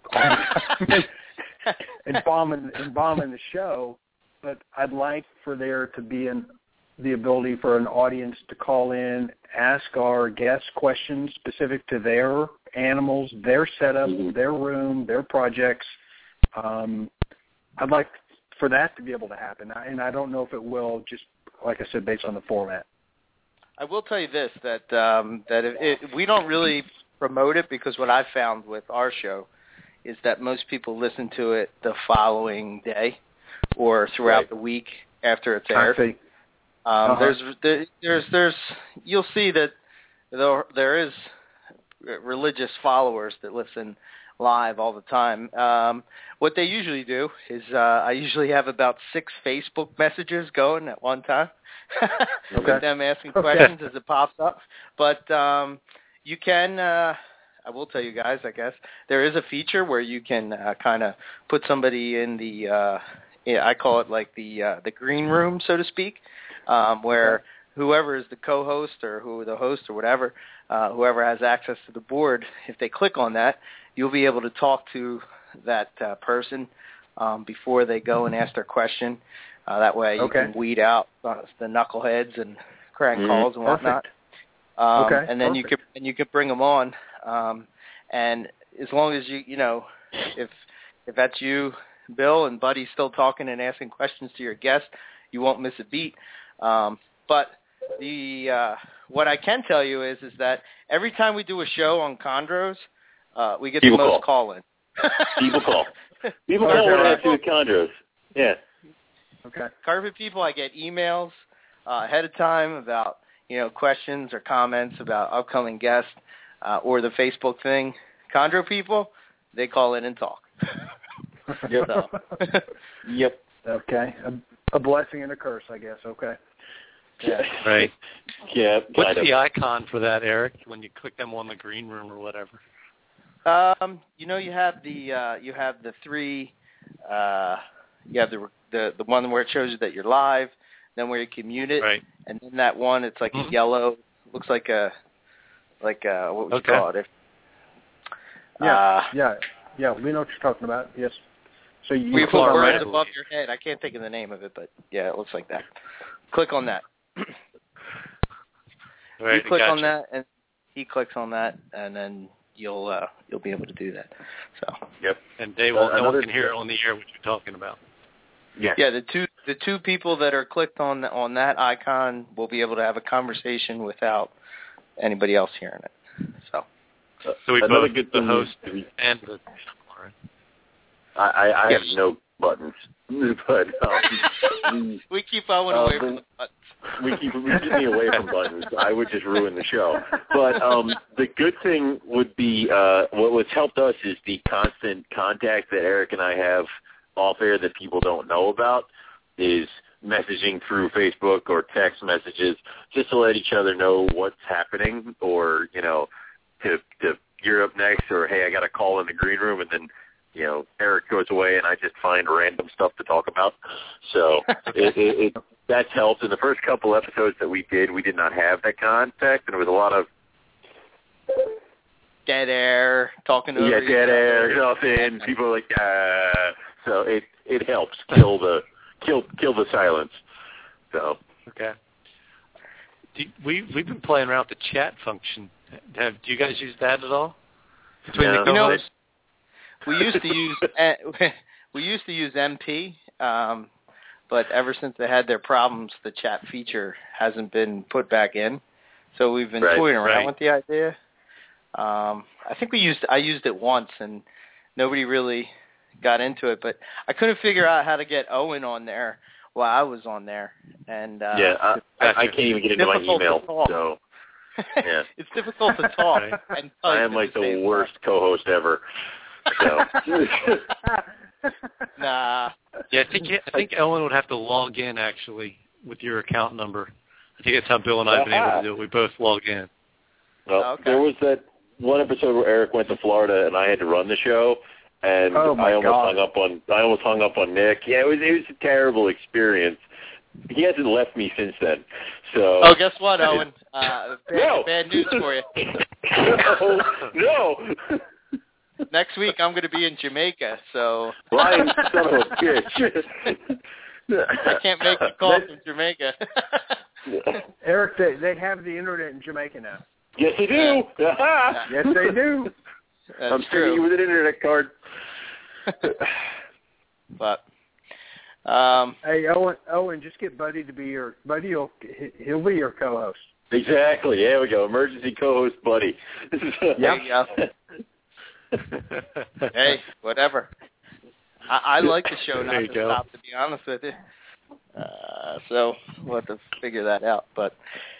and bombing the show, but I'd like for there to be the ability for an audience to call in, ask our guests questions specific to their animals, their setup, their room, their projects. I'd like for that to be able to happen, and I don't know if it will, just like I said, based on the format. I will tell you this, that we don't really promote it, because what I've found with our show is that most people listen to it the following day or throughout the week after it's aired. There's you'll see that there is religious followers that listen live all the time. What they usually do is I usually have about 6 Facebook messages going at one time. With them asking questions as it pops up. But you can, I will tell you guys, I guess, there is a feature where you can kind of put somebody in the, I call it like the green room, so to speak, where whoever is the co-host or who the host or whatever, whoever has access to the board, if they click on that, you'll be able to talk to that person before they go and ask their question. That way you can weed out the knuckleheads and crank calls and whatnot. And then you can bring them on. And as long as you know, if that's you, Bill, and Buddy's still talking and asking questions to your guest, you won't miss a beat. But what I can tell you is that every time we do a show on chondros, we get the most call-in. People call. People call when I do chondros. Yeah. Okay. Carpet people, I get emails ahead of time about, you know, questions or comments about upcoming guests or the Facebook thing. Chondro people, they call in and talk. Yep. Yep. Okay. A blessing and a curse, I guess. Okay. Yeah. Right. Yeah. What's the icon for that, Eric? When you click them on the green room or whatever. You know, you have the 3. You have the one where it shows you that you're live, then where you can mute it, and then that one, it's like a yellow, looks like a what would you call it? Yeah, we know what you're talking about. Yes. So you put words above your head. I can't think of the name of it, but yeah, it looks like that. Click on that. Right, you click on that, and he clicks on that, and then you'll be able to do that. So. Yep. And they will. No one can hear on the air what you're talking about. Yeah. Yeah. The two people that are clicked on that icon will be able to have a conversation without anybody else hearing it. So. So we Another both good the thing host is, and the. I Yes. have no buttons, but we keep Owen away from the buttons. we keep me away from buttons. I would just ruin the show. But the good thing would be what's helped us is the constant contact that Eric and I have off air that people don't know about is messaging through Facebook or text messages just to let each other know what's happening, or to you're up next, or hey, I got a call in the green room, and then Eric goes away and I just find random stuff to talk about. So that's helped. In the first couple episodes that we did not have that contact, and it was a lot of dead air, talking over each dead other. air, nothing. People are like, so it helps kill the silence. So okay. We've been playing around with the chat function. Do you guys use that at all? Between the co-hosts? We used to use MP, but ever since they had their problems, the chat feature hasn't been put back in. So we've been toying around with the idea. I think I used it once, and nobody really got into it. But I couldn't figure out how to get Owen on there while I was on there. And I can't even get into my email. So yeah. It's difficult to talk. And I am like the worst co-host ever. So. Nah. Yeah, I think Ellen would have to log in actually with your account number. I think that's how Bill and I have been able to do it. We both log in. Well, there was that one episode where Eric went to Florida and I had to run the show, and I almost hung up on Nick. Yeah, it was a terrible experience. He hasn't left me since then. So. Oh, guess what, Owen? Bad news for you. No. Next week I'm going to be in Jamaica, so. Ryan, son of a bitch. I can't make the call from Jamaica. Eric, they have the internet in Jamaica now. Yes, they do. Yes, they do. That's I'm true. sending you with an internet card. But. Hey, Owen, just get Buddy to be your Buddy. He'll be your co-host. Exactly. There we go. Emergency co-host Buddy. Yep. Hey, whatever. I like the show not to stop, to be honest with you. So we'll have to figure that out. But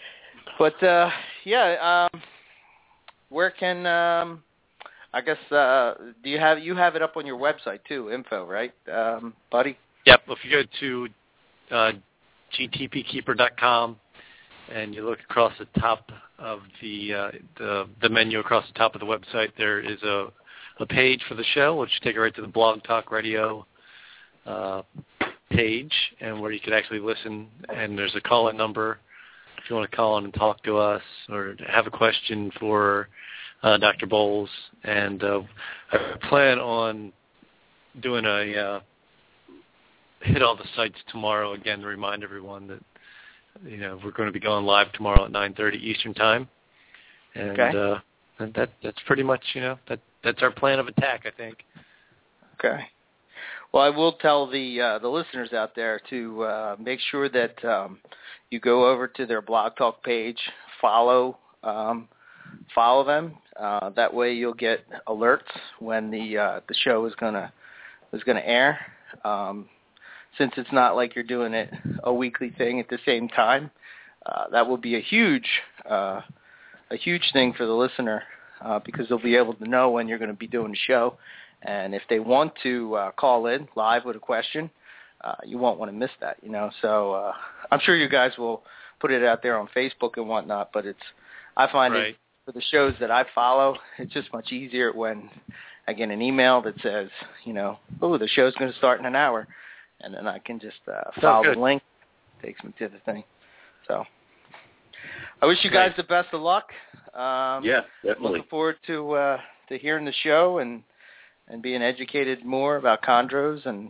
yeah. Where can I guess you have it up on your website too? Info, right, Buddy? Yep. If you go to gtpkeeper.com and you look across the top of the menu across the top of the website, there is a page for the show, which take you right to the Blog Talk Radio page, and where you can actually listen. And there's a call-in number if you want to call in and talk to us or have a question for Dr. Bowles. And I plan on doing a hit all the sites tomorrow again to remind everyone that we're going to be going live tomorrow at 9:30 Eastern Time, and that's pretty much that's our plan of attack, I think. Okay. Well, I will tell the listeners out there to make sure that you go over to their Blog Talk page, follow them. That way, you'll get alerts when the show is gonna air. Since it's not like you're doing it a weekly thing at the same time, that will be a huge thing for the listener because they'll be able to know when you're going to be doing the show. And if they want to call in live with a question, you won't want to miss that, So I'm sure you guys will put it out there on Facebook and whatnot, but I find it for the shows that I follow, it's just much easier when I get an email that says, the show's going to start in an hour. And then I can just follow the link. It takes me to the thing. So I wish you guys the best of luck. Yeah, definitely. Looking forward to hearing the show and being educated more about chondros. And,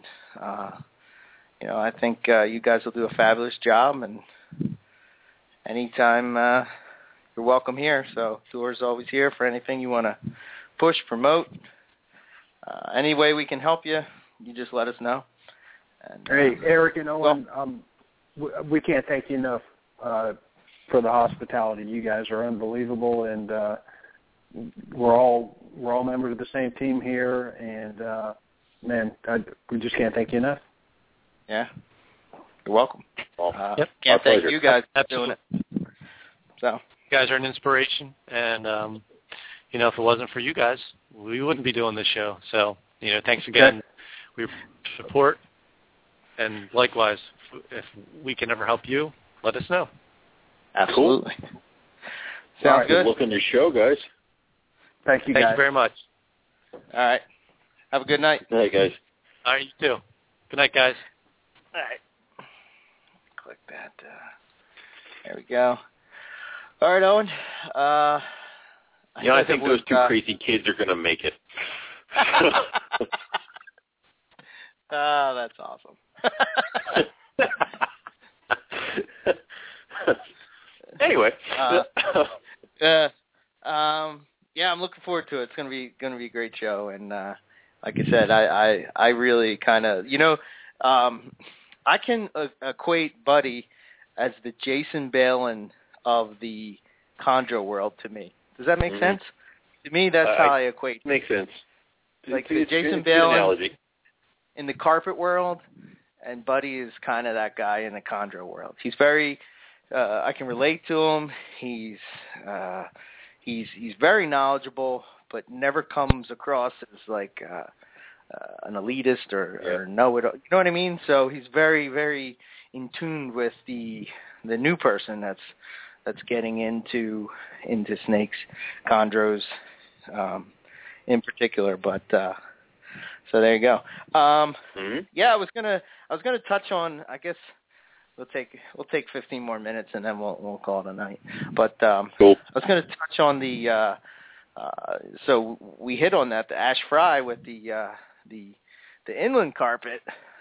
I think you guys will do a fabulous job. And anytime you're welcome here. So door's always here for anything you want to push, promote. Any way we can help you, you just let us know. And, hey, Eric and Owen, we can't thank you enough for the hospitality. You guys are unbelievable, and we're all members of the same team here. And man, we just can't thank you enough. Yeah, you're welcome. Yep. Can't thank you guys for doing it. So you guys are an inspiration, and if it wasn't for you guys, we wouldn't be doing this show. So thanks again. We support, and likewise, if we can ever help you, let us know. Absolutely. Cool. Sounds good. Good luck on your show, guys. Thank you, guys. Thank you very much. All right. Have a good night. Hey, guys. All right, you too. Good night, guys. All right. Click that. There we go. All right, Owen. I think those two crazy kids are going to make it. Oh, that's awesome. Anyway. I'm looking forward to it. It's gonna be a great show, and like I said, I really kind of I can equate Buddy as the Jason Balin of the chondro world to me. Does that make sense? To me, that's how I equate. Makes sense. Like the Jason Balin in the carpet world, and Buddy is kind of that guy in the chondro world. He's very, I can relate to him. He's very knowledgeable, but never comes across as like an elitist or know-it-all. You know what I mean? So he's very, very in tune with the new person that's getting into snakes, chondros, in particular. But so there you go. Yeah, I was gonna touch on. I guess we'll take 15 more minutes and then we'll call it a night. But cool. I was gonna touch on the. So we hit on that, the ash fry with the inland carpet.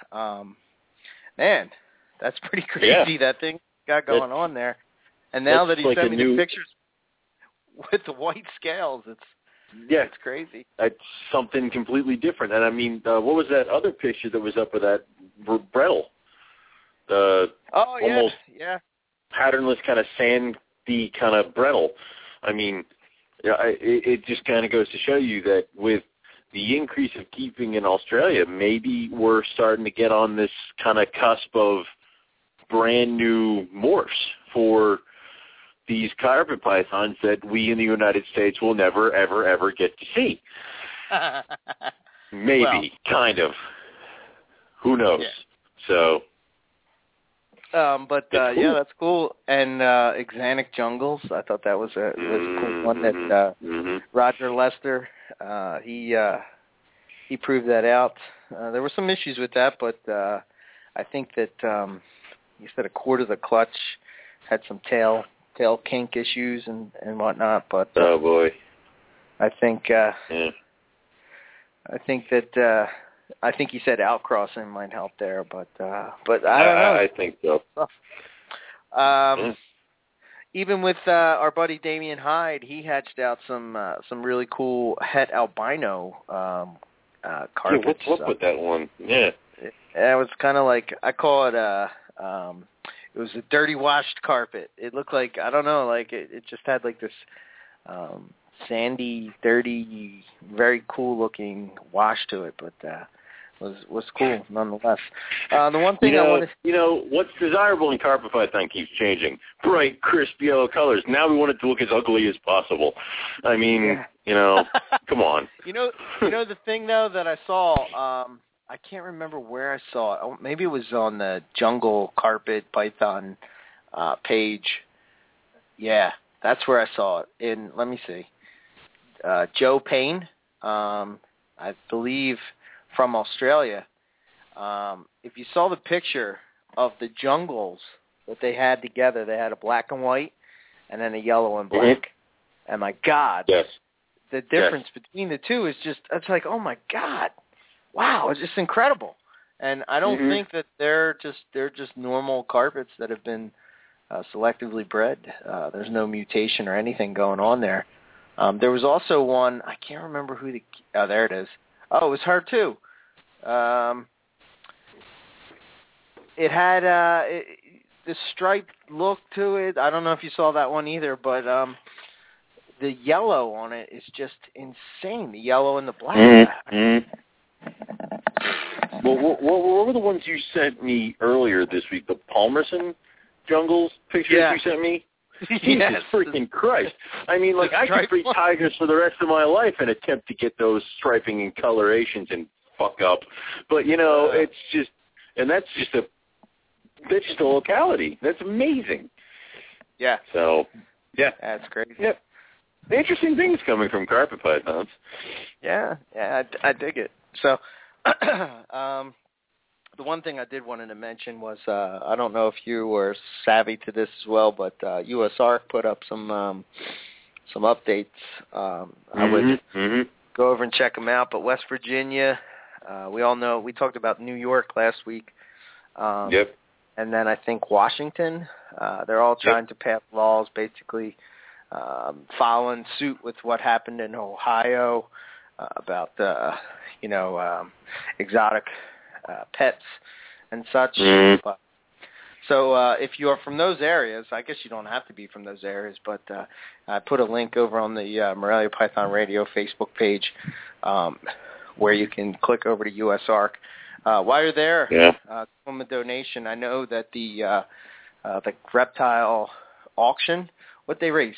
Man, that's pretty crazy. That thing got going on there. And now that he sent me the pictures with the white scales, it's crazy. It's something completely different. And I mean, what was that other picture that was up of that brettle? Almost patternless kind of sandy kind of brettle. I mean, it just kind of goes to show you that with the increase of keeping in Australia, maybe we're starting to get on this kind of cusp of brand new morphs for these carpet pythons that we in the United States will never, ever, ever get to see. Maybe, kind of. Who knows? Yeah. So. But cool. Yeah, that's cool. And Axanthic Jungles, I thought that was a cool one that Roger Lester, he proved that out. There were some issues with that, but I think that he said a quarter of the clutch had some tail kink issues and whatnot. But oh boy, I think I think he said outcrossing might help there, but I don't know. I think so. Even with our buddy Damian Hyde, he hatched out some really cool het albino carpets. Yeah, what's up with that one? Yeah. It was kind of like, I call it it was a dirty washed carpet. It looked like, I don't know, like it just had like this sandy, dirty, very cool looking wash to it, but was cool nonetheless. The one thing I wanted, what's desirable in carpet python keeps changing. Bright, crisp yellow colors. Now we want it to look as ugly as possible. I mean, come on. The thing though that I saw, I can't remember where I saw it. Oh, maybe it was on the Jungle Carpet Python page. Yeah, that's where I saw it. Let me see. Joe Payne, I believe, from Australia. If you saw the picture of the jungles that they had together, they had a black and white and then a yellow and black. Mm-hmm. And my God, the difference between the two is just, it's like, oh my God, wow, it's just incredible. And I don't think that they're just normal carpets that have been selectively bred. There's no mutation or anything going on there. There was also one, I can't remember who there it is. Oh, it was her too. It had the striped look to it. I don't know if you saw that one either, but the yellow on it is just insane. The yellow and the black. Mm-hmm. Well, what were the ones you sent me earlier this week? The Palmerston Jungles pictures you sent me? Jesus freaking Christ. I mean, like, I could breed tigers for the rest of my life and attempt to get those striping and colorations and fuck up. But, you know, it's just, and that's just a locality. That's amazing. Yeah. So, yeah. That's crazy. Yeah. Interesting things coming from carpet pythons. Yeah, I dig it. So, the one thing I did wanted to mention was, I don't know if you were savvy to this as well, but USARK put up some updates. I would go over and check them out. But West Virginia, we all know, we talked about New York last week. Yep. And then I think Washington, they're all trying to pass laws basically following suit with what happened in Ohio about exotic pets and such. But, so if you are from those areas, I guess you don't have to be from those areas, but I put a link over on the Morelia Python Radio Facebook page where you can click over to USARK. While you're there, from a donation, I know that the reptile auction, what they raised,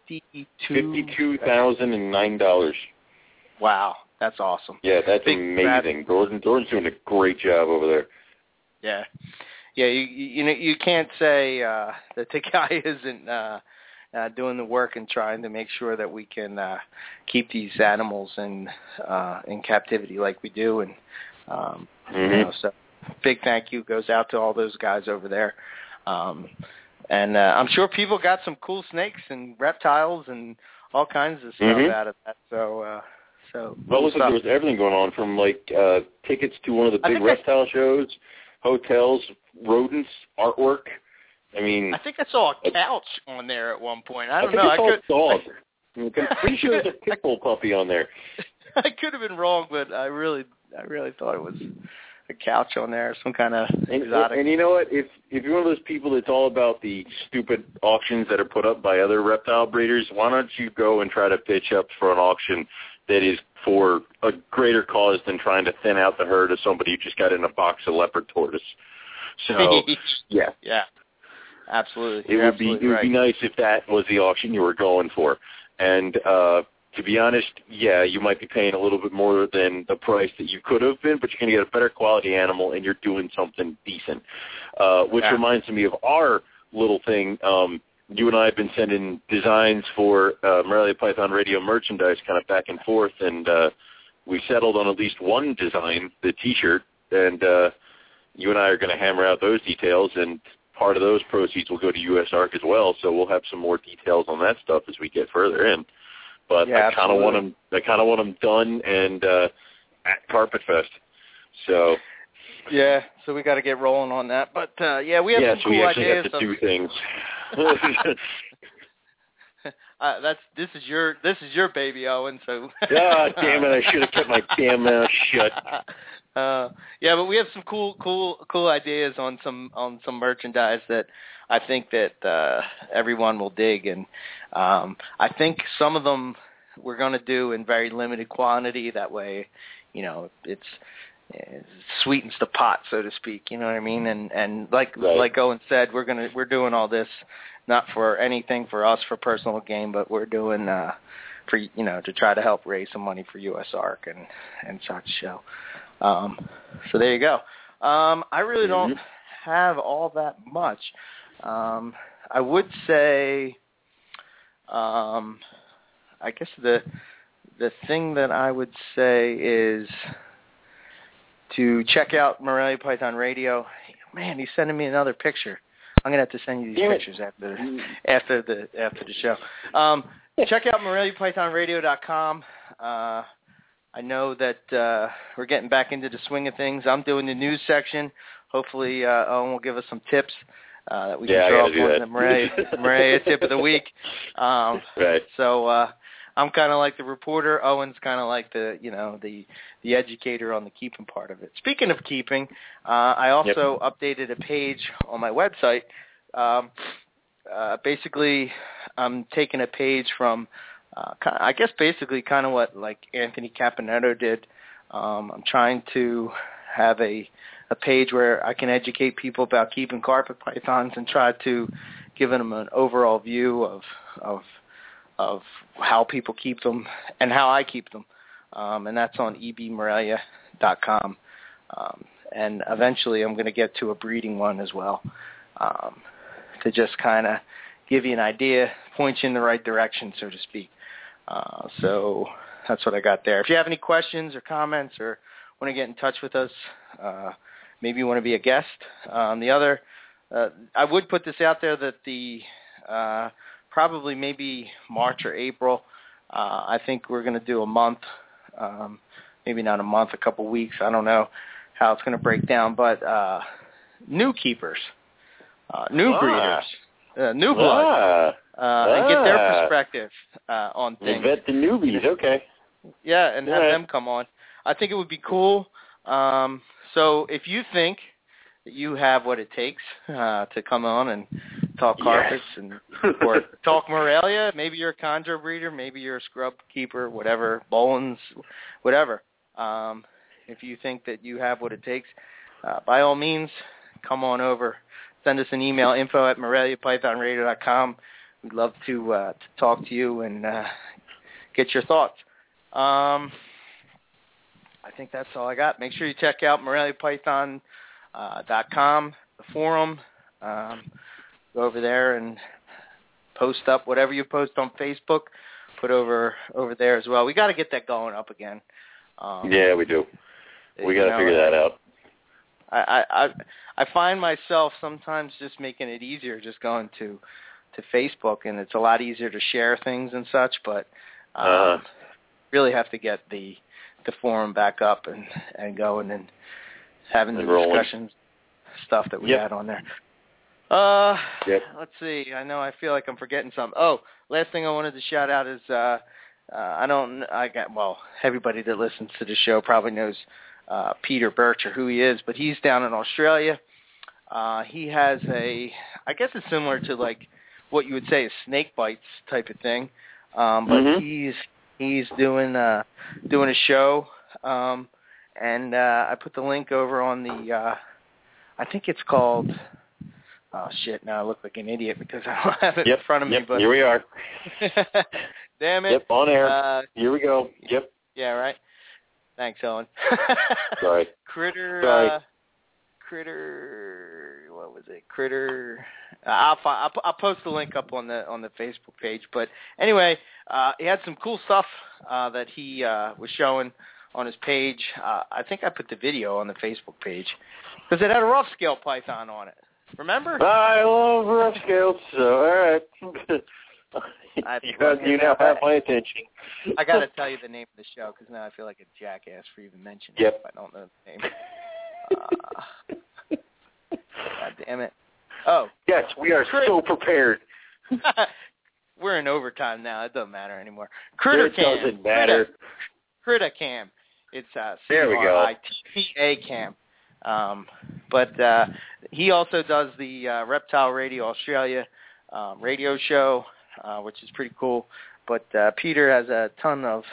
$52,009. Wow, that's awesome. Yeah, that's amazing. Gordon's doing a great job over there. Yeah, you can't say that the guy isn't doing the work and trying to make sure that we can keep these animals in captivity like we do, and so big thank you goes out to all those guys over there. And I'm sure people got some cool snakes and reptiles and all kinds of stuff out of that. So well, it looks like there was everything going on, from like tickets to one of the big reptile shows, hotels, rodents, artwork. I mean, I think I saw a couch on there at one point. I don't know. I think I saw a dog. I'm pretty sure there's a pit bull puppy on there. I could have been wrong, but I really thought it was a couch on there, some kind of exotic. And you know what? If you're one of those people that's all about the stupid auctions that are put up by other reptile breeders, why don't you go and try to pitch up for an auction that is for a greater cause than trying to thin out the herd of somebody who just got in a box of leopard tortoise. So, yeah, absolutely. It would be nice if that was the auction you were going for. And to be honest, you might be paying a little bit more than the price that you could have been, but you're going to get a better quality animal, and you're doing something decent. Which reminds me of our little thing. You and I have been sending designs for Morelia Python Radio merchandise kind of back and forth, and we settled on at least one design, the T-shirt, and you and I are going to hammer out those details, and part of those proceeds will go to USARK as well, so we'll have some more details on that stuff as we get further in. But I kind of want them done and at Carpet Fest. So so we got to get rolling on that. But we have some cool ideas. Have to do things. This is your baby, Owen. So God damn it! I should have kept my damn mouth shut. But we have some cool ideas on some merchandise that I think that everyone will dig, and I think some of them we're going to do in very limited quantity. That way, it sweetens the pot, so to speak. You know what I mean? And like Owen said, we're doing all this not for anything for us for personal gain, but we're doing for to try to help raise some money for USARK and such. So there you go. I really don't have all that much. I would say, I guess the thing that I would say is to check out Morelia Python Radio. Man, he's sending me another picture. I'm gonna have to send you these pictures after the show. Check out MoreliaPythonRadio.com. I know that we're getting back into the swing of things. I'm doing the news section. Hopefully, Owen will give us some tips that we can throw up on the Morelia tip of the week. Right. So I'm kind of like the reporter. Owen's kind of like the educator on the keeping part of it. Speaking of keeping, I also updated a page on my website. Basically, I'm taking a page from, I guess basically kind of what like Anthony Caponetto did. I'm trying to have a page where I can educate people about keeping carpet pythons and try to give them an overall view of how people keep them and how I keep them. And that's on ebmorelia.com. And eventually I'm going to get to a breeding one as well, to just kind of give you an idea, point you in the right direction, so to speak. So that's what I got there. If you have any questions or comments or want to get in touch with us, maybe you want to be a guest. I would put this out there that the probably maybe March or April, I think we're going to do a month, maybe not a month, a couple weeks. I don't know how it's going to break down, but new keepers, new breeders, new blood, and get their perspective on things. Vet the newbies, okay. Yeah, and have them come on. I think it would be cool. So if you think that you have what it takes to come on and talk carpets or talk Morelia, maybe you're a chondro breeder, maybe you're a scrub keeper, whatever, Boelens, whatever. If you think that you have what it takes, by all means, come on over. Send us an email, info@moreliapythonradio.com. We'd love to talk to you and get your thoughts. I think that's all I got. Make sure you check out moreliapython.com, the forum. Go over there and post up whatever you post on Facebook. Put over there as well. We got to get that going up again. Yeah, we do. We got to figure that out. I find myself sometimes just making it easier, just going to Facebook, and it's a lot easier to share things and such. But really have to get the forum back up and going and having the discussions, stuff that we had on there. Let's see. I feel like I'm forgetting something. Oh, last thing I wanted to shout out is everybody that listens to the show probably knows Peter Birch or who he is, but he's down in Australia. He has I guess it's similar to like what you would say is snake bites type of thing, but he's doing a show, and I put the link over on the I think it's called. Oh shit! Now I look like an idiot because I don't have it in front of me. But here we are. Damn it! Yep, on air. Here we go. Yep. Yeah, right. Thanks, Owen. Sorry. Critter. What was it? Critter. I'll post the link up on the Facebook page. But anyway, he had some cool stuff that he was showing on his page. I think I put the video on the Facebook page because it had a rough scale python on it. Remember? I love rough scales. So all right. You now have my attention. I got to tell you the name of the show because now I feel like a jackass for even mentioning it if I don't know the name. God damn it. Oh. Yes, we are so prepared. We're in overtime now. It doesn't matter anymore. Critter Cam. It doesn't matter. Critter Cam. It's there we go. CRITPA Cam. But he also does the Reptile Radio Australia radio show, which is pretty cool. But Peter has a ton of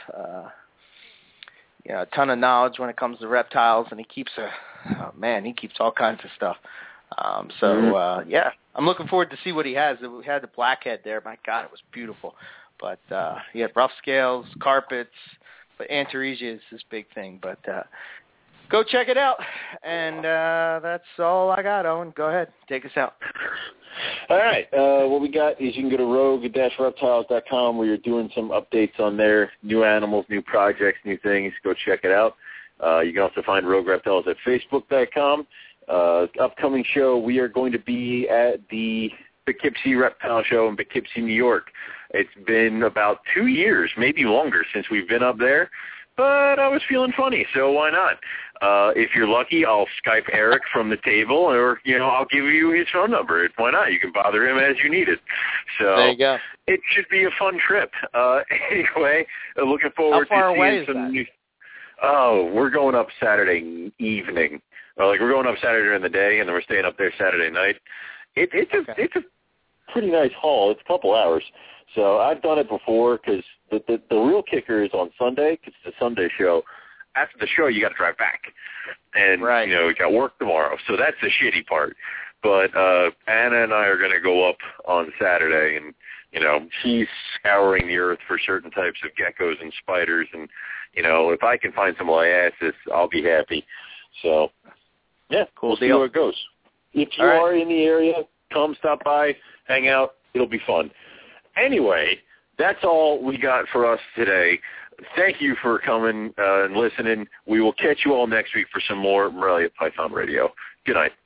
knowledge when it comes to reptiles, and he keeps he keeps all kinds of stuff. I'm looking forward to see what he has. We had the blackhead there. My God, it was beautiful. But he had rough scales, carpets, but Antaresia is his big thing. But go check it out. And that's all I got, Owen. Go ahead. Take us out. All right. What we got is you can go to rogue-reptiles.com where you're doing some updates on there, new animals, new projects, new things. Go check it out. You can also find Rogue Reptiles at facebook.com. Upcoming show, we are going to be at the Poughkeepsie Reptile Show in Poughkeepsie, New York. It's been about 2 years, maybe longer, since we've been up there. But I was feeling funny, so why not? If you're lucky, I'll Skype Eric from the table, or I'll give you his phone number. Why not? You can bother him as you need it. So there you go. It should be a fun trip. Anyway, looking forward How far to away seeing is some. that? Oh, we're going up Saturday evening. We're going up Saturday during the day, and then we're staying up there Saturday night. It's a pretty nice haul. It's a couple hours. So I've done it before because the real kicker is on Sunday, because it's a Sunday show. After the show, you got to drive back. And, you got work tomorrow. So that's the shitty part. But Anna and I are going to go up on Saturday, and, she's scouring the earth for certain types of geckos and spiders. And, if I can find some liasis, I'll be happy. So, yeah, cool we'll deal. see how it goes. If you are in the area, come stop by, hang out. It'll be fun. Anyway, that's all we got for us today. Thank you for coming and listening. We will catch you all next week for some more Morelia Python Radio. Good night.